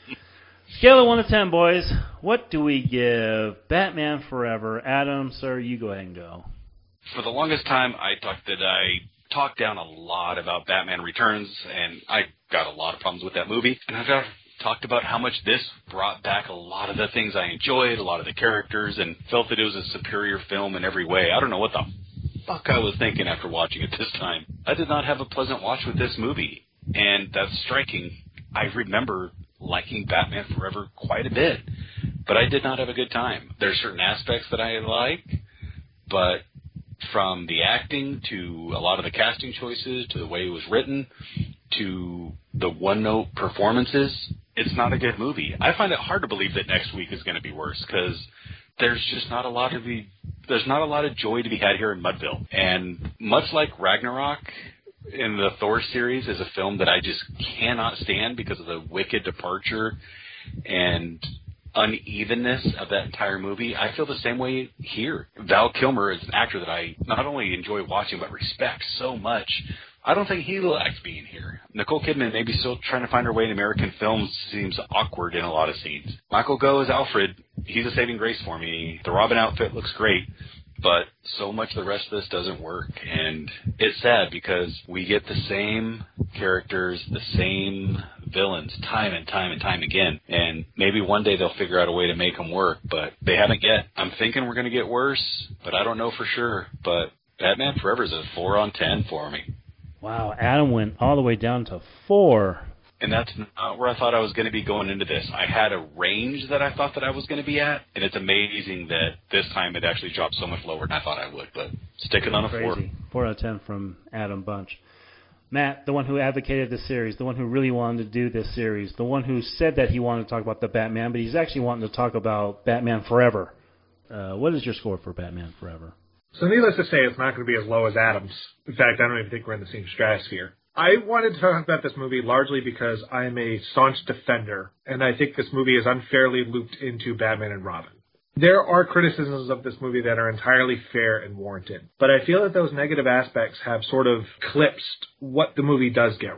[SPEAKER 9] Scale of 1 to 10, boys. What do we give Batman Forever? Adam, sir, you go ahead and go.
[SPEAKER 11] For the longest time, I talked down a lot about Batman Returns, and I got a lot of problems with that movie. And I've talked about how much this brought back a lot of the things I enjoyed, a lot of the characters, and felt that it was a superior film in every way. I don't know what the fuck I was thinking after watching it this time. I did not have a pleasant watch with this movie, and that's striking. I remember liking Batman Forever quite a bit, but I did not have a good time. There's certain aspects that I like, but from the acting to a lot of the casting choices to the way it was written to the one-note performances, it's not a good movie. I find it hard to believe that next week is going to be worse because there's just not a lot of joy to be had here in Mudville. And much like Ragnarok in the Thor series is a film that I just cannot stand because of the wicked departure and unevenness of that entire movie. I feel the same way here. Val Kilmer is an actor that I not only enjoy watching but respect so much. I don't think he likes being here. Nicole Kidman, maybe still trying to find her way in American films, seems awkward in a lot of scenes. Michael Gough as Alfred, he's a saving grace for me. The Robin outfit looks great, but so much of the rest of this doesn't work. And it's sad because we get the same characters, the same villains time and time and time again. And maybe one day they'll figure out a way to make them work, but they haven't yet. I'm thinking we're going to get worse, but I don't know for sure. But Batman Forever is a 4 on 10 for me.
[SPEAKER 9] Wow, Adam went all the way down to 4.
[SPEAKER 11] And that's not where I thought I was going to be going into this. I had a range that I thought that I was going to be at, and it's amazing that this time it actually dropped so much lower than I thought I would. But sticking on a 4.
[SPEAKER 9] 4 out of 10 from Adam Bunch. Matt, the one who advocated this series, the one who really wanted to do this series, the one who said that he wanted to talk about the Batman, but he's actually wanting to talk about Batman Forever. What is your score for Batman Forever?
[SPEAKER 10] So needless to say, it's not going to be as low as Adam's. In fact, I don't even think we're in the same stratosphere. I wanted to talk about this movie largely because I'm a staunch defender, and I think this movie is unfairly looped into Batman and Robin. There are criticisms of this movie that are entirely fair and warranted, but I feel that those negative aspects have sort of eclipsed what the movie does get right.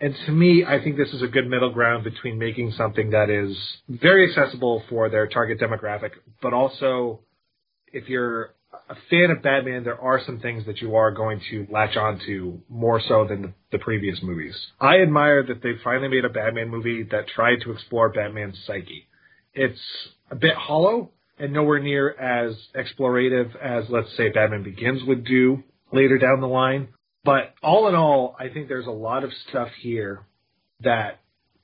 [SPEAKER 10] And to me, I think this is a good middle ground between making something that is very accessible for their target demographic, but also if you're a fan of Batman, there are some things that you are going to latch on to more so than the previous movies. I admire that they finally made a Batman movie that tried to explore Batman's psyche. It's a bit hollow and nowhere near as explorative as, let's say, Batman Begins would do later down the line. But all in all, I think there's a lot of stuff here that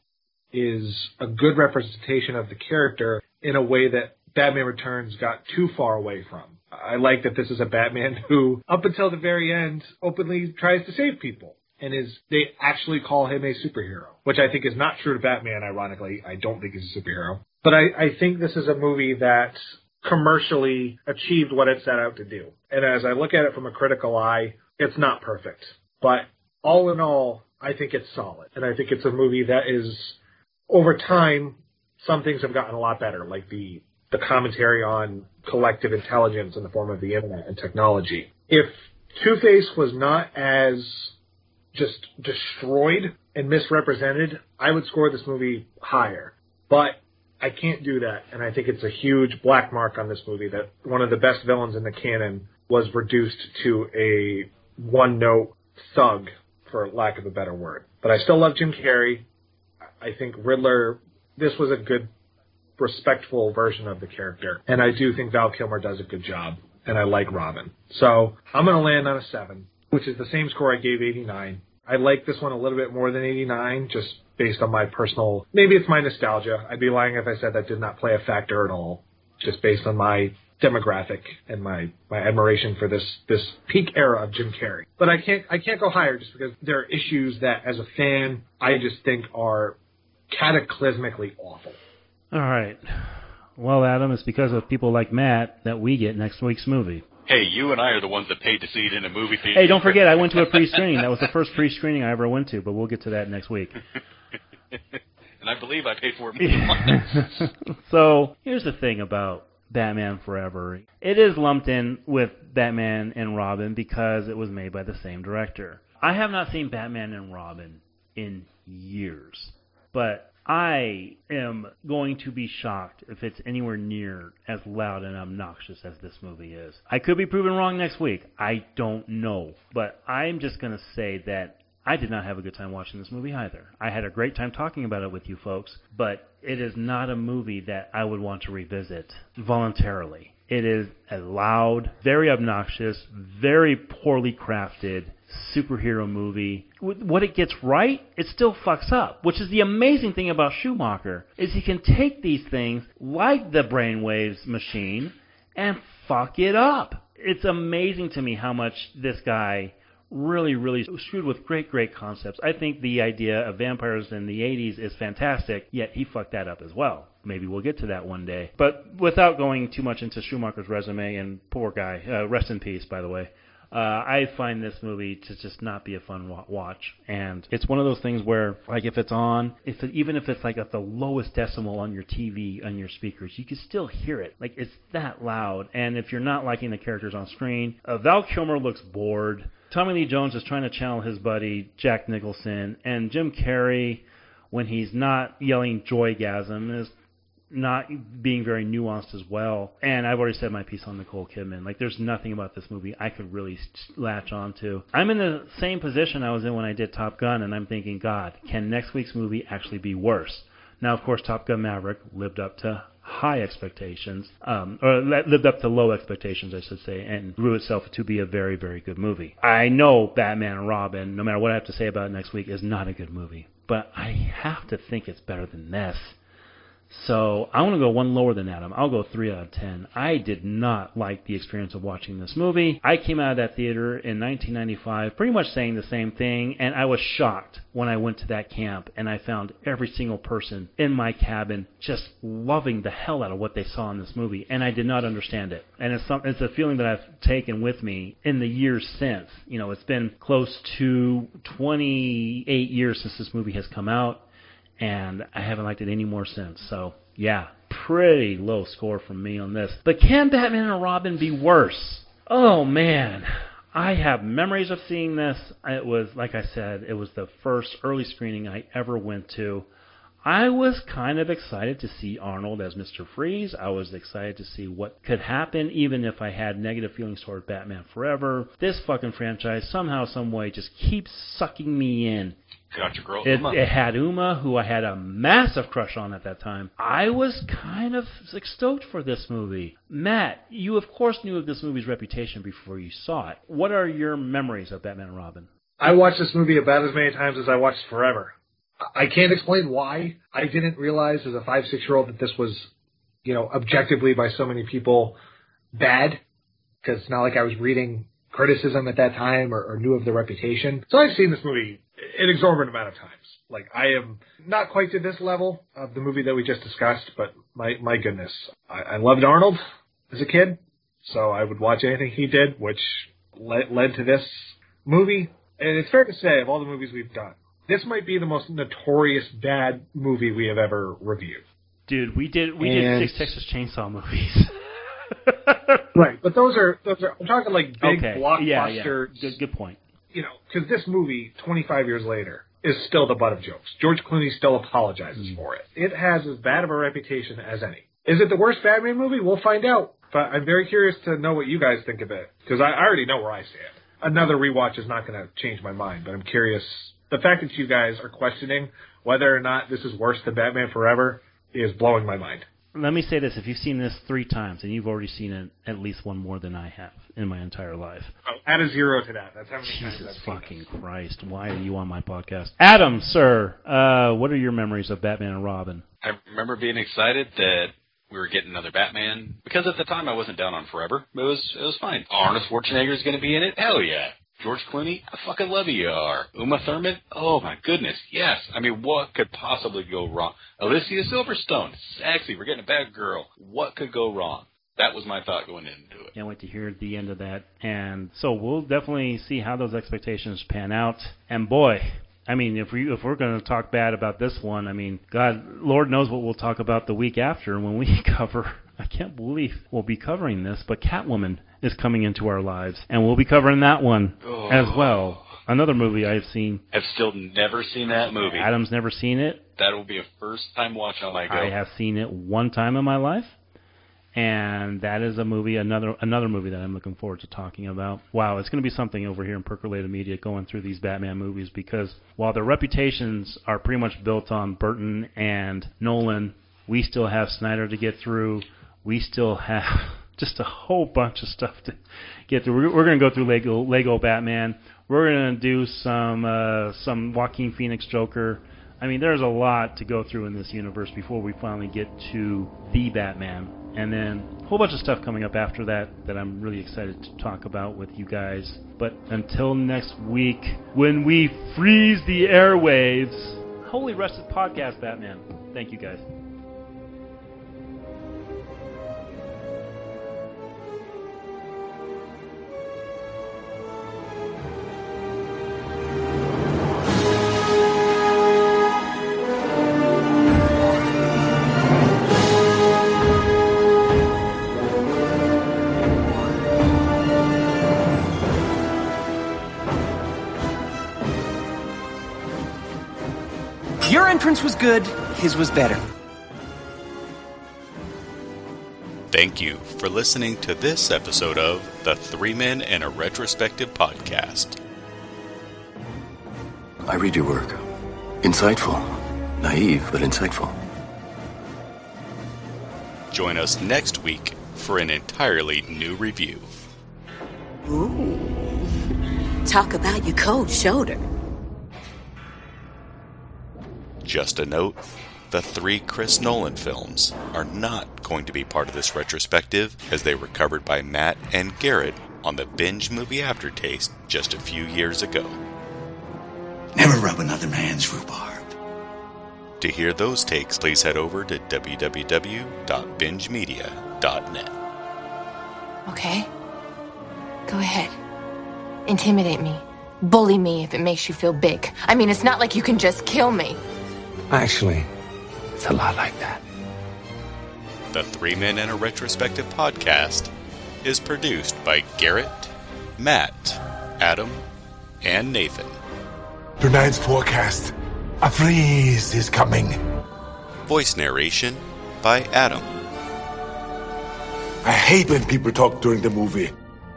[SPEAKER 10] is a good representation of the character in a way that Batman Returns got too far away from. I like that this is a Batman who, up until the very end, openly tries to save people. And they actually call him a superhero, which I think is not true to Batman, ironically. I don't think he's a superhero. But I think this is a movie that commercially achieved what it set out to do. And as I look at it from a critical eye, it's not perfect. But all in all, I think it's solid. And I think it's a movie that is, over time, some things have gotten a lot better, like the commentary on collective intelligence in the form of the internet and technology. If Two-Face was not as just destroyed and misrepresented, I would score this movie higher. But I can't do that, and I think it's a huge black mark on this movie that one of the best villains in the canon was reduced to a one-note thug, for lack of a better word. But I still love Jim Carrey. I think Riddler, this was a good, respectful version of the character. And I do think Val Kilmer does a good job, and I like Robin. So I'm going to land on a 7, which is the same score I gave 89. I like this one a little bit more than 89, just based on my personal, maybe it's my nostalgia. I'd be lying if I said that did not play a factor at all, just based on my demographic and my admiration for this peak era of Jim Carrey. But I can't go higher just because there are issues that, as a fan, I just think are cataclysmically awful.
[SPEAKER 9] All right. Well, Adam, it's because of people like Matt that we get next week's movie.
[SPEAKER 11] Hey, you and I are the ones that paid to see it in a movie theater.
[SPEAKER 9] Hey, don't forget, I went to a pre-screening. That was the first pre-screening I ever went to, but we'll get to that next week.
[SPEAKER 11] And I believe I paid for it more.
[SPEAKER 9] So, here's the thing about Batman Forever. It is lumped in with Batman and Robin because it was made by the same director. I have not seen Batman and Robin in years, but I am going to be shocked if it's anywhere near as loud and obnoxious as this movie is. I could be proven wrong next week. I don't know. But I'm just going to say that I did not have a good time watching this movie either. I had a great time talking about it with you folks, but it is not a movie that I would want to revisit voluntarily. It is a loud, very obnoxious, very poorly crafted superhero movie. What it gets right, it still fucks up, which is the amazing thing about Schumacher, is he can take these things like the Brainwaves machine and fuck it up. It's amazing to me how much this guy really, really screwed with great concepts. I think the idea of vampires in the 80s is fantastic, yet he fucked that up as well. Maybe we'll get to that one day. But without going too much into Schumacher's resume, and poor guy, rest in peace, by the way, I find this movie to just not be a fun watch. And it's one of those things where, like, if it's on, even if it's like at the lowest decimal on your TV, on your speakers, you can still hear it. Like, it's that loud. And if you're not liking the characters on screen, Val Kilmer looks bored. Tommy Lee Jones is trying to channel his buddy Jack Nicholson. And Jim Carrey, when he's not yelling joygasm, is not being very nuanced as well. And I've already said my piece on Nicole Kidman. Like, there's nothing about this movie I could really latch on to. I'm in the same position I was in when I did Top Gun, and I'm thinking, God, can next week's movie actually be worse? Now, of course, Top Gun Maverick lived up to high expectations, or lived up to low expectations, I should say, and grew itself to be a very, very good movie. I know Batman and Robin, no matter what I have to say about it next week, is not a good movie. But I have to think it's better than this. So I want to go one lower than Adam. I'll go 3 out of 10. I did not like the experience of watching this movie. I came out of that theater in 1995 pretty much saying the same thing, and I was shocked when I went to that camp and I found every single person in my cabin just loving the hell out of what they saw in this movie, and I did not understand it. And it's a feeling that I've taken with me in the years since. You know, it's been close to 28 years since this movie has come out, and I haven't liked it any more since. So, yeah, pretty low score from me on this. But can Batman and Robin be worse? Oh, man. I have memories of seeing this. It was, like I said, it was the first early screening I ever went to. I was kind of excited to see Arnold as Mr. Freeze. I was excited to see what could happen, even if I had negative feelings toward Batman Forever. This fucking franchise somehow, some way, just keeps sucking me in.
[SPEAKER 11] Got your girl,
[SPEAKER 9] It
[SPEAKER 11] Uma.
[SPEAKER 9] It had Uma, who I had a massive crush on at that time. I was kind of stoked for this movie. Matt, you of course knew of this movie's reputation before you saw it. What are your memories of Batman and Robin?
[SPEAKER 10] I watched this movie about as many times as I watched Forever. I can't explain why. I didn't realize as a 5-6-year-old that this was, objectively by so many people bad, because it's not like I was reading criticism at that time or knew of the reputation. So I've seen this movie an exorbitant amount of times. Like, I am not quite to this level of the movie that we just discussed, but my goodness. I loved Arnold as a kid, so I would watch anything he did, which led to this movie. And it's fair to say, of all the movies we've done, this might be the most notorious bad movie we have ever reviewed.
[SPEAKER 9] Dude, we did 6 Texas Chainsaw movies.
[SPEAKER 10] Right, but those are I'm talking like big blockbuster.
[SPEAKER 9] Yeah. Good point.
[SPEAKER 10] Because this movie, 25 years later, is still the butt of jokes. George Clooney still apologizes for it. It has as bad of a reputation as any. Is it the worst Batman movie? We'll find out. But I'm very curious to know what you guys think of it, because I already know where I stand. Another rewatch is not going to change my mind, but I'm curious. The fact that you guys are questioning whether or not this is worse than Batman Forever is blowing my mind.
[SPEAKER 9] Let me say this. If you've seen this 3 times, and you've already seen it at least one more than I have in my entire life.
[SPEAKER 10] Oh, add a 0 to that. That's how many times
[SPEAKER 9] Jesus
[SPEAKER 10] I've seen
[SPEAKER 9] fucking Christ. Why are you on my podcast? Adam, sir, what are your memories of Batman and Robin?
[SPEAKER 11] I remember being excited that we were getting another Batman, because at the time I wasn't down on Forever. It was fine. Arnold Schwarzenegger's going to be in it? Hell yeah. George Clooney, I fucking love you. Uma Thurman, oh my goodness, yes. I mean, what could possibly go wrong? Alicia Silverstone, sexy, we're getting a bad girl. What could go wrong? That was my thought going into it.
[SPEAKER 9] Can't wait to hear the end of that. And so we'll definitely see how those expectations pan out. And boy, I mean, if we're going to talk bad about this one, I mean, God, Lord knows what we'll talk about the week after when we cover. I can't believe we'll be covering this, but Catwoman is coming into our lives, and we'll be covering that one as well. Another movie I've seen.
[SPEAKER 11] I've still never seen that movie.
[SPEAKER 9] Adam's never seen it.
[SPEAKER 11] That will be a first-time watch on my go.
[SPEAKER 9] I have seen it one time in my life, and that is a movie, another movie that I'm looking forward to talking about. Wow, it's going to be something over here in Percolated Media going through these Batman movies, because while their reputations are pretty much built on Burton and Nolan, we still have Snyder to get through. We still have just a whole bunch of stuff to get through. We're going to go through Lego Batman. We're going to do some Joaquin Phoenix Joker. I mean, there's a lot to go through in this universe before we finally get to the Batman. And then a whole bunch of stuff coming up after that I'm really excited to talk about with you guys. But until next week, when we freeze the airwaves, Holy Rested Podcast, Batman. Thank you, guys.
[SPEAKER 12] Your entrance was good, his was better.
[SPEAKER 3] Thank you for listening to this episode of the 3 Men and a Retrospective podcast.
[SPEAKER 2] I read your work. Insightful. Naive, but insightful.
[SPEAKER 3] Join us next week for an entirely new review.
[SPEAKER 13] Ooh. Talk about your cold shoulder.
[SPEAKER 3] Just a note, the 3 Chris Nolan films are not going to be part of this retrospective, as they were covered by Matt and Garrett on the Binge Movie Aftertaste just a few years ago.
[SPEAKER 1] Never rub another man's rhubarb.
[SPEAKER 3] To hear those takes, please head over to www.bingemedia.net.
[SPEAKER 14] Okay. Go ahead. Intimidate me. Bully me if it makes you feel big. I mean, it's not like you can just kill me.
[SPEAKER 2] Actually, it's a lot like that.
[SPEAKER 3] The 3 Men and a Retrospective podcast is produced by Garrett, Matt, Adam, and Nathan.
[SPEAKER 2] Tonight's forecast. A freeze is coming.
[SPEAKER 3] Voice narration by Adam.
[SPEAKER 2] I hate when people talk during the movie.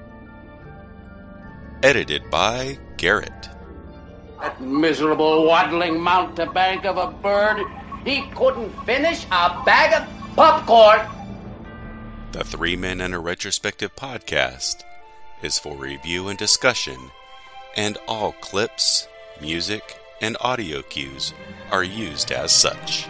[SPEAKER 3] Edited by Garrett.
[SPEAKER 15] That miserable waddling mountebank of a bird, he couldn't finish a bag of popcorn.
[SPEAKER 3] The Three Men and a Retrospective podcast is for review and discussion, and all clips, music, and audio cues are used as such.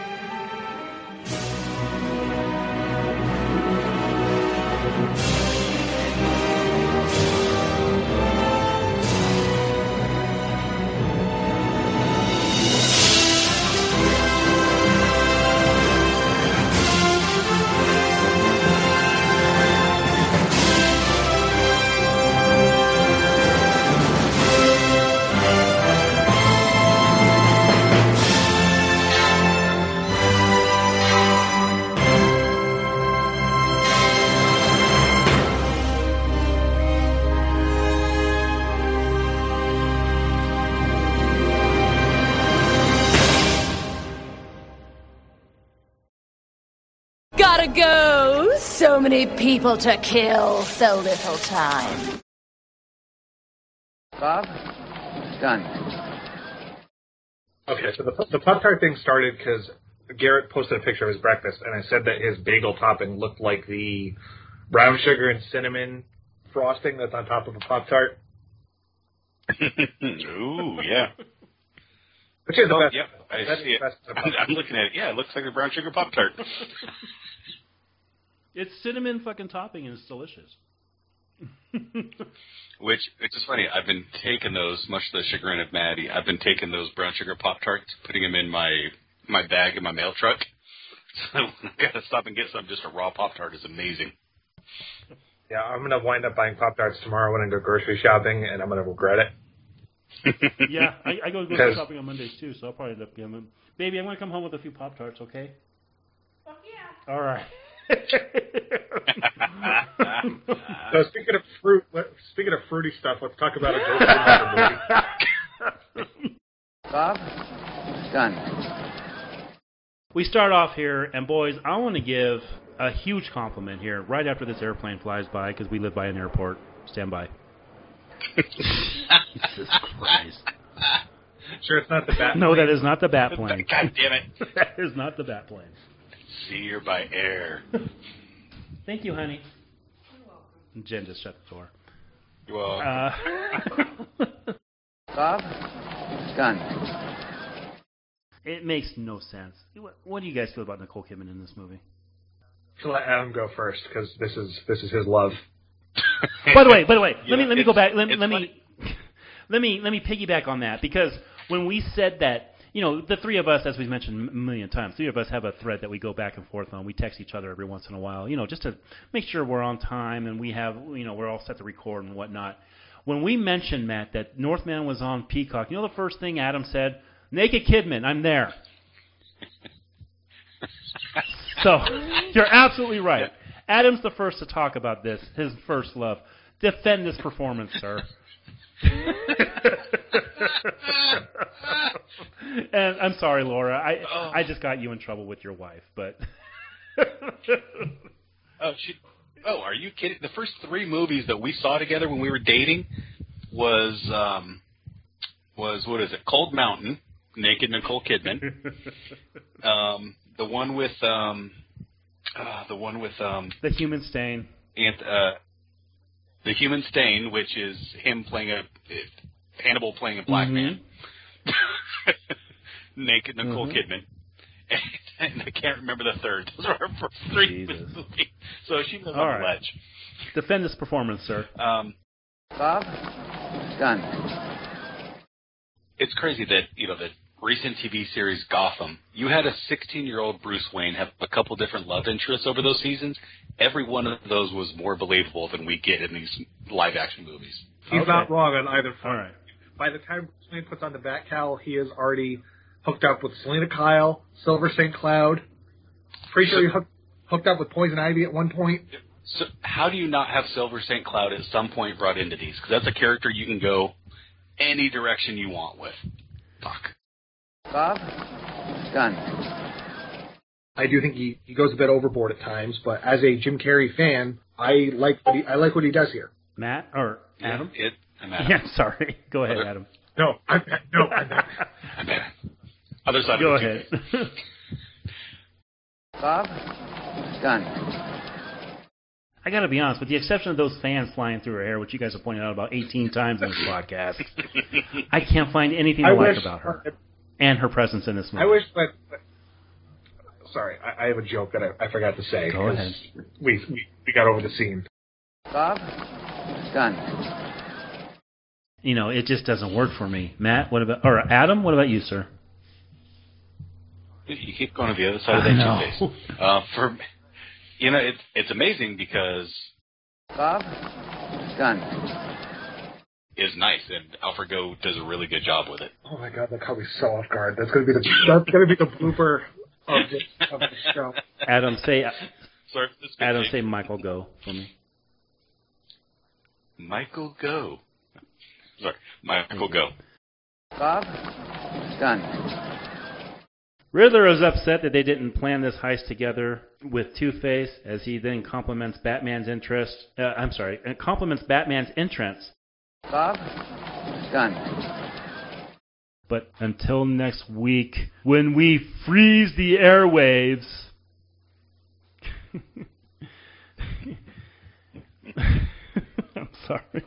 [SPEAKER 5] Gotta go! So many people to kill, so little time.
[SPEAKER 15] Bob? Done.
[SPEAKER 10] Okay, so the Pop-Tart thing started because Garrett posted a picture of his breakfast, and I said that his bagel topping looked like the brown sugar and cinnamon frosting that's on top of a Pop-Tart.
[SPEAKER 11] Ooh, yeah.
[SPEAKER 10] Which is the best.
[SPEAKER 11] Yep, I see it. I'm looking at it. Yeah, it looks like a brown sugar Pop-Tart.
[SPEAKER 9] It's cinnamon fucking topping, and it's delicious.
[SPEAKER 11] Which is funny. I've been taking those, much to the chagrin of Maddie, I've been taking those brown sugar Pop-Tarts, putting them in my bag in my mail truck. So I gotta stop and get some. Just a raw Pop-Tart is amazing.
[SPEAKER 10] Yeah, I'm gonna wind up buying Pop-Tarts tomorrow when I go grocery shopping, and I'm gonna regret it.
[SPEAKER 9] Yeah, I go grocery shopping on Mondays too, so I'll probably end up getting them. Baby, I'm gonna come home with a few Pop-Tarts, okay?
[SPEAKER 5] Fuck yeah.
[SPEAKER 9] All right.
[SPEAKER 10] So speaking of fruity stuff, let's talk about a Joker movie.
[SPEAKER 15] Bob? Done.
[SPEAKER 9] We start off here, and boys, I want to give a huge compliment here right after this airplane flies by, because we live by an airport. Stand by. Jesus Christ.
[SPEAKER 10] Sure, it's not the bat plane?
[SPEAKER 9] No, that is not the bat plane.
[SPEAKER 11] God damn it.
[SPEAKER 9] That is not the bat plane.
[SPEAKER 11] Sea or by air.
[SPEAKER 9] Thank you, honey. You're welcome. Jen just shut the door.
[SPEAKER 11] You're welcome.
[SPEAKER 15] Bob? Done.
[SPEAKER 9] It makes no sense. What do you guys feel about Nicole Kidman in this movie?
[SPEAKER 10] So let Adam go first, because this is his love.
[SPEAKER 9] By the way, let me go back. Let me piggyback on that, because when we said that, you know, the three of us, as we've mentioned a million times, three of us have a thread that we go back and forth on. We text each other every once in a while, you know, just to make sure we're on time and we have, you know, we're all set to record and whatnot. When we mentioned, Matt, that Northman was on Peacock, you know the first thing Adam said? Naked Kidman, I'm there. So, you're absolutely right. Adam's the first to talk about this, his first love. Defend this performance, sir. And I'm sorry, Laura. I just got you in trouble with your wife, but.
[SPEAKER 11] Are you kidding? The first three movies that we saw together when we were dating was what is it? Cold Mountain, Naked Nicole Kidman. The one with
[SPEAKER 9] The Human Stain.
[SPEAKER 11] And The Human Stain, which is him playing Hannibal playing a black man. Naked Nicole Kidman. And I can't remember the third. Those are our first three movies. So she was on the ledge.
[SPEAKER 9] Defend this performance, sir.
[SPEAKER 15] Bob? Done.
[SPEAKER 11] It's crazy that, you know, the recent TV series Gotham, you had a 16-year-old Bruce Wayne have a couple different love interests over those seasons. Every one of those was more believable than we get in these live-action movies.
[SPEAKER 10] He's not wrong on either front.
[SPEAKER 9] All right.
[SPEAKER 10] By the time Bruce Wayne puts on the bat cowl, he is already hooked up with Selena Kyle, Silver St. Cloud. Pretty sure he hooked up with Poison Ivy at one point.
[SPEAKER 11] So how do you not have Silver St. Cloud at some point brought into these? Because that's a character you can go any direction you want with. Fuck.
[SPEAKER 15] Bob? Done.
[SPEAKER 10] I do think he goes a bit overboard at times, but as a Jim Carrey fan, I like what he does here.
[SPEAKER 9] Matt or Adam?
[SPEAKER 11] I'm Adam.
[SPEAKER 9] Yeah, sorry. Go ahead, Adam.
[SPEAKER 10] No, I'm Matt.
[SPEAKER 11] I'm Matt. Other side
[SPEAKER 9] Go
[SPEAKER 11] of the
[SPEAKER 9] ahead.
[SPEAKER 15] Bob? Done.
[SPEAKER 9] I got to be honest, with the exception of those fans flying through her hair, which you guys have pointed out about 18 times in this podcast, I can't find anything to like about her and her presence in this movie.
[SPEAKER 10] I wish that. Sorry, I have a joke that I forgot to say.
[SPEAKER 9] Go ahead.
[SPEAKER 10] We got over the scene.
[SPEAKER 15] Bob? Done.
[SPEAKER 9] You know, it just doesn't work for me. Matt, what about, or Adam, what about you, sir?
[SPEAKER 11] You keep going to the other side of that toothpaste. It's amazing because
[SPEAKER 15] Bob? Done.
[SPEAKER 11] Is nice, and Alfredo does a really good job with it.
[SPEAKER 10] Oh my God, that caught me so off guard. That's gonna be the blooper of the show.
[SPEAKER 9] Adam, say
[SPEAKER 11] Sorry,
[SPEAKER 9] say Michael Go for me.
[SPEAKER 11] Michael Go. Sorry, Michael Go.
[SPEAKER 15] Bob? Done.
[SPEAKER 9] Riddler is upset that they didn't plan this heist together with Two-Face, as he then compliments Batman's Batman's entrance.
[SPEAKER 15] Bob? Done.
[SPEAKER 9] But until next week, when we freeze the airwaves. I'm sorry.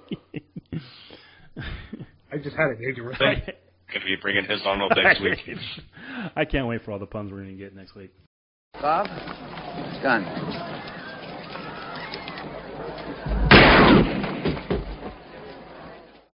[SPEAKER 10] I just had it. Did you really?
[SPEAKER 11] Going to be bringing his on up next week.
[SPEAKER 9] I can't wait for all the puns we're going to get next week.
[SPEAKER 15] Bob? Done.